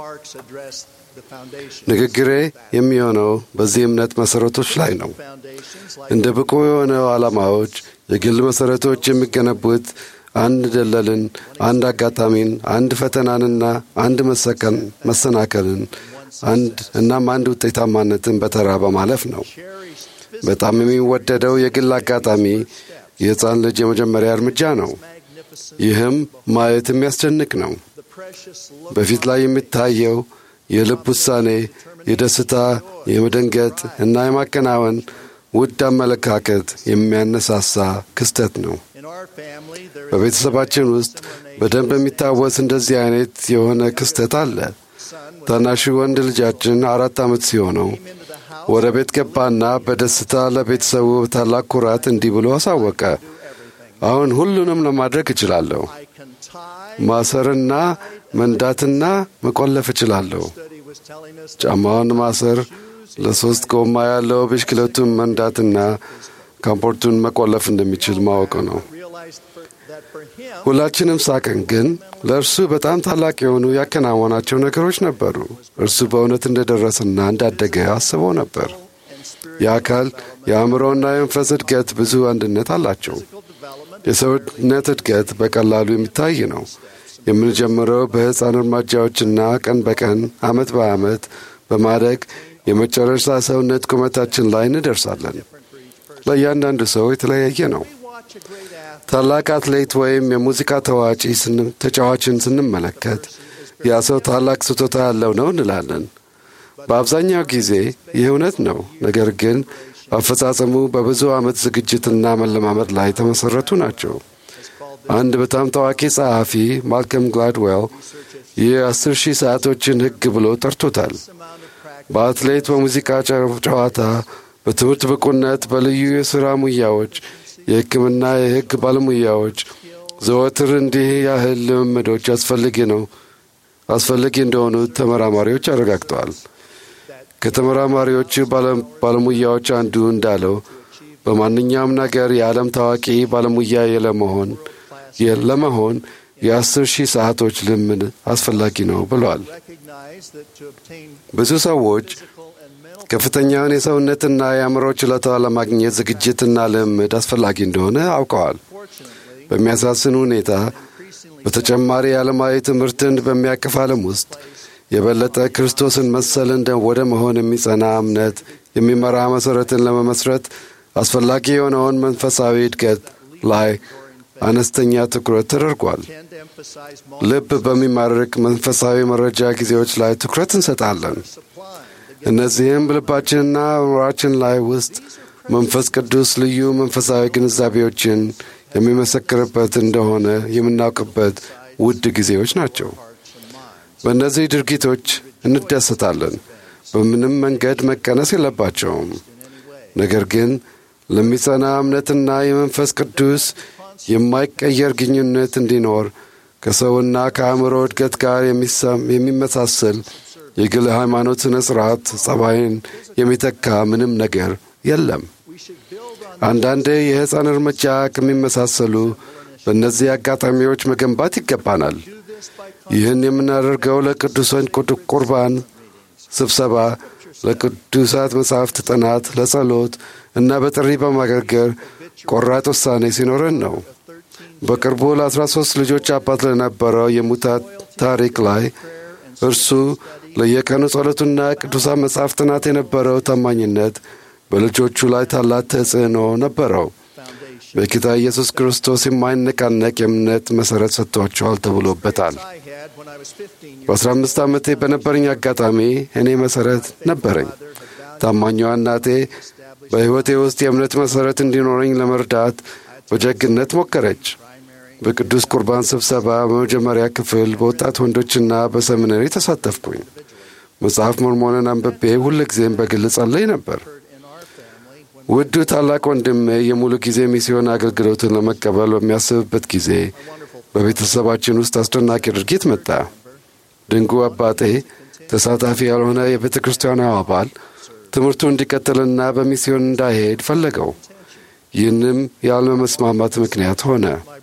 Speaker 2: ንግግሬ የሚሆነው በዚህ እምነት መሠረቶች ላይ ነው። እንደ ብቁ የሆነው ዓላማዎች የግል መሠረቶች የሚገነቡት አንድ ደለልን፣ አንድ አጋጣሚን፣ አንድ ፈተናንና አንድ መሰናከልን አንድ እናም አንድ ውጤታማነትን በተራ በማለፍ ነው። በጣም የሚወደደው የግል አጋጣሚ የሕፃን ልጅ የመጀመሪያ እርምጃ ነው። ይህም ማየት የሚያስደንቅ ነው። በፊት ላይ የሚታየው የልብ ውሳኔ፣ የደስታ፣ የመደንገጥ እና የማከናወን ውድ አመለካከት የሚያነሳሳ ክስተት ነው። በቤተሰባችን ውስጥ በደንብ የሚታወስ እንደዚህ አይነት የሆነ ክስተት አለ። ታናሹ ወንድ ልጃችን አራት ዓመት ሲሆነው ወደ ቤት ገባና በደስታ ለቤተሰቡ ታላቅ ኩራት እንዲህ ብሎ አሳወቀ። አሁን ሁሉንም ለማድረግ እችላለሁ። ማሰርና መንዳትና መቆለፍ እችላለሁ። ጫማውን ማሰር፣ ለሶስት ጎማ ያለው ብስክሌቱን መንዳትና ካምፖርቱን መቆለፍ እንደሚችል ማወቅ ነው። ሁላችንም ሳቅን፣ ግን ለእርሱ በጣም ታላቅ የሆኑ ያከናወናቸው ነገሮች ነበሩ። እርሱ በእውነት እንደደረሰና እንዳደገ አስበው ነበር። የአካል የአእምሮና የመንፈስ እድገት ብዙ አንድነት አላቸው። የሰውነት እድገት በቀላሉ የሚታይ ነው። የምንጀምረው በሕፃን እርምጃዎችና ቀን በቀን ዓመት በዓመት በማደግ የመጨረሻ ሰውነት ቁመታችን ላይ እንደርሳለን። ለእያንዳንዱ ሰው የተለያየ ነው። ታላቅ አትሌት ወይም የሙዚቃ ተዋጪ ተጫዋችን ስንመለከት ያ ሰው ታላቅ ስጦታ ያለው ነው እንላለን። በአብዛኛው ጊዜ ይህ እውነት ነው። ነገር ግን አፈጻጸሙ በብዙ ዓመት ዝግጅትና መለማመድ ላይ የተመሠረቱ ናቸው። አንድ በጣም ታዋቂ ጸሐፊ ማልከም ግላድዌል ይህ አስር ሺህ ሰዓቶችን ሕግ ብሎ ጠርቶታል። በአትሌት፣ በሙዚቃ ጨዋታ፣ በትምህርት ብቁነት፣ በልዩ የሥራ ሙያዎች፣ የሕክምና የሕግ ባለሙያዎች ዘወትር እንዲህ ያህል ልምምዶች አስፈልጊ ነው አስፈልጊ እንደሆኑ ተመራማሪዎች አረጋግጠዋል። ከተመራማሪዎቹ ባለሙያዎች አንዱ እንዳለው በማንኛውም ነገር የዓለም ታዋቂ ባለሙያ ለመሆን ለመሆን የአስር ሺህ ሰዓቶች ልምድ አስፈላጊ ነው ብለዋል። ብዙ ሰዎች ከፍተኛውን የሰውነትና የአእምሮ ችሎታ ለማግኘት ዝግጅትና ልምድ አስፈላጊ እንደሆነ አውቀዋል። በሚያሳዝን ሁኔታ በተጨማሪ ዓለማዊ ትምህርትን በሚያቅፍ ዓለም ውስጥ የበለጠ ክርስቶስን መሰል እንደ ወደ መሆን የሚጸና እምነት የሚመራ መሠረትን ለመመስረት አስፈላጊ የሆነውን መንፈሳዊ እድገት ላይ አነስተኛ ትኩረት ተደርጓል። ልብ በሚማርክ መንፈሳዊ መረጃ ጊዜዎች ላይ ትኩረት እንሰጣለን። እነዚህም በልባችንና አእምሮአችን ላይ ውስጥ መንፈስ ቅዱስ ልዩ መንፈሳዊ ግንዛቤዎችን የሚመሰክርበት እንደሆነ የምናውቅበት ውድ ጊዜዎች ናቸው። በእነዚህ ድርጊቶች እንደሰታለን። በምንም መንገድ መቀነስ የለባቸውም። ነገር ግን ለሚጸና እምነትና የመንፈስ ቅዱስ የማይቀየር ግንኙነት እንዲኖር ከሰውና ከአእምሮ እድገት ጋር የሚመሳሰል የግል ሃይማኖት ሥነ ሥርዓት ጸባይን የሚተካ ምንም ነገር የለም። አንዳንዴ የሕፃን እርምጃ ከሚመሳሰሉ በእነዚህ አጋጣሚዎች መገንባት ይገባናል። ይህን የምናደርገው ለቅዱሳን ቁርባን ስብሰባ፣ ለቅዱሳት መጻሕፍት ጥናት፣ ለጸሎት እና በጥሪ በማገልገል ቆራጥ ውሳኔ ሲኖረን ነው። በቅርቡ ለአስራ ሦስት ልጆች አባት ለነበረው የሙታት ታሪክ ላይ እርሱ ለየቀኑ ጸሎቱና ቅዱሳት መጻሕፍት ጥናት የነበረው ታማኝነት በልጆቹ ላይ ታላቅ ተጽዕኖ ነበረው። በጌታ ኢየሱስ ክርስቶስ የማይነቃነቅ የእምነት መሠረት ሰጥቷቸዋል ተብሎበታል። በአስራ አምስት ዓመቴ በነበረኝ አጋጣሚ እኔ መሠረት ነበረኝ። ታማኟ እናቴ በሕይወቴ ውስጥ የእምነት መሠረት እንዲኖረኝ ለመርዳት በጀግነት ሞከረች። በቅዱስ ቁርባን ስብሰባ በመጀመሪያ ክፍል በወጣት ወንዶችና በሰሚናሪ ተሳተፍኩኝ። መጽሐፍ ሞርሞንን አንብቤ ሁልጊዜም በግል ጸልይ ነበር። ውዱ ታላቅ ወንድሜ የሙሉ ጊዜ ሚስዮን አገልግሎትን ለመቀበል በሚያስብበት ጊዜ በቤተሰባችን ውስጥ አስደናቂ ድርጊት መጣ። ድንጉ አባቴ ተሳታፊ ያልሆነ የቤተ ክርስቲያኗ አባል ትምህርቱ እንዲቀጥልና በሚስዮን እንዳይሄድ ፈለገው። ይህንም ያለመስማማት ምክንያት ሆነ።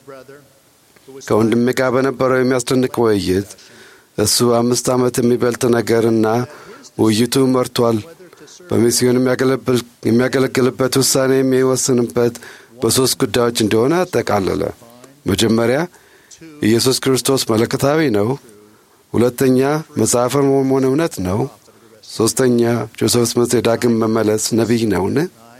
Speaker 2: ከወንድሜ ጋር በነበረው የሚያስደንቅ ውይይት እሱ አምስት ዓመት የሚበልጥ ነገርና ውይይቱ መርቷል። በሚስዮን የሚያገለግልበት ውሳኔ የሚወስንበት በሦስት ጉዳዮች እንደሆነ አጠቃለለ። መጀመሪያ ኢየሱስ ክርስቶስ መለኮታዊ ነው። ሁለተኛ መጽሐፈ ሞርሞን እውነት ነው። ሦስተኛ ጆሴፍ ስሚዝ የዳግም መመለስ ነቢይ ነውን?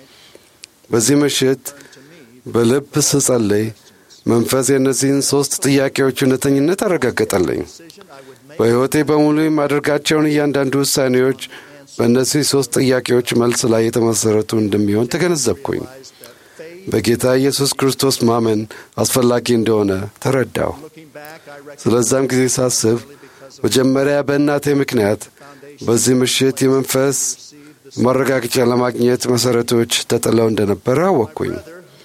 Speaker 2: በዚህ ምሽት በልብ ስጸልይ መንፈስ የእነዚህን ሦስት ጥያቄዎች እውነተኝነት አረጋገጠልኝ። በሕይወቴ በሙሉ የማደርጋቸውን እያንዳንዱ ውሳኔዎች በእነዚህ ሦስት ጥያቄዎች መልስ ላይ የተመሠረቱ እንደሚሆን ተገነዘብኩኝ። በጌታ ኢየሱስ ክርስቶስ ማመን አስፈላጊ እንደሆነ ተረዳሁ። ስለዛም ጊዜ ሳስብ መጀመሪያ በእናቴ ምክንያት በዚህ ምሽት የመንፈስ ማረጋገጫ ለማግኘት መሠረቶች ተጥለው እንደነበረ አወቅኩኝ።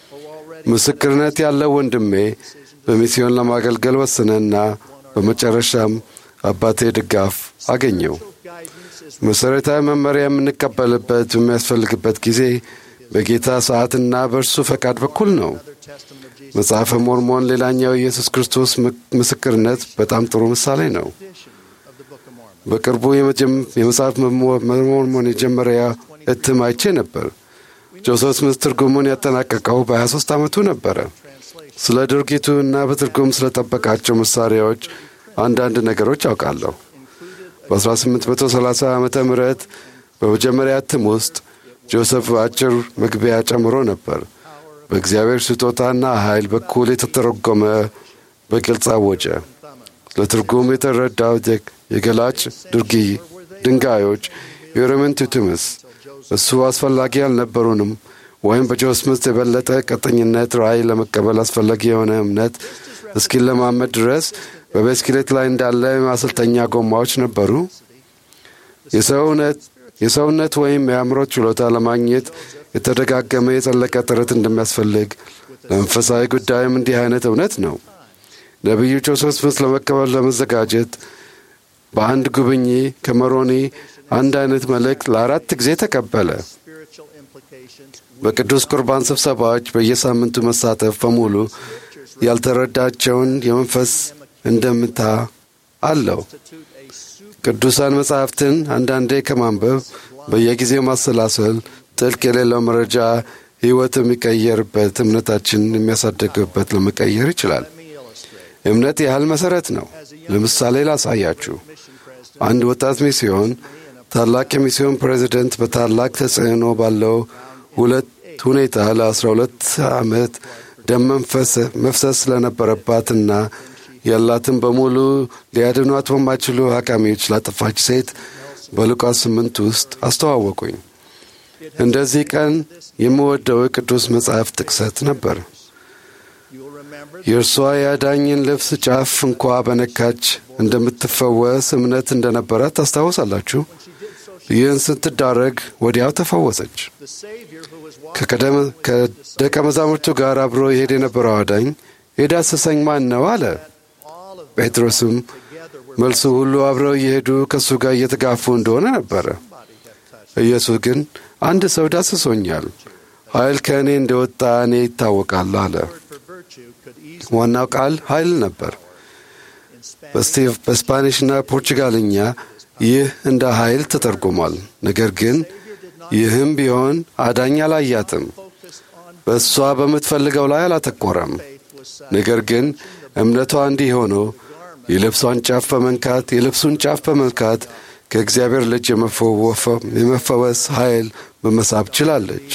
Speaker 2: ምስክርነት ያለው ወንድሜ በሚስዮን ለማገልገል ወሰነና በመጨረሻም አባቴ ድጋፍ አገኘው። መሠረታዊ መመሪያ የምንቀበልበት በሚያስፈልግበት ጊዜ በጌታ ሰዓትና በእርሱ ፈቃድ በኩል ነው። መጽሐፈ ሞርሞን ሌላኛው የኢየሱስ ክርስቶስ ምስክርነት በጣም ጥሩ ምሳሌ ነው። በቅርቡ የመጽሐፍ ሞርሞን የመጀመሪያ እትም አይቼ ነበር። ጆሴፍ ስሚዝ ትርጉሙን ያጠናቀቀው በሀያ ሦስት ዓመቱ ነበረ። ስለ ድርጊቱ እና በትርጉም ስለጠበቃቸው መሣሪያዎች አንዳንድ ነገሮች አውቃለሁ። በአስራ ስምንት መቶ ሰላሳ ዓመተ ምህረት በመጀመሪያ እትም ውስጥ ጆሴፍ በአጭር መግቢያ ጨምሮ ነበር። በእግዚአብሔር ስጦታና ኃይል በኩል የተተረጎመ በግልጽ አወጀ። ለትርጉም የተረዳው የገላጭ ድርጊ ድንጋዮች የሮምን ቱቱምስ እሱ አስፈላጊ አልነበሩንም ወይም በጆሴፍ ስሚዝ የበለጠ ቀጠኝነት ራእይ ለመቀበል አስፈላጊ የሆነ እምነት እስኪለማመድ ድረስ በብስክሌት ላይ እንዳለ ማሰልጠኛ ጎማዎች ነበሩ። የሰውነት ወይም የአእምሮ ችሎታ ለማግኘት የተደጋገመ የጸለቀ ጥረት እንደሚያስፈልግ ለመንፈሳዊ ጉዳይም እንዲህ አይነት እውነት ነው። ነቢዩ ጆሴፍ ስሚዝ ለመቀበል ለመዘጋጀት በአንድ ጉብኝ ከመሮኒ አንድ አይነት መልእክት ለአራት ጊዜ ተቀበለ። በቅዱስ ቁርባን ስብሰባዎች በየሳምንቱ መሳተፍ በሙሉ ያልተረዳቸውን የመንፈስ እንደምታ አለው። ቅዱሳን መጻሕፍትን አንዳንዴ ከማንበብ በየጊዜው ማሰላሰል ጥልቅ የሌለው መረጃ ሕይወት የሚቀየርበት እምነታችን የሚያሳድግበት ለመቀየር ይችላል። እምነት ያህል መሠረት ነው። ለምሳሌ ላሳያችሁ። አንድ ወጣት ሚስዮን ታላቅ የሚስዮን ፕሬዚደንት በታላቅ ተጽዕኖ ባለው ሁለት ሁኔታ ለአስራ ሁለት ዓመት ደም መፍሰስ ስለነበረባትና ያላትን በሙሉ ሊያድኗት በማይችሉ ሐካሚዎች ላጠፋች ሴት በሉቃስ ስምንት ውስጥ አስተዋወቁኝ። እንደዚህ ቀን የምወደው ቅዱስ መጽሐፍ ጥቅሰት ነበር። የእርሷ የአዳኝን ልብስ ጫፍ እንኳ በነካች እንደምትፈወስ እምነት እንደነበራት ታስታውሳላችሁ። ይህን ስትዳረግ ወዲያው ተፈወሰች። ከደቀ መዛሙርቱ ጋር አብሮ ይሄድ የነበረው አዳኝ የዳሰሰኝ ማን ነው አለ። ጴጥሮስም መልሱ ሁሉ አብረው እየሄዱ ከእሱ ጋር እየተጋፉ እንደሆነ ነበረ። ኢየሱስ ግን አንድ ሰው ዳስሶኛል፣ ኃይል ከእኔ እንደወጣ እኔ ይታወቃል አለ። ዋናው ቃል ኃይል ነበር። በስፓኒሽና ፖርቹጋልኛ ይህ እንደ ኃይል ተተርጉሟል። ነገር ግን ይህም ቢሆን አዳኝ አላያትም። በእሷ በምትፈልገው ላይ አላተኮረም። ነገር ግን እምነቷ እንዲህ ሆኖ የልብሷን ጫፍ በመንካት የልብሱን ጫፍ በመንካት ከእግዚአብሔር ልጅ የመፈወስ ኃይል በመሳብ ችላለች።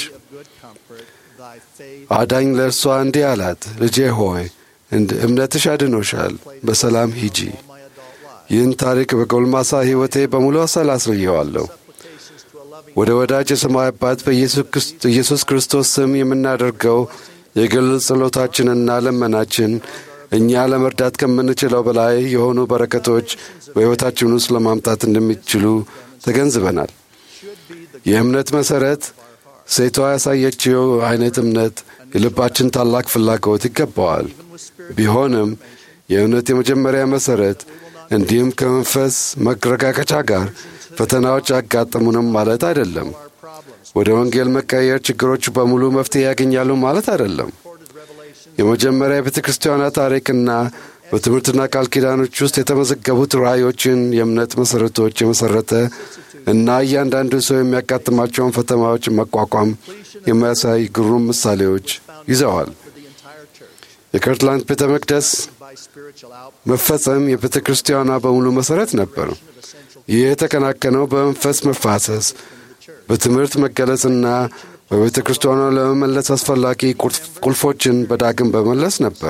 Speaker 2: አዳኝ ለእርሷ እንዲህ አላት፣ ልጄ ሆይ እምነትሽ አድኖሻል፣ በሰላም ሂጂ። ይህን ታሪክ በጎልማሳ ሕይወቴ በሙሉ አሰላስየዋለሁ። ወደ ወዳጅ የሰማይ አባት በኢየሱስ ክርስቶስ ስም የምናደርገው የግል ጸሎታችንና ለመናችን እኛ ለመርዳት ከምንችለው በላይ የሆኑ በረከቶች በሕይወታችን ውስጥ ለማምጣት እንደሚችሉ ተገንዝበናል። የእምነት መሠረት ሴቷ ያሳየችው አይነት እምነት የልባችን ታላቅ ፍላጎት ይገባዋል። ቢሆንም የእምነት የመጀመሪያ መሠረት እንዲሁም ከመንፈስ መረጋገጫ ጋር ፈተናዎች ያጋጠሙንም ማለት አይደለም። ወደ ወንጌል መቀየር ችግሮቹ በሙሉ መፍትሄ ያገኛሉ ማለት አይደለም። የመጀመሪያ የቤተ ክርስቲያኗ ታሪክና በትምህርትና ቃል ኪዳኖች ውስጥ የተመዘገቡት ራእዮችን የእምነት መሠረቶች የመሠረተ እና እያንዳንዱ ሰው የሚያጋጥማቸውን ፈተናዎች መቋቋም የሚያሳይ ግሩም ምሳሌዎች ይዘዋል። የከርትላንድ ቤተ መቅደስ መፈጸም የቤተ ክርስቲያኗ በሙሉ መሠረት ነበር። ይህ የተከናከነው በመንፈስ መፋሰስ፣ በትምህርት መገለጽና በቤተ ክርስቲያኗ ለመመለስ አስፈላጊ ቁልፎችን በዳግም በመለስ ነበር።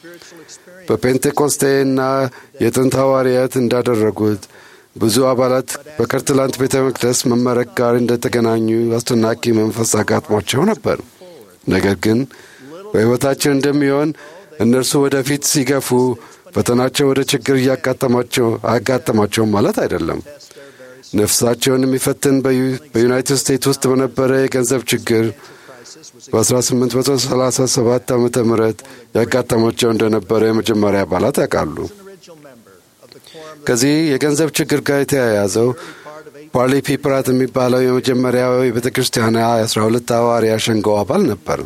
Speaker 2: በፔንቴኮስቴና የጥንት ሐዋርያት እንዳደረጉት ብዙ አባላት በከርትላንድ ቤተ መቅደስ መመረቅ ጋር እንደተገናኙ አስደናቂ መንፈስ አጋጥሟቸው ነበር። ነገር ግን በሕይወታችን እንደሚሆን እነርሱ ወደፊት ሲገፉ ፈተናቸው ወደ ችግር እያጋጠማቸው አያጋጠማቸውም ማለት አይደለም። ነፍሳቸውን የሚፈትን በዩናይትድ ስቴትስ ውስጥ በነበረ የገንዘብ ችግር በ1837 ዓመተ ምህረት ያጋጠማቸው እንደነበረ የመጀመሪያ አባላት ያውቃሉ። ከዚህ የገንዘብ ችግር ጋር የተያያዘው ፓርሊ ፒ ፕራት የሚባለው የመጀመሪያው የቤተ ክርስቲያኗ የአስራ ሁለት ሐዋርያ ሸንጎ አባል ነበር።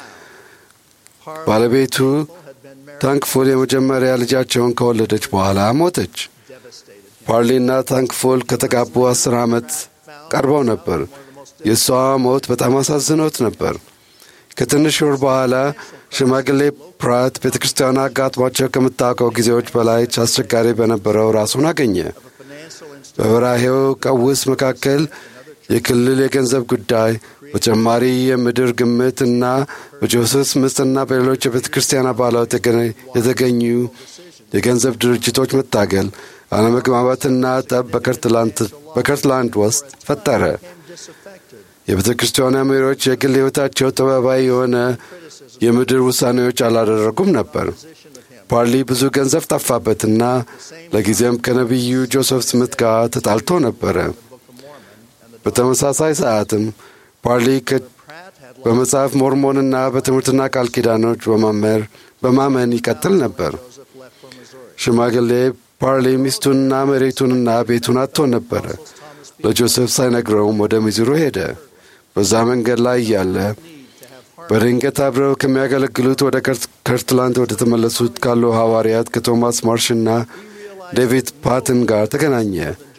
Speaker 2: ባለቤቱ ታንክፉል የመጀመሪያ ልጃቸውን ከወለደች በኋላ ሞተች። ፓርሊና ታንክፉል ከተጋቡ አስር ዓመት ቀርበው ነበር። የእሷ ሞት በጣም አሳዝኖት ነበር። ከትንሽ ወር በኋላ ሽማግሌ ፕራት ቤተ ክርስቲያኗ አጋጥሟቸው ከምታውቀው ጊዜዎች በላይ አስቸጋሪ በነበረው ራሱን አገኘ። በበራሄው ቀውስ መካከል የክልል የገንዘብ ጉዳይ፣ በተጨማሪ የምድር ግምት እና በጆሴፍ ስምስና በሌሎች የቤተ ክርስቲያን አባላት የተገኙ የገንዘብ ድርጅቶች መታገል፣ አለመግባባትና ጠብ በከርትላንድ ውስጥ ፈጠረ። የቤተ ክርስቲያኗ መሪዎች የግል ሕይወታቸው ጥበባዊ የሆነ የምድር ውሳኔዎች አላደረጉም ነበር። ፓርሊ ብዙ ገንዘብ ጠፋበትና ለጊዜም ከነቢዩ ጆሴፍ ስምት ጋር ተጣልቶ ነበረ። በተመሳሳይ ሰዓትም ፓርሊ በመጽሐፍ ሞርሞንና በትምህርትና ቃል ኪዳኖች በማመን ይቀጥል ነበር። ሽማግሌ ፓርሊ ሚስቱንና መሬቱንና ቤቱን አጥቶ ነበረ። ለጆሴፍ ሳይነግረውም ወደ ሚዙሪ ሄደ። በዛ መንገድ ላይ እያለ በድንገት አብረው ከሚያገለግሉት ወደ ከርትላንድ ወደ ተመለሱት ካሉ ሐዋርያት ከቶማስ ማርሽና ዴቪድ ፓትን ጋር ተገናኘ።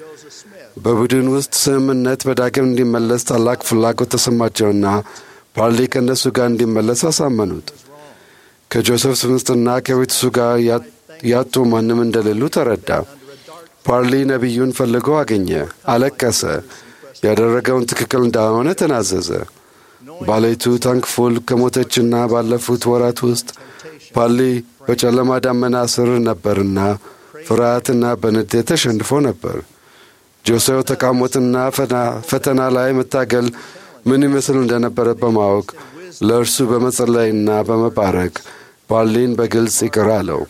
Speaker 2: በቡድን ውስጥ ስምምነት በዳግም እንዲመለስ ታላቅ ፍላጎት ተሰማቸውና ፓርሊ ከእነሱ ጋር እንዲመለስ አሳመኑት። ከጆሴፍ ስምስትና ከቤተሱ ጋር ያጡ ማንም እንደሌሉ ተረዳ። ፓርሊ ነቢዩን ፈልጎ አገኘ፣ አለቀሰ። ያደረገውን ትክክል እንዳልሆነ ተናዘዘ። ባለቤቱ ታንክፉል ከሞተችና ባለፉት ወራት ውስጥ ፓርሊ በጨለማ ዳመና ስር ነበርና ፍርሃትና በንዴት ተሸንፎ ነበር። ጆሴፍ ተቃውሞትና ፈተና ላይ መታገል ምን ይመስል እንደነበረ በማወቅ ለእርሱ በመጸለይና በመባረክ ፓርሊን በግልጽ ይቅር አለው።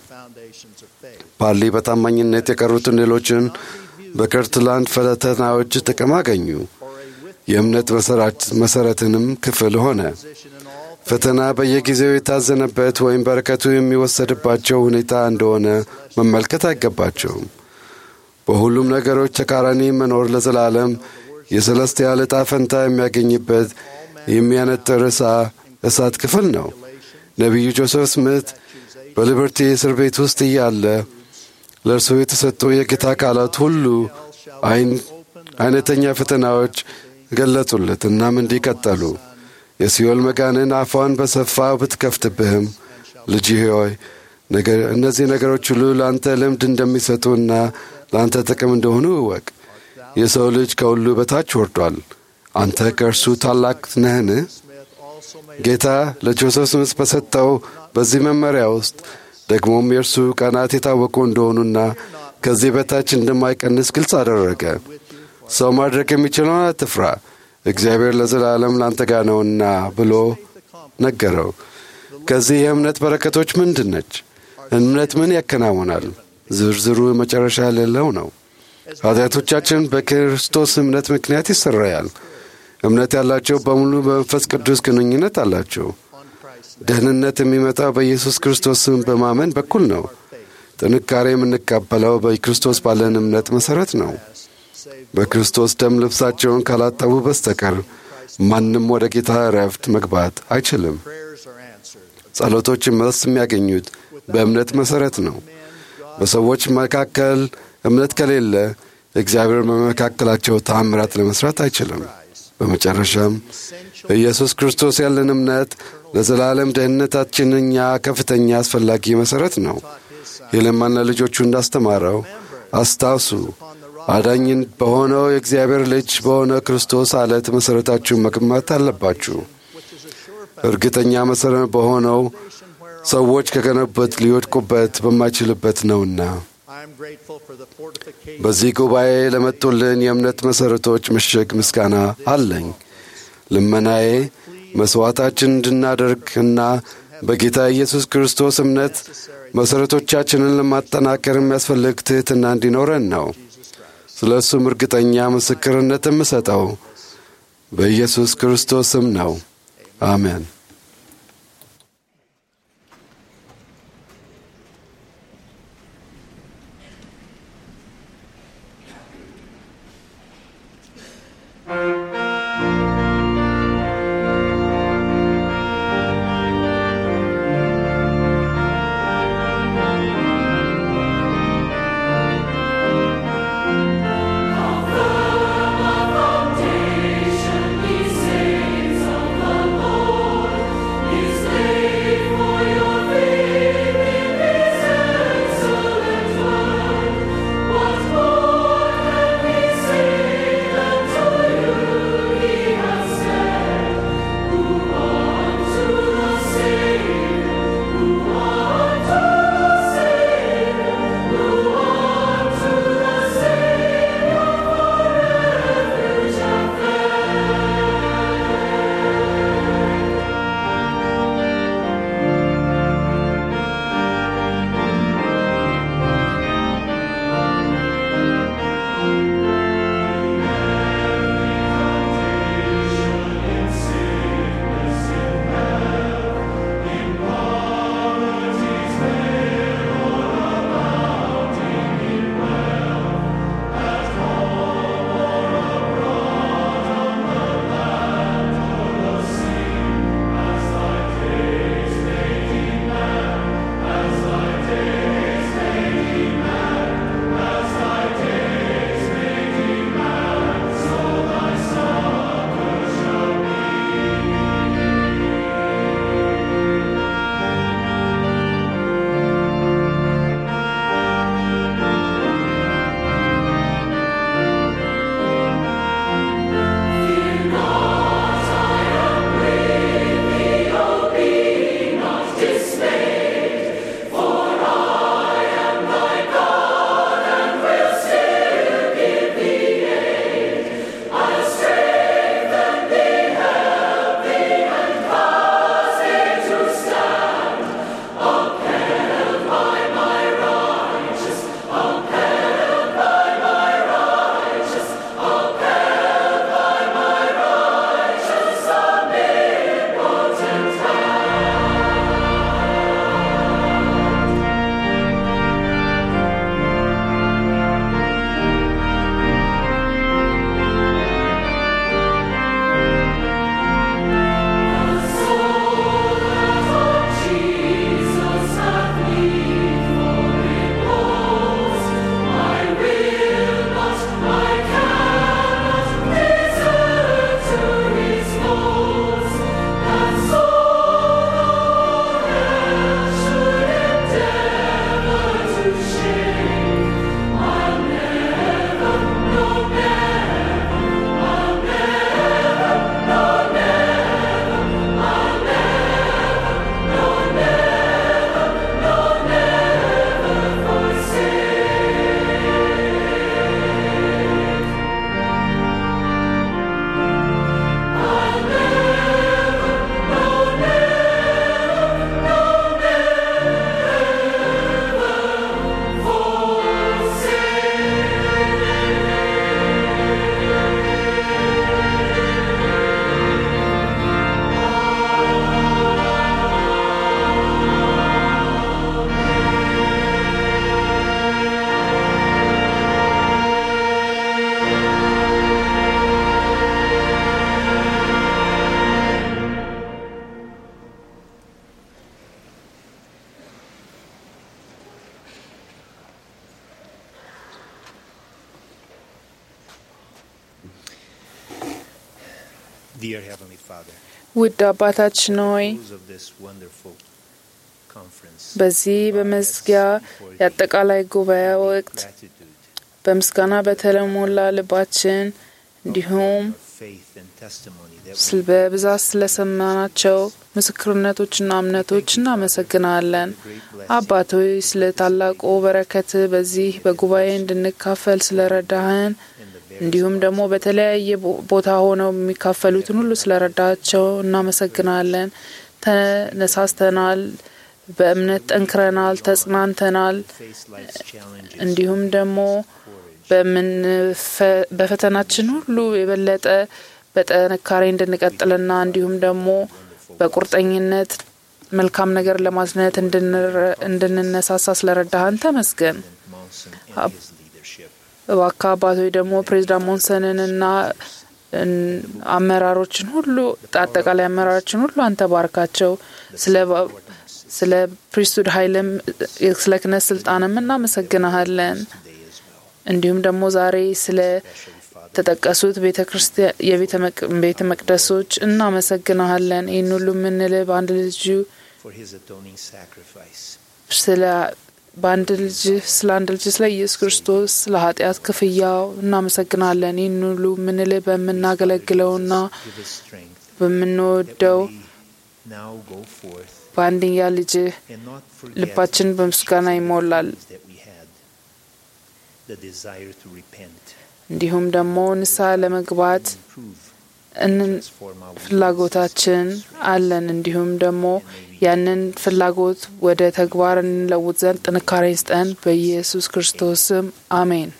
Speaker 2: ፓርሊ በታማኝነት የቀሩትን ሌሎችን በከርትላንድ ፈተናዎች ጥቅም አገኙ። የእምነት መሠረትንም ክፍል ሆነ። ፈተና በየጊዜው የታዘነበት ወይም በረከቱ የሚወሰድባቸው ሁኔታ እንደሆነ መመልከት አይገባቸውም። በሁሉም ነገሮች ተቃራኒ መኖር ለዘላለም የሰለስቲያል ዕጣ ፈንታ የሚያገኝበት የሚያነጥር እሳት ክፍል ነው። ነቢዩ ጆሴፍ ስሚት በሊበርቲ እስር ቤት ውስጥ እያለ ለእርሱ የተሰጡ የጌታ ቃላት ሁሉ አይነተኛ ፈተናዎች ገለጹለት። እናም እንዲህ ቀጠሉ። የሲኦል መጋንን አፏን በሰፋ ብትከፍትብህም ልጅ ሆይ እነዚህ ነገሮች ሁሉ ለአንተ ልምድ እንደሚሰጡና ለአንተ ጥቅም እንደሆኑ እወቅ። የሰው ልጅ ከሁሉ በታች ወርዷል። አንተ ከእርሱ ታላቅ ነህን? ጌታ ለጆሴፍ ስሚት በሰጠው በዚህ መመሪያ ውስጥ ደግሞም የእርሱ ቀናት የታወቁ እንደሆኑና ከዚህ በታች እንደማይቀንስ ግልጽ አደረገ። ሰው ማድረግ የሚችለውን አትፍራ፣ እግዚአብሔር ለዘላለም ላንተ ጋር ነውና ብሎ ነገረው። ከዚህ የእምነት በረከቶች ምንድን ነች? እምነት ምን ያከናውናል? ዝርዝሩ መጨረሻ የሌለው ነው። ኃጢአቶቻችን በክርስቶስ እምነት ምክንያት ይሰረያል። እምነት ያላቸው በሙሉ በመንፈስ ቅዱስ ግንኙነት አላቸው። ደህንነት የሚመጣው በኢየሱስ ክርስቶስ ስም በማመን በኩል ነው። ጥንካሬ የምንቀበለው በክርስቶስ ባለን እምነት መሠረት ነው። በክርስቶስ ደም ልብሳቸውን ካላጠቡ በስተቀር ማንም ወደ ጌታ ዕረፍት መግባት አይችልም። ጸሎቶችን መልስ የሚያገኙት በእምነት መሠረት ነው። በሰዎች መካከል እምነት ከሌለ እግዚአብሔር በመካከላቸው ተአምራት ለመስራት አይችልም። በመጨረሻም ኢየሱስ ክርስቶስ ያለን እምነት ለዘላለም ደህንነታችን እኛ ከፍተኛ አስፈላጊ መሠረት ነው። የለማና ልጆቹ እንዳስተማረው አስታውሱ፣ አዳኝን በሆነው የእግዚአብሔር ልጅ በሆነ ክርስቶስ አለት መሠረታችሁን መገንባት አለባችሁ። እርግጠኛ መሠረት በሆነው ሰዎች ከገነቡት ሊወድቁበት በማይችልበት ነውና። በዚህ ጉባኤ ለመጡልን የእምነት መሠረቶች ምሽግ ምስጋና አለኝ። ልመናዬ መሥዋዕታችን እንድናደርግና በጌታ ኢየሱስ ክርስቶስ እምነት መሠረቶቻችንን ለማጠናከር የሚያስፈልግ ትሕትና እንዲኖረን ነው። ስለ እሱም እርግጠኛ ምስክርነት የምሰጠው በኢየሱስ ክርስቶስ ስም ነው። አሜን።
Speaker 13: Foundation, he saves of the Lord. Dear Heavenly Father,
Speaker 11: ውድ አባታችን ሆይ
Speaker 13: close of this wonderful conference,
Speaker 11: በዚህ በመዝጊያ የአጠቃላይ ጉባኤ ወቅት በምስጋና በተሞላ ልባችን እንዲሁም
Speaker 13: faith and testimony that
Speaker 11: ስለ በብዛት ስለሰማናቸው ምስክርነቶችና እምነቶች እናመሰግናለን። አባት ሆይ ስለ ታላቁ በረከት በዚህ በጉባኤ እንድንካፈል ስለረዳህን እንዲሁም ደግሞ በተለያየ ቦታ ሆነው የሚካፈሉትን ሁሉ ስለረዳቸው እናመሰግናለን። ተነሳስተናል፣ በእምነት ጠንክረናል፣ ተጽናንተናል። እንዲሁም ደግሞ በምን በፈተናችን ሁሉ የበለጠ በጥንካሬ እንድንቀጥልና እንዲሁም ደግሞ በቁርጠኝነት መልካም ነገር ለማዝነት እንድንነሳሳ ስለረዳህን ተመስገን። እባክህ አባቶች ደግሞ ፕሬዝዳንት ሞንሰንንና አመራሮችን ሁሉ አጠቃላይ አመራሮችን ሁሉ አንተ ባርካቸው። ስለ ስለ ፕሪስቱድ ኃይልም ስለ ክህነት ስልጣንም እናመሰግናለን። እንዲሁም ደግሞ ዛሬ ስለ ተጠቀሱት ቤተ ክርስቲያን የቤተ መቅደሶች እናመሰግናለን። ይህን ሁሉ የምንልህ በአንድ ልጁ ስለ በአንድ ልጅ ስለ አንድ ልጅ ስለ ኢየሱስ ክርስቶስ ስለ ኃጢአት ክፍያው እናመሰግናለን። ይህን ሁሉ የምንልህ በምናገለግለውና በምንወደው በአንድያ ልጅህ ልባችን በምስጋና ይሞላል። እንዲሁም ደግሞ ንስሐ ለመግባት ፍላጎታችን አለን። እንዲሁም ደግሞ ያንን ፍላጎት ወደ ተግባር እንለውጥ ዘንድ ጥንካሬ ይስጠን። በኢየሱስ ክርስቶስ ስም አሜን።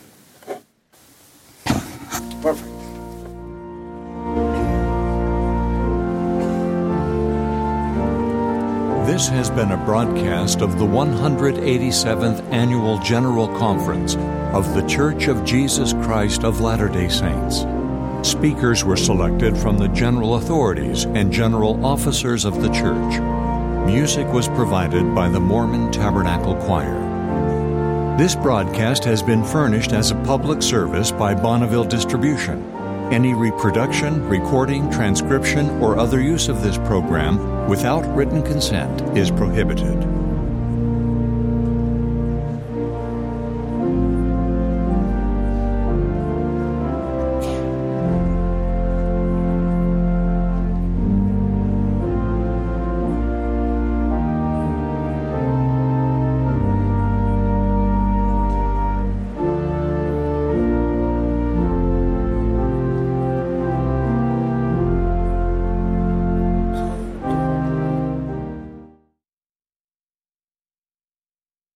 Speaker 7: This has been a broadcast of the one hundred eighty-seventh Annual General Conference of The Church of Jesus Christ of Latter-day Saints. Speakers were selected from the general authorities and general officers of the church. Music was provided by the Mormon Tabernacle Choir. This broadcast has been furnished as a public service by Bonneville Distribution. Any reproduction, recording, transcription, or other use of this program without written consent is prohibited.